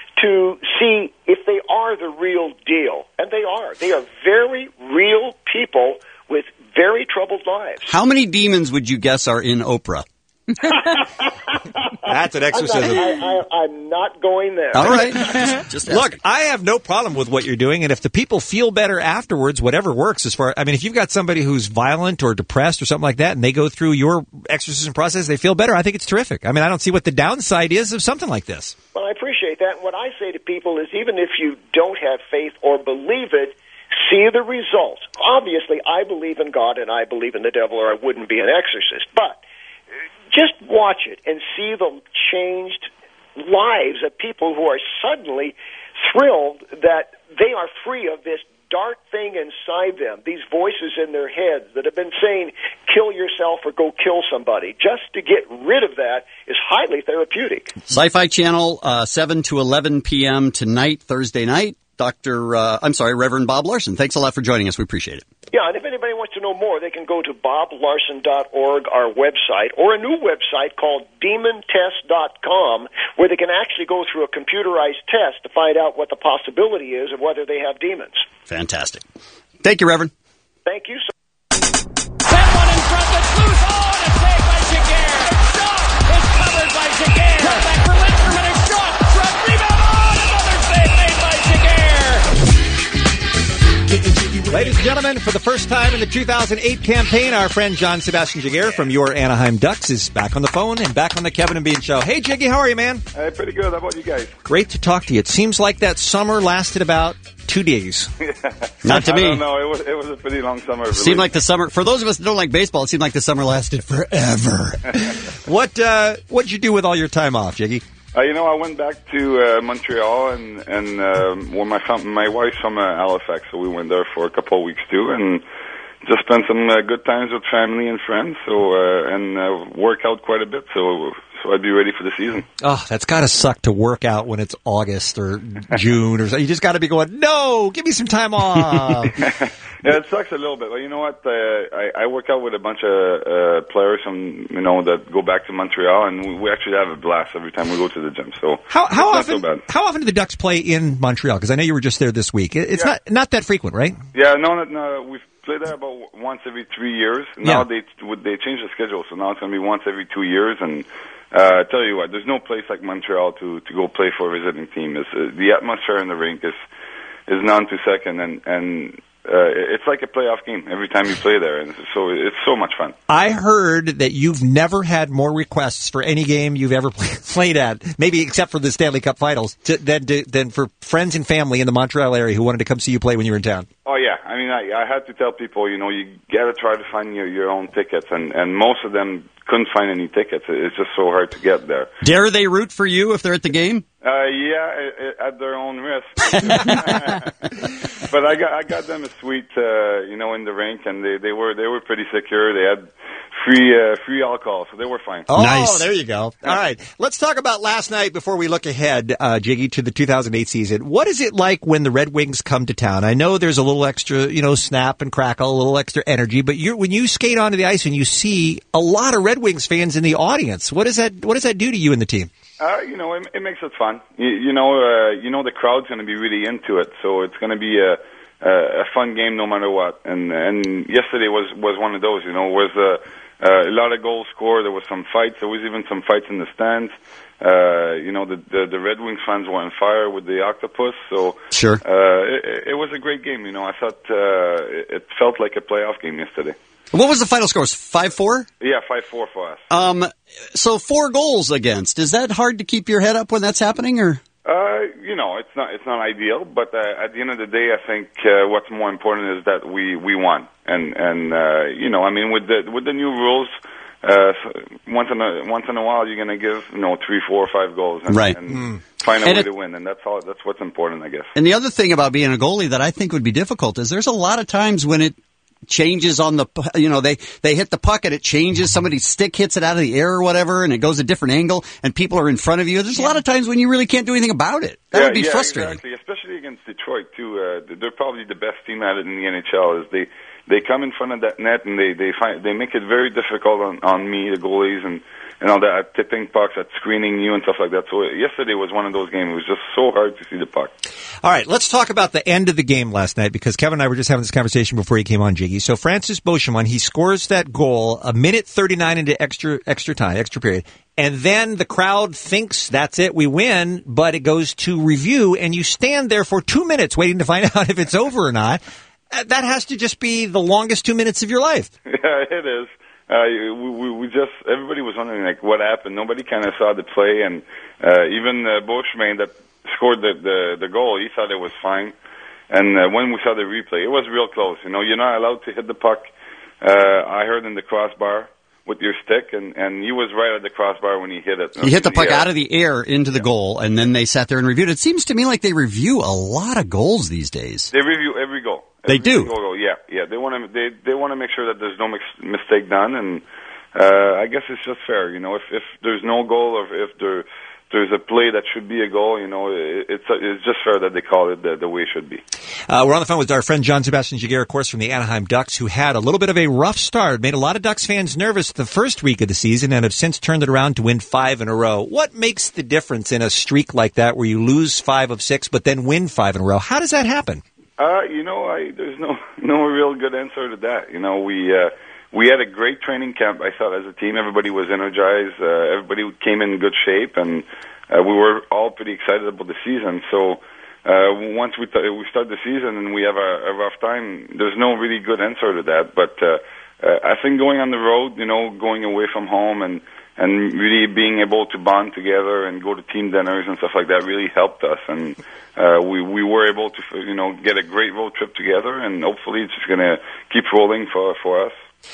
to see if they are the real deal. And they are. They are very real people with very troubled lives. How many demons would you guess are in Oprah? That's an exorcism. I'm not, I, I, I'm not going there. All right. just, just Look, I have no problem with what you're doing, and if the people feel better afterwards, whatever works. As far, I mean, if you've got somebody who's violent or depressed or something like that, and they go through your exorcism process, they feel better. I think it's terrific. I mean, I don't see what the downside is of something like this. Well, I appreciate that. And what I say to people is, even if you don't have faith or believe it, see the results. Obviously, I believe in God and I believe in the devil, or I wouldn't be an exorcist. But just watch it and see the changed lives of people who are suddenly thrilled that they are free of this dark thing inside them, these voices in their heads that have been saying, kill yourself or go kill somebody. Just to get rid of that is highly therapeutic. Sci-Fi Channel, uh, seven to eleven p.m. tonight, Thursday night. Doctor, uh, I'm sorry, Reverend Bob Larson. Thanks a lot for joining us. We appreciate it. Yeah, and if anybody wants to know more, they can go to bob larson dot org, our website, or a new website called demon test dot com, where they can actually go through a computerized test to find out what the possibility is of whether they have demons. Fantastic. Thank you, Reverend. Thank you so That one in front, that's loose. Oh, and a save by Jaguar. Shot is covered by Jaguar. Cut back for Lindstrom and a shot. Front rebound. Oh, and another save made by Jaguar. Ladies and gentlemen, for the first time in the two thousand eight campaign, our friend John Sebastian Jaguar from your Anaheim Ducks is back on the phone and back on the Kevin and Bean Show. Hey, Jiggy, how are you, man? Hey, pretty good. How about you guys? Great to talk to you. It seems like that summer lasted about two days. Not to I me. don't know. It was, it was a pretty long summer. It seemed like the summer, for those of us that don't like baseball, it seemed like the summer lasted forever. what uh, what'd you do with all your time off, Jiggy? Uh, you know, I went back to uh, Montreal, and and um, well, my fam- my wife's from uh, Halifax, so we went there for a couple of weeks too, and just spent some uh, good times with family and friends. So uh, and uh, work out quite a bit. So so I'd be ready for the season. Oh, that's got to suck to work out when it's August or June or so. You just got to be going, no, give me some time off. Yeah, it sucks a little bit, but you know what? Uh, I, I work out with a bunch of uh, players from you know that go back to Montreal, and we, we actually have a blast every time we go to the gym. So How, how it's often? not so bad. How often do the Ducks play in Montreal? Because I know you were just there this week. It- It's Yeah. not not that frequent, right? Yeah, no, no, no. We've played there about once every three years. Now Yeah. they they changed the schedule, so now it's going to be once every two years. And uh, I tell you what, there's no place like Montreal to to go play for a visiting team. It's, uh, the atmosphere in the rink is is none to second, and and. Uh, it's like a playoff game every time you play there, and so it's so much fun. I heard that you've never had more requests for any game you've ever play, played at, maybe except for the Stanley Cup Finals, to, than, to, than for friends and family in the Montreal area who wanted to come see you play when you were in town. Oh yeah, I mean, I, I had to tell people, you know, you got to try to find your your own tickets, and and most of them couldn't find any tickets. It's just so hard to get there. Dare they root for you if they're at the game? Uh, yeah, at, at their own risk. But I got I got them a suite, uh, you know, in the rink, and they, they were they were pretty secure. They had free uh, free alcohol, so they were fine. Oh, there you go. All right. Let's talk about last night before we look ahead, uh, Jiggy, to the two thousand eight season. What is it like when the Red Wings come to town? I know there's a little extra, you know, snap and crackle, a little extra energy, but you're, when you skate onto the ice and you see a lot of Red Wings fans in the audience, what does that what does that do to you and the team? Uh, you know, it, it makes it fun. You, you know, uh, you know the crowd's going to be really into it, so it's going to be a, a a fun game no matter what. And and yesterday was was one of those. You know, was a, a lot of goals scored. There was some fights. There was even some fights in the stands. Uh, you know, the, the the Red Wings fans were on fire with the octopus. So sure, uh, it, it was a great game. You know, I thought uh, it, it felt like a playoff game yesterday. What was the final score? five four? Yeah, five four for us. Um, so four goals against. Is that hard to keep your head up when that's happening, or? Uh, you know, it's not it's not ideal, but uh, at the end of the day, I think uh, what's more important is that we we won, and and uh, you know, I mean, with the with the new rules, uh, once in a once in a while, you're going to give you know three, four, five goals, and, Right. and Mm. find a And way it- to win, and that's all. That's what's important, I guess. And the other thing about being a goalie that I think would be difficult is there's a lot of times when it changes on the, pu- you know, they, they hit the puck and it changes. Somebody's stick hits it out of the air or whatever, and it goes a different angle, and people are in front of you. There's a lot of times when you really can't do anything about it. That yeah, would be yeah, frustrating. Exactly, especially against Detroit too. Uh, they're probably the best team at it in the N H L. Is they they come in front of that net and they they find they make it very difficult on on me, the goalies, and you know, that at tipping pucks, at screening you and stuff like that. So yesterday was one of those games. It was just so hard to see the puck. All right, let's talk about the end of the game last night, because Kevin and I were just having this conversation before he came on, Jiggy. So Francis Beauchemin, he scores that goal a minute thirty-nine into extra extra time, extra period. And then the crowd thinks that's it, we win, but it goes to review, and you stand there for two minutes waiting to find out if it's over or not. That has to just be the longest two minutes of your life. Yeah, it is. Uh, we, we, we just, everybody was wondering, like, what happened. Nobody kind of saw the play, and uh, even uh, Beauchemin that scored the, the, the goal, he thought it was fine. And uh, when we saw the replay, it was real close. You know, you're not allowed to hit the puck. Uh, I heard in the crossbar with your stick, and, and he was right at the crossbar when he hit it. He hit the puck out of the air into the goal, and then they sat there and reviewed it. It seems to me like they review a lot of goals these days. They review every goal. They Every do. single goal. Yeah, yeah. They want to. They they want to make sure that there's no mix, mistake done, and uh, I guess it's just fair. You know, if if there's no goal, or if there there's a play that should be a goal, you know, it, it's it's just fair that they call it the, the way it should be. Uh, we're on the phone with our friend John Sebastian Giguere, of course, from the Anaheim Ducks, who had a little bit of a rough start, made a lot of Ducks fans nervous the first week of the season, and have since turned it around to win five in a row. What makes the difference in a streak like that, where you lose five of six but then win five in a row? How does that happen? Uh, you know, I there's no no real good answer to that. You know, we uh, we had a great training camp. I thought as a team, everybody was energized. Uh, everybody came in good shape, and uh, we were all pretty excited about the season. So uh, once we th- we start the season and we have a, a rough time, there's no really good answer to that. But uh, uh, I think going on the road, you know, going away from home and and really being able to bond together and go to team dinners and stuff like that really helped us. And uh, we we were able to, you know, get a great road trip together, and hopefully it's just going to keep rolling for for us.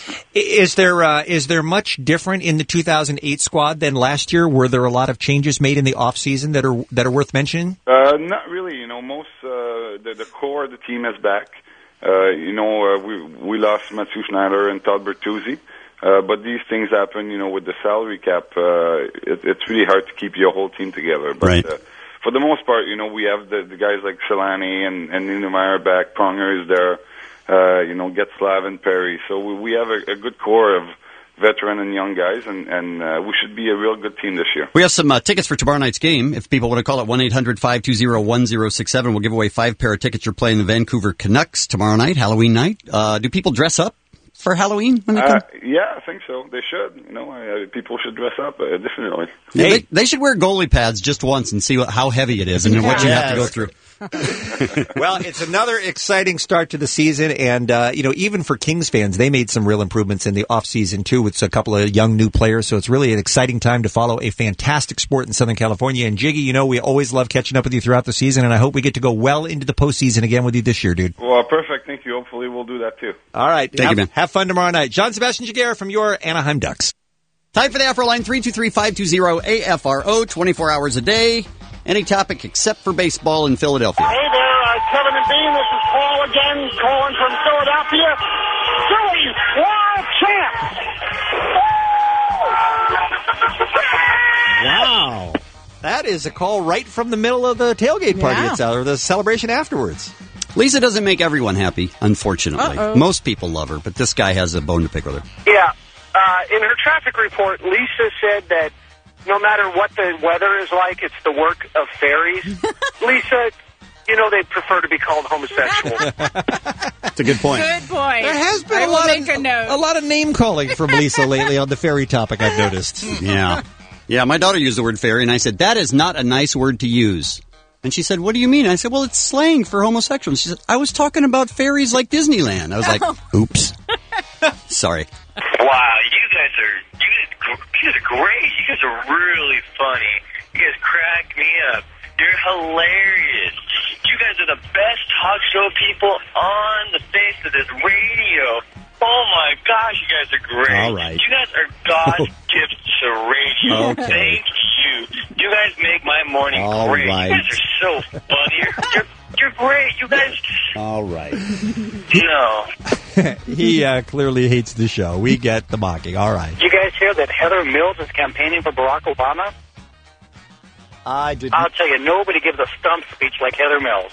Is there uh, is there much different in the two thousand eight squad than last year? Were there a lot of changes made in the off season that are that are worth mentioning? Uh, not really. You know, most uh, the, the core of the team is back. Uh, you know, uh, we we lost Mathieu Schneider and Todd Bertuzzi. Uh, but these things happen, you know, with the salary cap. Uh, it, it's really hard to keep your whole team together. But right. uh, for the most part, you know, we have the, the guys like Solani and, and Niedermeyer back. Pronger is there. Uh, you know, Getzlav and Perry. So we, we have a, a good core of veteran and young guys, and, and uh, we should be a real good team this year. We have some uh, tickets for tomorrow night's game. If people want to call it one eight hundred five two zero one zero six seven, we'll give away five pair of tickets. You're playing the Vancouver Canucks tomorrow night, Halloween night. Uh, do people dress up for Halloween when they come? Uh, yeah, I think so. They should. You know, uh, people should dress up, uh, definitely. Yeah, they, they should wear goalie pads just once and see what, how heavy it is and what you Yes. have to go through. Well, it's another exciting start to the season, and uh, you know, even for Kings fans, they made some real improvements in the off season too, with a couple of young new players. So it's really an exciting time to follow a fantastic sport in Southern California. And Jiggy, you know, we always love catching up with you throughout the season, and I hope we get to go well into the postseason again with you this year, dude. Well, perfect. Thank you. Hopefully, we'll do that too. All right, Thank have, you, man. have fun tomorrow night. John Sebastian Giguere from your Anaheim Ducks. Time for the Afro line, three two three five two zero A F R O, twenty-four hours a day. Any topic except for baseball in Philadelphia. Hey there, uh, Kevin and Bean. This is Paul again, calling from Philadelphia. Phillies world champs. Wow. That is a call right from the middle of the tailgate party, Yeah. it's, uh, or the celebration afterwards. Lisa doesn't make everyone happy, unfortunately. Uh-oh. Most people love her, but this guy has a bone to pick with her. Yeah. Uh, in her traffic report, Lisa said that no matter what the weather is like, it's the work of fairies. Lisa, you know they prefer to be called homosexual. That's a good point. Good point. There has been I a will lot make of a note. a lot of name calling from Lisa lately on the fairy topic, I've noticed. Yeah. Yeah, my daughter used the word fairy, and I said, that is not a nice word to use. And she said, what do you mean? I said, well, it's slang for homosexuals. She said, I was talking about fairies like Disneyland. I was like, oops. Sorry. Wow, you guys are you guys, you guys are great. You guys are really funny. You guys crack me up. You're hilarious. You guys are the best talk show people on the face of this radio. Oh my gosh, you guys are great. All right. You guys are God's gift to radio. Okay. Thank you. You guys make my morning All great. right. You guys are so funny. You're, you're, you're great. You guys. All right. No. He uh, clearly hates the show. We get the mocking. All right. Did you guys hear that Heather Mills is campaigning for Barack Obama? I did. I'll tell you, nobody gives a stump speech like Heather Mills.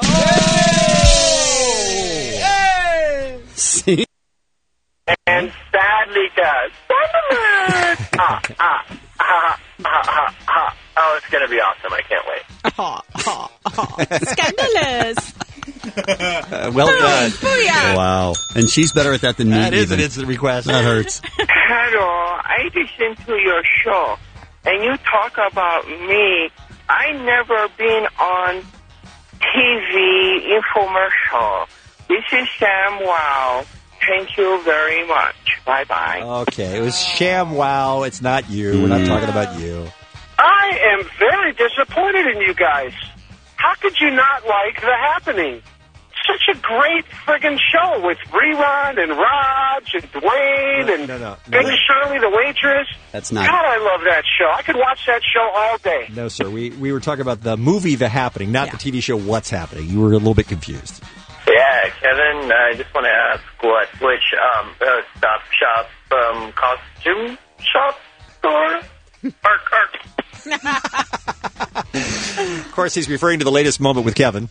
See? And sadly does. ah, ah, Ha, ha, ha. Oh, it's going to be awesome. I can't wait. Oh, oh, oh. Scandalous. Uh, well done. Booyah. Wow. And she's better at that than me. That is even. an instant request. That hurts. Hello, I listen to your show, and you talk about me. I never been on T V infomercial. This is Sam Wow. Thank you very much. Bye-bye. Okay, it was ShamWow. It's not you. We're not talking about you. I am very disappointed in you guys. How could you not like The Happening? Such a great friggin' show with Rerun and Raj and Dwayne and no, no, no, Big no. Shirley, the waitress. That's not. God, I love that show. I could watch that show all day. No, sir. We we were talking about the movie The Happening, not the T V show What's Happening. You were a little bit confused. Yeah, Kevin, I just want to ask what, which um, uh, stop shop um, costume shop store? Arc, arc. Of course, he's referring to the latest moment with Kevin.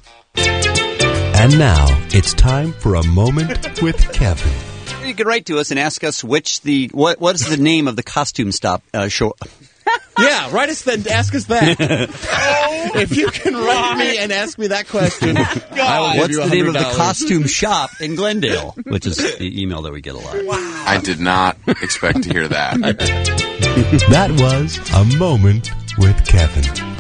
And now it's time for a moment with Kevin. You can write to us and ask us which the what what is the name of the costume stop uh, show. Yeah, write us then. Ask us that. If you can write me and ask me that question, I will give What's you the name of the one hundred dollars. costume shop in Glendale? Which is the email that we get a lot. I did not expect to hear that. That was a moment with Kevin.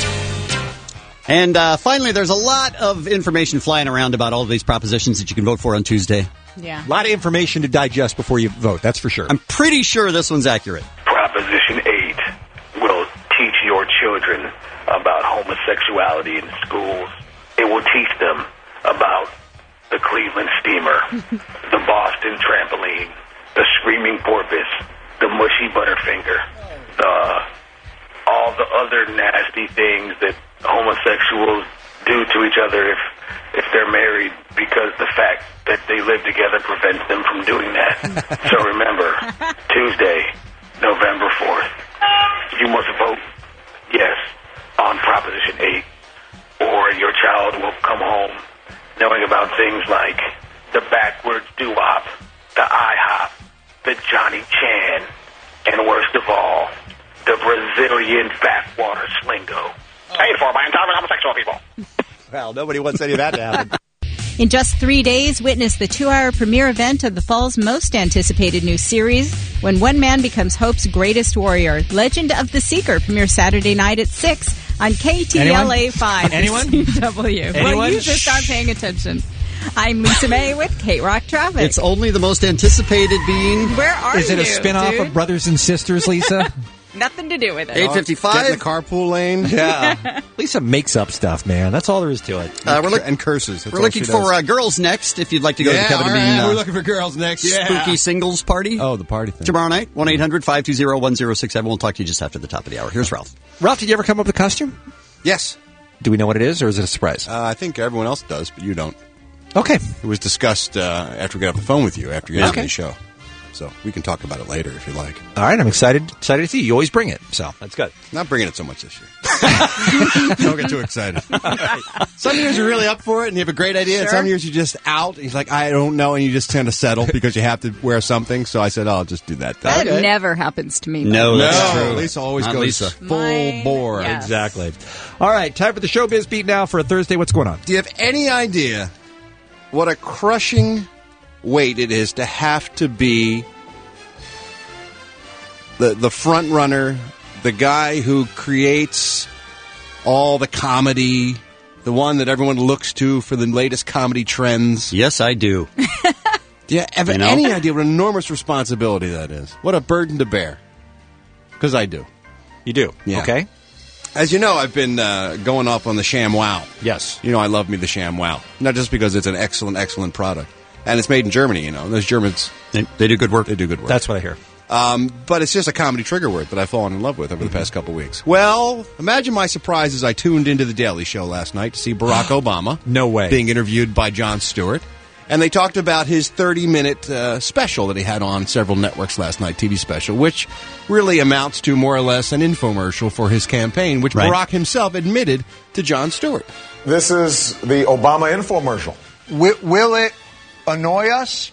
And uh, finally, there's a lot of information flying around about all of these propositions that you can vote for on Tuesday. Yeah. A lot of information to digest before you vote, that's for sure. I'm pretty sure this one's accurate. Proposition eight will teach your children about homosexuality in schools. It will teach them about the Cleveland Steamer, the Boston Trampoline, the Screaming Porpoise, the Mushy Butterfinger, the, all the other nasty things that homosexuals do to each other if if they're married, because the fact that they live together prevents them from doing that. So remember, Tuesday, November fourth, you must vote yes on Proposition eight, or your child will come home knowing about things like the backwards doo-wop, the IHOP, the Johnny Chan, and worst of all, the Brazilian backwater slingo. Paid for by entirely homosexual people. Well, nobody wants any of that to happen. In just three days, witness the two-hour premiere event of the fall's most anticipated new series, When One Man Becomes Hope's Greatest Warrior. Legend of the Seeker premieres Saturday night at six on K T L A five. Anyone? C W. Well, Anyone? you just aren't paying attention. I'm Lisa May with K-Rock Traffic. It's only the most anticipated being. Where are Is it you, a spin-off dude? of Brothers and Sisters, Lisa? Nothing to do with it. eight fifty-five. Get in the carpool lane. Yeah. Lisa makes up stuff, man. That's all there is to it. Uh, we're look- and curses. That's We're all looking she for does. uh, girls next. If you'd like to go Yeah, to the Kevin all and Bean right, uh, we're looking for girls next. Yeah. spooky singles party Oh, the party thing. tomorrow night, one eight hundred five two zero one zero six seven. We'll talk to you just after the top of the hour. Here's Ralph. Ralph, did you ever come up with a costume? Yes. Do we know what it is, or is it a surprise? Uh, I think everyone else does, but you don't. Okay. It was discussed uh, after we got off the phone with you after you Okay. ended the show. So we can talk about it later if you like. All right, I'm excited excited to see you. You always bring it, so that's good. Not bringing it so much this year. Don't get too excited. Some years you're really up for it and you have a great idea, and Sure. some years you're just out. He's like, I don't know, and you just tend to settle because you have to wear something. So I said, oh, I'll just do that. That Okay. never happens to me. No, that's No, true. Lisa always Not goes Lisa. full Mine- bore. yes. Exactly. All right, time for the Showbiz Beat now for a Thursday. What's going on? Do you have any idea what a crushing weight it is to have to be the the front runner, the guy who creates all the comedy, the one that everyone looks to for the latest comedy trends? Yes, I do. Do you have You know? any idea what an enormous responsibility that is? What a burden to bear. Because I do. You do. Yeah. Okay. As you know, I've been uh, going off on the ShamWow. Yes. You know, I love me the ShamWow. Not just because it's an excellent, excellent product. And it's made in Germany, you know. Those Germans, They, they do good work. they do good work. That's what I hear. Um, but it's just a comedy trigger word that I've fallen in love with over the past couple weeks. Well, imagine my surprise as I tuned into The Daily Show last night to see Barack Obama. No way. Being interviewed by Jon Stewart. And they talked about his thirty-minute uh, special that he had on several networks last night, T V special, which really amounts to more or less an infomercial for his campaign, which Right. Barack himself admitted to Jon Stewart. This is the Obama infomercial. Will, will it annoy us?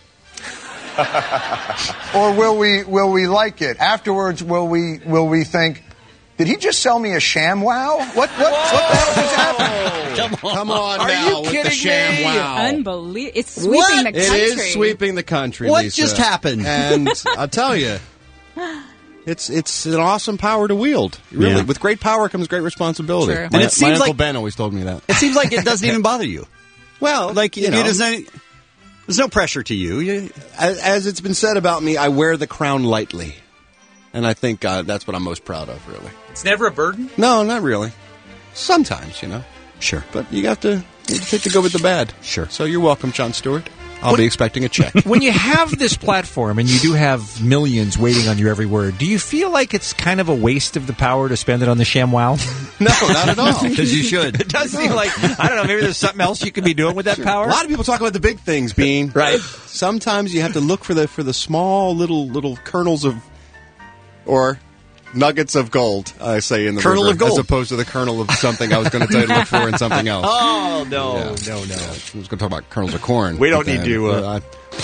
Or will we will we like it? Afterwards, will we will we think Did he just sell me a sham wow? What what what the hell just happened? Come on, Come on Are now you with the kidding sham me? wow. Unbelievable. It's sweeping What? the country. It is sweeping the country, What Lisa. just happened? And I'll tell you, it's it's an awesome power to wield. Really, Yeah. with great power comes great responsibility. True. My, And it my seems Uncle like- Ben always told me that. It seems like it doesn't even bother you. Well, Like you you know, there's, no, there's no pressure to you. you as, as it's been said about me, I wear the crown lightly, and I think uh, that's what I'm most proud of. Really, It's never a burden. no, not really. Sometimes, you know, Sure. but you have to you have to take the good with the bad. Sure. So you're welcome, Jon Stewart. I'll be expecting a check. When you have this platform and you do have millions waiting on your every word, do you feel like it's kind of a waste of the power to spend it on the ShamWow? No, not at all. Because you should. It does seem like, I don't know, maybe there's something else you could be doing with that power. A lot of people talk about the big things, Bean. Right. Sometimes you have to look for the for the small little little kernels of or nuggets of gold. I say in the Kernel river, of gold. as opposed to the kernel of something I was going to tell you to look for in something else. Oh, no, Yeah. no, no. I was going to talk about kernels of corn. We don't But need then- to, uh, I-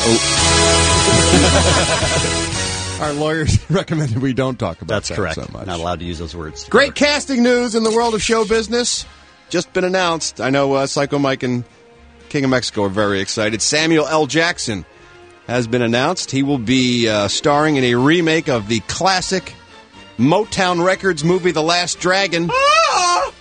oh. Our lawyers recommended we don't talk about That's that correct. so much. Not allowed to use those words. Great casting news in the world of show business. Just been announced. I know uh, Psycho Mike and King of Mexico are very excited. Samuel L. Jackson has been announced. He will be uh, starring in a remake of the classic Motown Records movie, The Last Dragon. I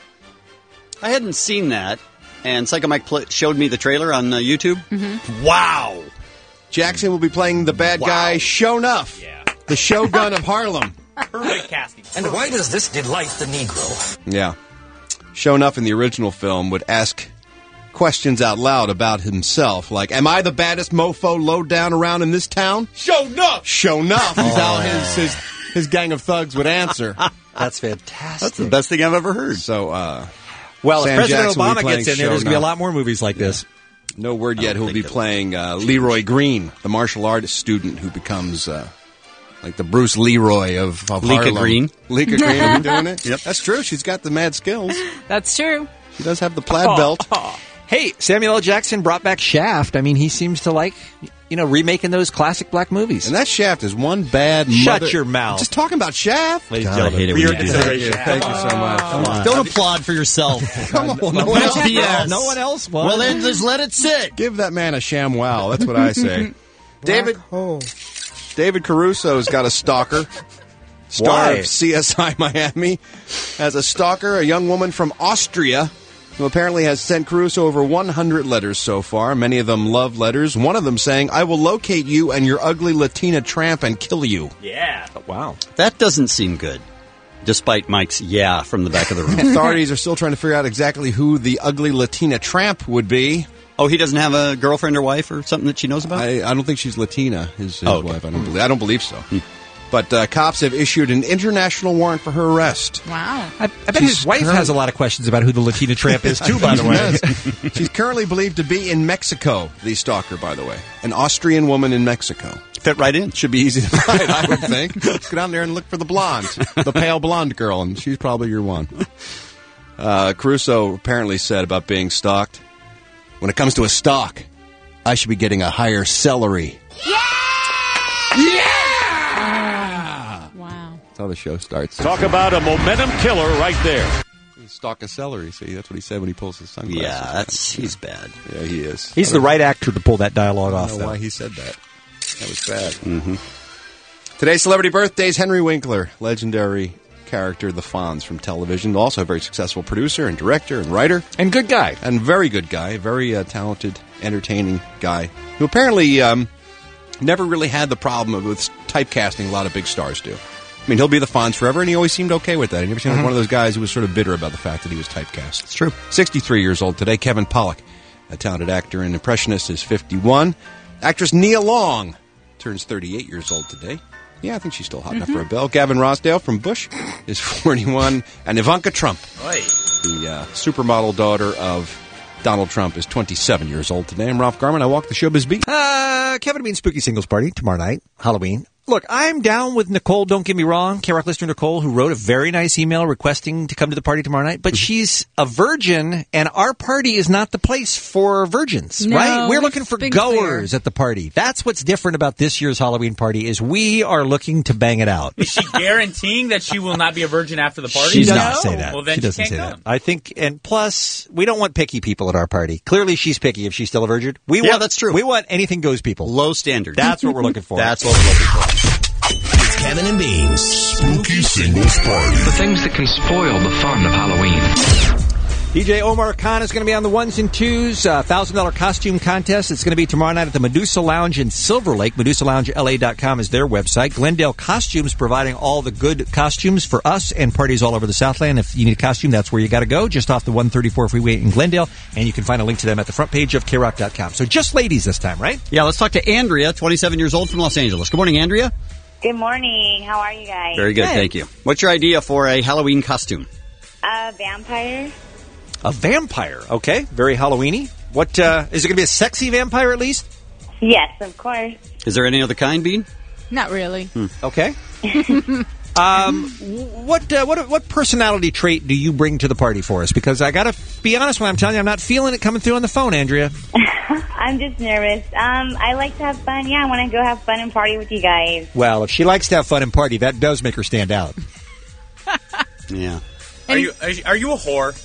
hadn't seen that, and Psycho Mike pl- showed me the trailer on uh, YouTube. Wow. Jackson will be playing the bad guy, Sho'nuff, the Shogun of Harlem. Perfect casting. And why does this delight the Negro? Yeah. Sho'nuff in the original film would ask questions out loud about himself, like, am I the baddest mofo low down around in this town? Sho'nuff! Sho'nuff is how his, his, his gang of thugs would answer. That's fantastic. That's the best thing I've ever heard. So, uh, Well, Sam if President Jackson will be Obama playing gets in there, there's going to be a Sho'nuff. lot more movies like this. No word yet I don't who'll be think playing uh, Leroy Green, the martial arts student who becomes uh, like the Bruce Leroy of, of Lika Harlem. Green. Lika Green will be doing it? Yep. That's true. She's got the mad skills. That's true. She does have the plaid belt. Hey, Samuel L. Jackson brought back Shaft. I mean, he seems to like, you know, remaking those classic black movies. And that Shaft is one bad Shut mother- your mouth. Just talking about Shaft. Ladies and God, I gentlemen, hate it for when your you do that. consideration. Thank you so much. Come on. Don't applaud for yourself. Come on. No one Well, else. B S. No one else won. Well, then just let it sit. Give that man a sham wow. That's what I say. David David Caruso's got a stalker. Star Why? of C S I Miami has a stalker, a young woman from Austria, who apparently has sent Caruso over one hundred letters so far, many of them love letters. One of them saying, I will locate you and your ugly Latina tramp and kill you. Yeah. Oh, wow. That doesn't seem good, despite Mike's yeah from the back of the room. Authorities are still trying to figure out exactly who the ugly Latina tramp would be. Oh, he doesn't have a girlfriend or wife or something that she knows about? I, I don't think she's Latina, his, his Oh, okay. wife. I don't believe, I don't believe so. But uh, cops have issued an international warrant for her arrest. Wow. I, I bet his wife has a lot of questions about who the Latina tramp is, too, by the way. Yes. She's currently believed to be in Mexico, the stalker, by the way. An Austrian woman in Mexico. Fit right in. Should be easy to find, I would think. Let's go down there and look for the blonde, the pale blonde girl, and she's probably your one. Uh, Caruso apparently said about being stalked, when it comes to a stalk, I should be getting a higher salary. Wow. That's how the show starts. Talk about a momentum killer right there. Stalk a celery. See, that's what he said when he pulls his sunglasses. Yeah, that's he's bad. Yeah, he is. He's the right actor to pull that dialogue I off, don't know though. why he said that. That was bad. Mm-hmm. Today's celebrity birthdays: Henry Winkler, legendary character, the Fonz from television. Also a very successful producer and director and writer. And good guy. And very good guy. Very uh, talented, entertaining guy. Who apparently um, never really had the problem of, with typecasting a lot of big stars do. I mean, he'll be the Fonz forever, and he always seemed okay with that. He never seemed Mm-hmm. like one of those guys who was sort of bitter about the fact that he was typecast. It's true. sixty-three years old today. Kevin Pollak, a talented actor and impressionist, is fifty-one. Actress Nia Long turns thirty-eight years old today. Yeah, I think she's still hot enough for a bell. Gavin Rossdale from Bush is forty-one. And Ivanka Trump, the uh, supermodel daughter of Donald Trump, is twenty-seven years old today. I'm Ralph Garman. I walk the showbiz beat. Uh, Kevin and Bean Spooky Singles Party tomorrow night, Halloween. Look, I'm down with Nicole, don't get me wrong, K-Rock listener Nicole, who wrote a very nice email requesting to come to the party tomorrow night, but she's a virgin, and our party is not the place for virgins, No, right? We're we've looking for been goers clear. at the party. That's what's different about this year's Halloween party, is we are looking to bang it out. Is she guaranteeing that she will not be a virgin after the party? She doesn't No. say that. Well, then she she, doesn't can't say come. that. I think, and plus, we don't want picky people at our party. Clearly, she's picky if she's still a virgin. We Yeah, want, that's true. We want anything goes people. Low standards. That's what we're looking for. That's what we're looking for. It's Kevin and Bean's Spooky Singles Party. The things that can spoil the fun of Halloween. D J Omar Khan is going to be on the ones and twos, uh, one thousand dollars costume contest. It's going to be tomorrow night at the Medusa Lounge in Silver Lake. Medusa Lounge L A dot com is their website. Glendale Costumes providing all the good costumes for us and parties all over the Southland. If you need a costume, that's where you got to go, just off the one thirty-four freeway in Glendale. And you can find a link to them at the front page of K rock dot com. So just ladies this time, right? Yeah, let's talk to Andrea, twenty-seven years old from Los Angeles. Good morning, Andrea. Good morning. How are you guys? Very good, thank you. What's your idea for a Halloween costume? Uh, vampire. A vampire. Okay, very Halloween-y. What, uh, is it going to be a sexy vampire at least? Yes, of course. Is there any other kind, Bean? Not really. Hmm. Okay. um, what uh, what what personality trait do you bring to the party for us? Because I got to be honest when I'm telling you, I'm not feeling it coming through on the phone, Andrea. I'm just nervous. Um, I like to have fun. Yeah, I want to go have fun and party with you guys. Well, if she likes to have fun and party, that does make her stand out. Yeah. Are you are you- are you a whore?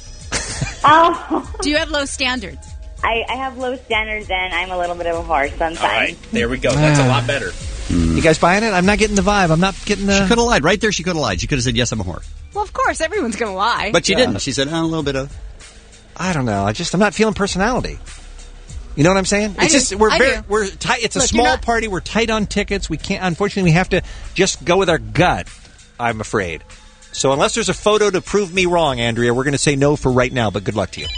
Oh. Do you have low standards? I, I have low standards and I'm a little bit of a whore sometimes. All right, there we go. That's a lot better. You guys buying it? I'm not getting the vibe. I'm not getting the... She could have lied. Right there, she could have lied. She could have said, yes, I'm a whore. Well, of course, everyone's going to lie. But she Yeah. didn't. She said, oh, a little bit of... I don't know. I just, I'm not feeling personality. You know what I'm saying? I It's do. just, we're I very, do. we're tight. It's a Look, you're small not- party. We're tight on tickets. We can't, unfortunately, we have to just go with our gut, I'm afraid. So unless there's a photo to prove me wrong, Andrea, we're going to say no for right now, but good luck to you.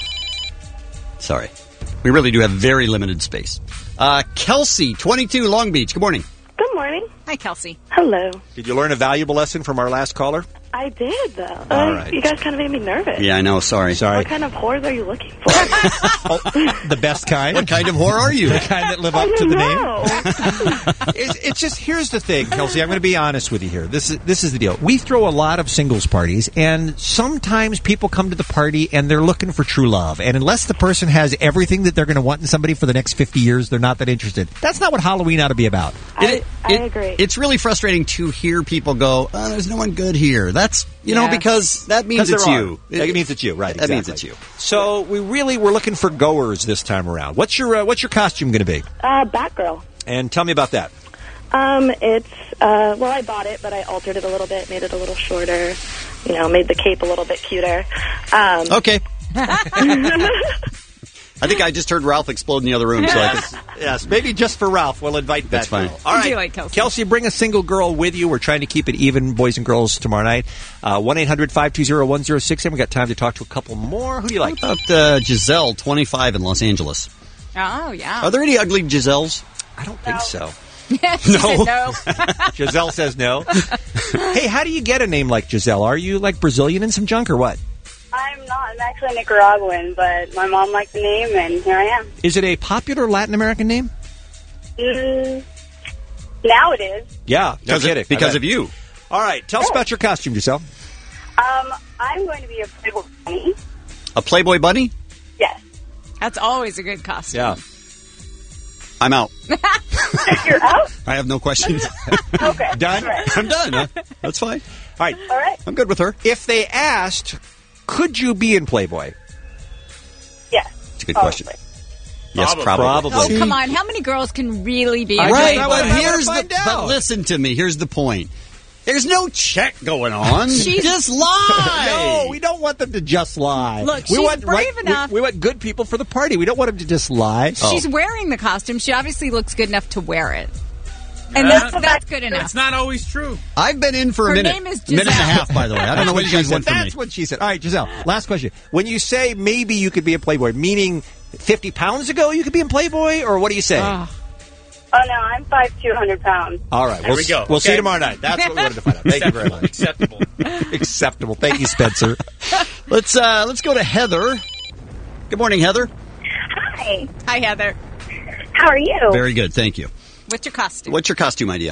Sorry. We really do have very limited space. Uh, Kelsey, twenty-two, Long Beach. Good morning. Good morning. Hi, Kelsey. Hello. Did you learn a valuable lesson from our last caller? I did, though. All Uh, right. You guys kind of made me nervous. Yeah, I know. Sorry. Sorry. What kind of whores are you looking for? The best kind. What kind of whore are you? The kind that live up I to don't the know. name. It's, it's just, here's the thing, Kelsey. I'm going to be honest with you here. This is this is the deal. We throw a lot of singles parties, and sometimes people come to the party and they're looking for true love. And unless the person has everything that they're going to want in somebody for the next fifty years, they're not that interested. That's not what Halloween ought to be about. I, I agree. It's really frustrating to hear people go, oh, there's no one good here. That's, you know, Yeah. because that means 'Cause it's there you. are. That means it's you, right? That means exactly. it's you. So we really we're looking for goers this time around. What's your uh, what's your costume going to be? Uh, Batgirl. And tell me about that. Um, it's, uh, well, I bought it, but I altered it a little bit, made it a little shorter, you know, made the cape a little bit cuter. Um, Okay. I think I just heard Ralph explode in the other room. So I could, Yes, maybe just for Ralph, we'll invite That's that fine. girl. All I do right, like Kelsey. Kelsey, bring a single girl with you. We're trying to keep it even, boys and girls, tomorrow night. Uh, one eight hundred five two zero one zero six seven. We got time to talk to a couple more. Who do you like? How about uh, Giselle, twenty-five, in Los Angeles? Oh, yeah. Are there any ugly Giselles? I don't think so. She No. said no. Giselle says no. Hey, how do you get a name like Giselle? Are you like Brazilian and some junk or what? I'm not. I'm actually Nicaraguan, but my mom liked the name, and here I am. Is it a popular Latin American name? Mm, now it is. Yeah, no Because of- kidding. because I bet. of you. All right, tell us about your costume, Giselle. Um, I'm going to be a Playboy bunny. A Playboy bunny? Yes. That's always a good costume. Yeah. I'm out. You're out? I have no questions. Okay. Done? All right. I'm done. Huh? That's fine. All right. All right. I'm good with her. If they asked, could you be in Playboy? Yes. It's a good question. Yes, Probably. probably. Probably. Oh, come on. How many girls can really be I a Right, know, but I wanna here's the. find out. But listen to me. Here's the point. There's no check going on. She's- Just lie. No, we don't want them to just lie. Look, we she's want, brave we- enough. We, want good people for the party. We don't want them to just lie. She's wearing the costume. She obviously looks good enough to wear it. And that's, that's good enough. It's not always true. I've been in for Her a minute. name is minute and a Giselle. half, by the way. I don't know what you guys want from me. That's what she said. All right, Giselle, last question. When you say maybe you could be a Playboy, meaning fifty pounds ago you could be in Playboy, or what do you say? Ah. Oh, no, I'm five two hundred pounds. All right, There we'll, we go. We'll see you Okay. tomorrow night. That's what we wanted to find out. Thank you very much. Acceptable. Acceptable. Thank you, Spencer. Let's uh, let's go to Heather. Good morning, Heather. Hi. Hi, Heather. How are you? Very good, thank you. What's your costume? What's your costume idea?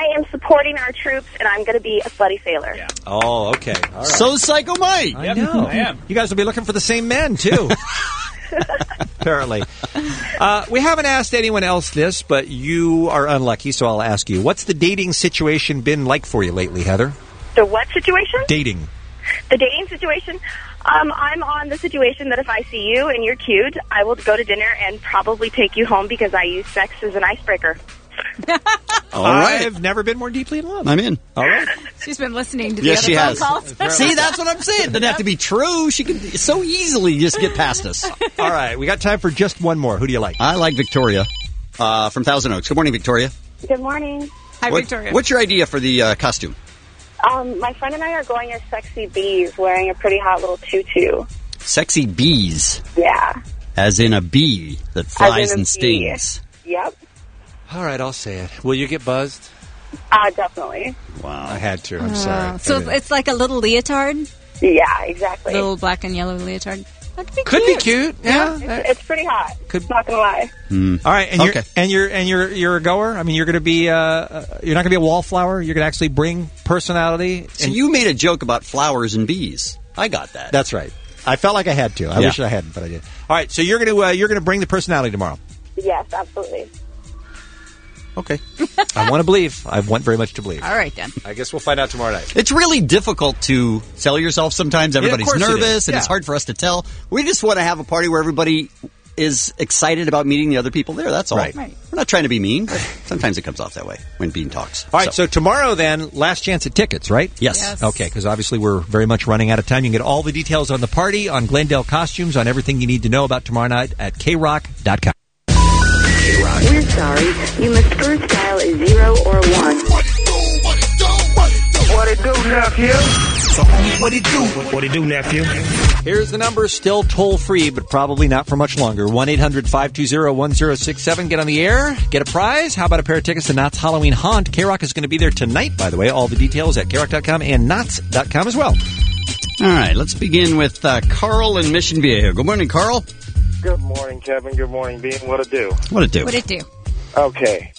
I am supporting our troops, and I'm going to be a slutty sailor. Yeah. Oh, okay. All right. So Psycho Mike. I know. I am. You guys will be looking for the same men, too. Apparently. Uh, we haven't asked anyone else this, but you are unlucky, so I'll ask you. What's the dating situation been like for you lately, Heather? The what situation? Dating. The dating situation? Um, I'm on the situation that if I see you and you're cute, I will go to dinner and probably take you home because I use sex as an icebreaker. All right. I've never been more deeply in love. I'm in. All right. She's been listening to the Yes, other she phone has. calls. See, that's what I'm saying. Doesn't have to be true. She can so easily just get past us. All right. We got time for just one more. Who do you like? I like Victoria uh, from Thousand Oaks. Good morning, Victoria. Good morning. Hi, What- Victoria. What's your idea for the uh, costume? Um, my friend and I are going as sexy bees wearing a pretty hot little tutu. Sexy bees, Yeah. as in a bee that As flies in a and bee. stings. Yep. All right, I'll say it. Will you get buzzed? Uh, definitely. Wow. I had to. I'm Oh, sorry. so I mean, it's like a little leotard? Yeah, exactly. Little black and yellow leotard. That could be could cute. be cute. Yeah. It's, it's pretty hot. Could- Not gonna lie. All right, and you're Okay. and you're and you're you're a goer. I mean, you're going to be uh, uh, you're not going to be a wallflower. You're going to actually bring personality. So and- you made a joke about flowers and bees. I got that. That's right. I felt like I had to. I Yeah. wish I hadn't, but I did. All right, so you're going to uh, you're going to bring the personality tomorrow. Yes, absolutely. Okay. I want to believe. I want very much to believe. All right, then. I guess we'll find out tomorrow night. It's really difficult to sell yourself sometimes. Everybody's course it nervous, is. and Yeah. it's hard for us to tell. We just want to have a party where everybody is excited about meeting the other people there. That's all. Right. Right. We're not trying to be mean, but sometimes it comes off that way when Bean talks. All right, so, tomorrow then, last chance at tickets, right? Yes. Yes. Okay, because obviously we're very much running out of time. You can get all the details on the party, on Glendale costumes, on everything you need to know about tomorrow night at k rock dot com. We're sorry. You must first dial a zero or one. What it do, nephew? So, homie, what it do? What it do, nephew? Here's the number, still toll-free, but probably not for much longer. one eight hundred five two zero one zero six seven. Get on the air. Get a prize. How about a pair of tickets to Knott's Halloween Haunt? K-Rock is going to be there tonight, by the way. All the details at k rock dot com and knots dot com as well. All right, let's begin with uh, Carl in Mission Viejo. Good morning, Carl. Good morning, Kevin. Good morning, Bean. What it do? What it do? What'd it do? Okay.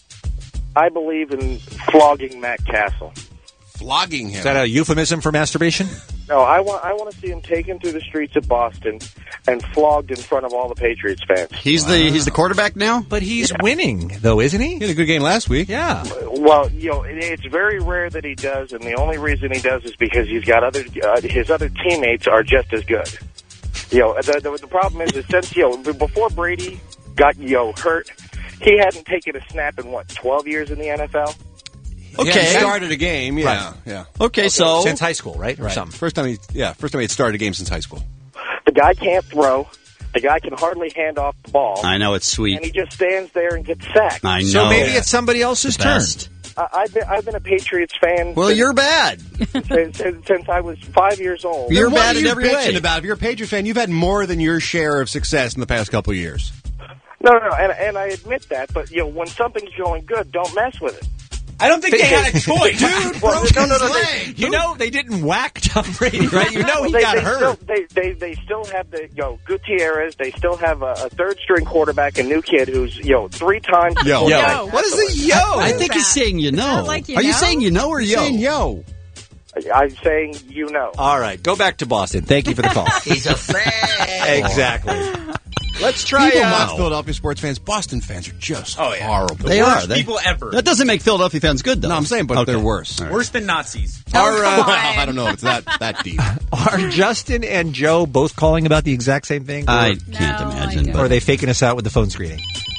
I believe in flogging Matt Castle. Flogging him. Is that a euphemism for masturbation? No, I want I want to see him taken through the streets of Boston and flogged in front of all the Patriots fans. He's the he's the quarterback now? But he's winning, though, isn't he? He had a good game last week. Yeah. Well, you know, it, it's very rare that he does, and the only reason he does is because he's got other uh, his other teammates are just as good. You know, the, the, the problem is that since, you know, before Brady got, you know, hurt, he hadn't taken a snap in, what, twelve years in the N F L? Okay. Okay. He started a game, yeah. Right. yeah. Okay, so Since high school, right? Or Right. something. First time he, yeah, first time he had started a game since high school. The guy can't throw. The guy can hardly hand off the ball. I know it's sweet. And he just stands there and gets sacked. I know. So maybe it's somebody else's The turn. best. I, I've, been, I've been a Patriots fan Well, since, you're bad. since, since, since I was five years old. You're Then what bad are in you every bitching way. about? If you're a Patriots fan, you've had more than your share of success in the past couple of years. No, no, no, and, and I admit that, but, you know, when something's going good, don't mess with it. I don't think they had a choice. Dude Well, broke no, no, his no, they- leg. You know, they didn't whack Tom Brady, right? You know he they, got they hurt. Still, they, they, they still have the, you know, Gutierrez. They still have a, a third-string quarterback, a new kid who's, you know, three times... Yo. Yo. Yo. What is a yo? I think he's saying you know. Sound like you Are you know? saying you know or yo? Saying yo. I'm saying you know. All right, go back to Boston. Thank you for the call. He's a fan. Exactly. Let's try. People uh, not Philadelphia sports fans. Boston fans are just Oh, yeah. horrible. The They worst are. They- people ever. That doesn't make Philadelphia fans good, though. No, I'm saying, but Okay. they're worse. Worse than Nazis. Oh, Our, uh, come Well, on. I don't know if it's that, that deep. Are Justin and Joe both calling about the exact same thing? Or, I can't No, I imagine. don't. or are they faking us out with the phone screening?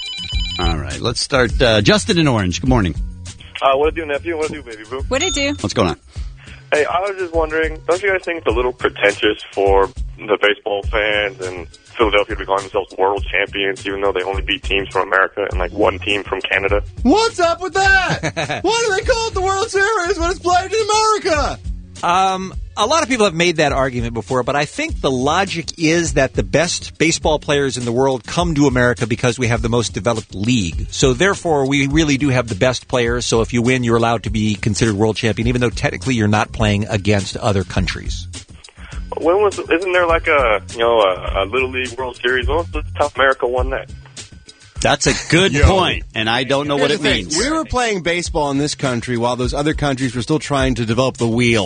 All right, let's start. Uh, Justin in Orange. Good morning. Uh, what it do, nephew? What it do, baby boo? What'd it do? What's going on? Hey, I was just wondering, don't you guys think it's a little pretentious for the baseball fans and Philadelphia to be calling themselves world champions, even though they only beat teams from America and like one team from Canada? What's up with that? Why do they call it the World Series when it's played in America? Um, a lot of people have made that argument before, but I think the logic is that the best baseball players in the world come to America because we have the most developed league. So therefore, we really do have the best players. So if you win, you're allowed to be considered world champion, even though technically you're not playing against other countries. When was? Isn't there like a you know a, a Little League World Series? When was the time America won that? That's a good Yo. point, and I don't know what Here's it the thing. means. We were playing baseball in this country while those other countries were still trying to develop the wheel.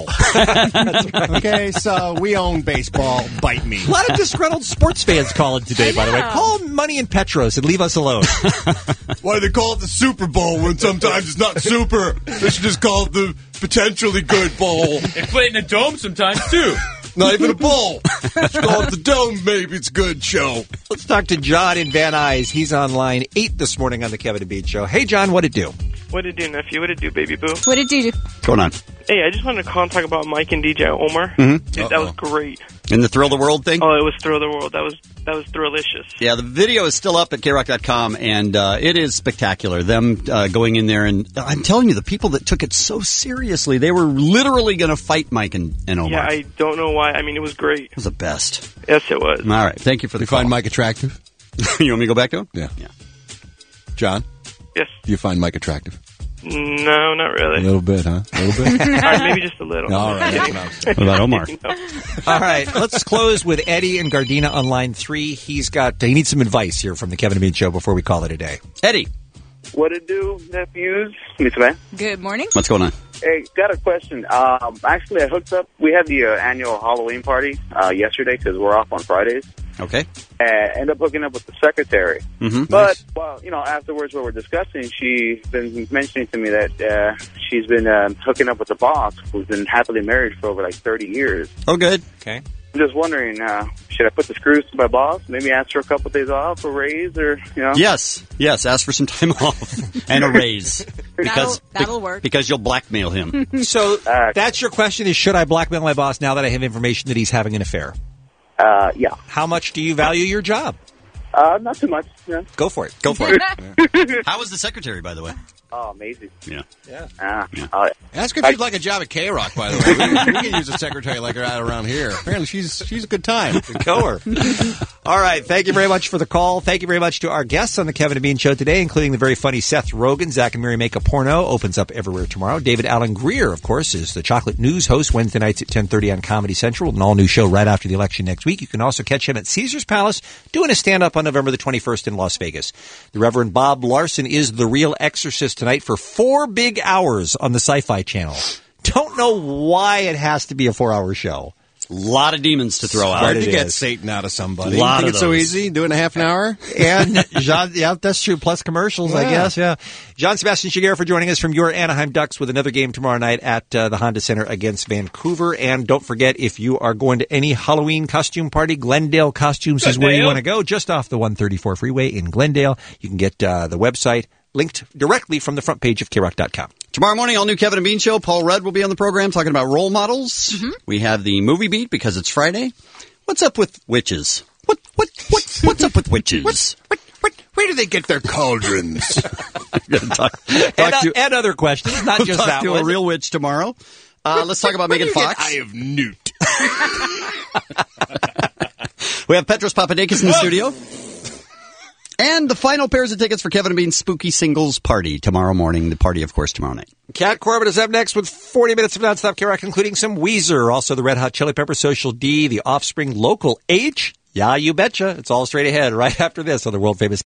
Okay, so we own baseball. Bite me. A lot of disgruntled sports fans calling today, by the way. Call Money and Petros and leave us alone. Why do they call it the Super Bowl when sometimes it's not super? They should just call it the potentially good bowl. They play it in a dome sometimes, too. Not even a bowl. Just call it the dome, maybe it's a good show. Let's talk to John in Van Nuys. He's on line eight this morning on the Kevin and Bean Show. Hey, John, what'd it do? What'd it do, nephew? What'd it do, baby boo? What did you do? What's going on? Hey, I just wanted to call and talk about Mike and D J Omar. Mhm. Dude, that was great. In the Thrill the World thing? Oh, it was Thrill the World. That was that was thrillicious. Yeah, the video is still up at K rock dot com, and uh, it is spectacular. Them uh, going in there, and I'm telling you, the people that took it so seriously, they were literally going to fight Mike and, and Omar. Yeah, I don't know why. I mean, it was great. It was the best. Yes, it was. All right, thank you for the You call. find Mike attractive? You want me to go back to him? Yeah. Yeah. John? Yes. Do you find Mike attractive? No, not A really. little bit, huh? A little bit? All right, maybe just a little. All right, that's Kidding. what I was saying. What about Omar? No. All right, let's close with Eddie and Gardena on line three. He's got, he needs some advice here from the Kevin and Bean Show before we call it a day. Eddie, What it do, nephews? Mister Man. Good morning. what's going on? Hey, got a question. Um, actually, I hooked up. We had the uh, annual Halloween party uh, yesterday because we're off on Fridays. Okay. And ended up hooking up with the secretary. Mm-hmm. But, well, you know, afterwards what we're discussing, she's been mentioning to me that uh, she's been uh, hooking up with the boss, who's been happily married for over like thirty years. Oh, good. Okay. I'm just wondering, uh, should I put the screws to my boss? Maybe ask for a couple of days off, a raise, or, you know? Yes, yes, ask for some time off and a raise. Because, That'll- that'll work. Because you'll blackmail him. So that's your question is, should I blackmail my boss now that I have information that he's having an affair? Uh, yeah. How much do you value your job? Uh, not too much. Yeah. Go for it. Go for it. How was the secretary, by the way? Oh, amazing. Yeah. Yeah. Ah, uh, Ask her if she'd like a job at K Rock, by the way. We, we can use a secretary like her out around here. Apparently, she's she's a good time. Goer. All right. Thank you very much for the call. Thank you very much to our guests on the Kevin and Bean Show today, including the very funny Seth Rogen. Zach and Mary Make a Porno opens up everywhere tomorrow. David Allen Greer, of course, is the Chocolate News host Wednesday nights at ten thirty on Comedy Central, an all-new show right after the election next week. You can also catch him at Caesar's Palace doing a stand-up on November the twenty-first in Las Vegas. The Reverend Bob Larson is the real exorcist tonight for four big hours on the Sci-Fi Channel. Don't know why it has to be a four-hour show. A lot of demons to throw out. Hard to it get is. Satan out of somebody. A lot Think of it's so those. easy? Do it in a half an hour? And John, yeah, that's true. Plus commercials, I Yeah. guess. Yeah. John Sebastian Shigeru for joining us from your Anaheim Ducks with another game tomorrow night at uh, the Honda Center against Vancouver. And don't forget, if you are going to any Halloween costume party, Glendale Costumes is where you Glendale? want to go. Just off the one thirty-four freeway in Glendale. You can get uh, the website linked directly from the front page of K rock dot com. Tomorrow morning, all new Kevin and Bean Show. Paul Rudd will be on the program talking about role models. Mm-hmm. We have the movie beat because it's Friday. What's up with witches? What what what what's up with witches? What, what, where do they get their cauldrons? Gonna talk, And, talk uh, to, and other questions, not just talk that to one. a real witch tomorrow. Uh, let's talk about Megan Fox. Eye of Newt. We have Petros Papadakis in the studio. And the final pairs of tickets for Kevin and Bean's Spooky Singles Party tomorrow morning. The party, of course, tomorrow night. Kat Corbett is up next with forty minutes of nonstop K Rock, including some Weezer, also the Red Hot Chili Peppers, Social D, the Offspring, Local H. Yeah, you betcha. It's all straight ahead right after this on the world famous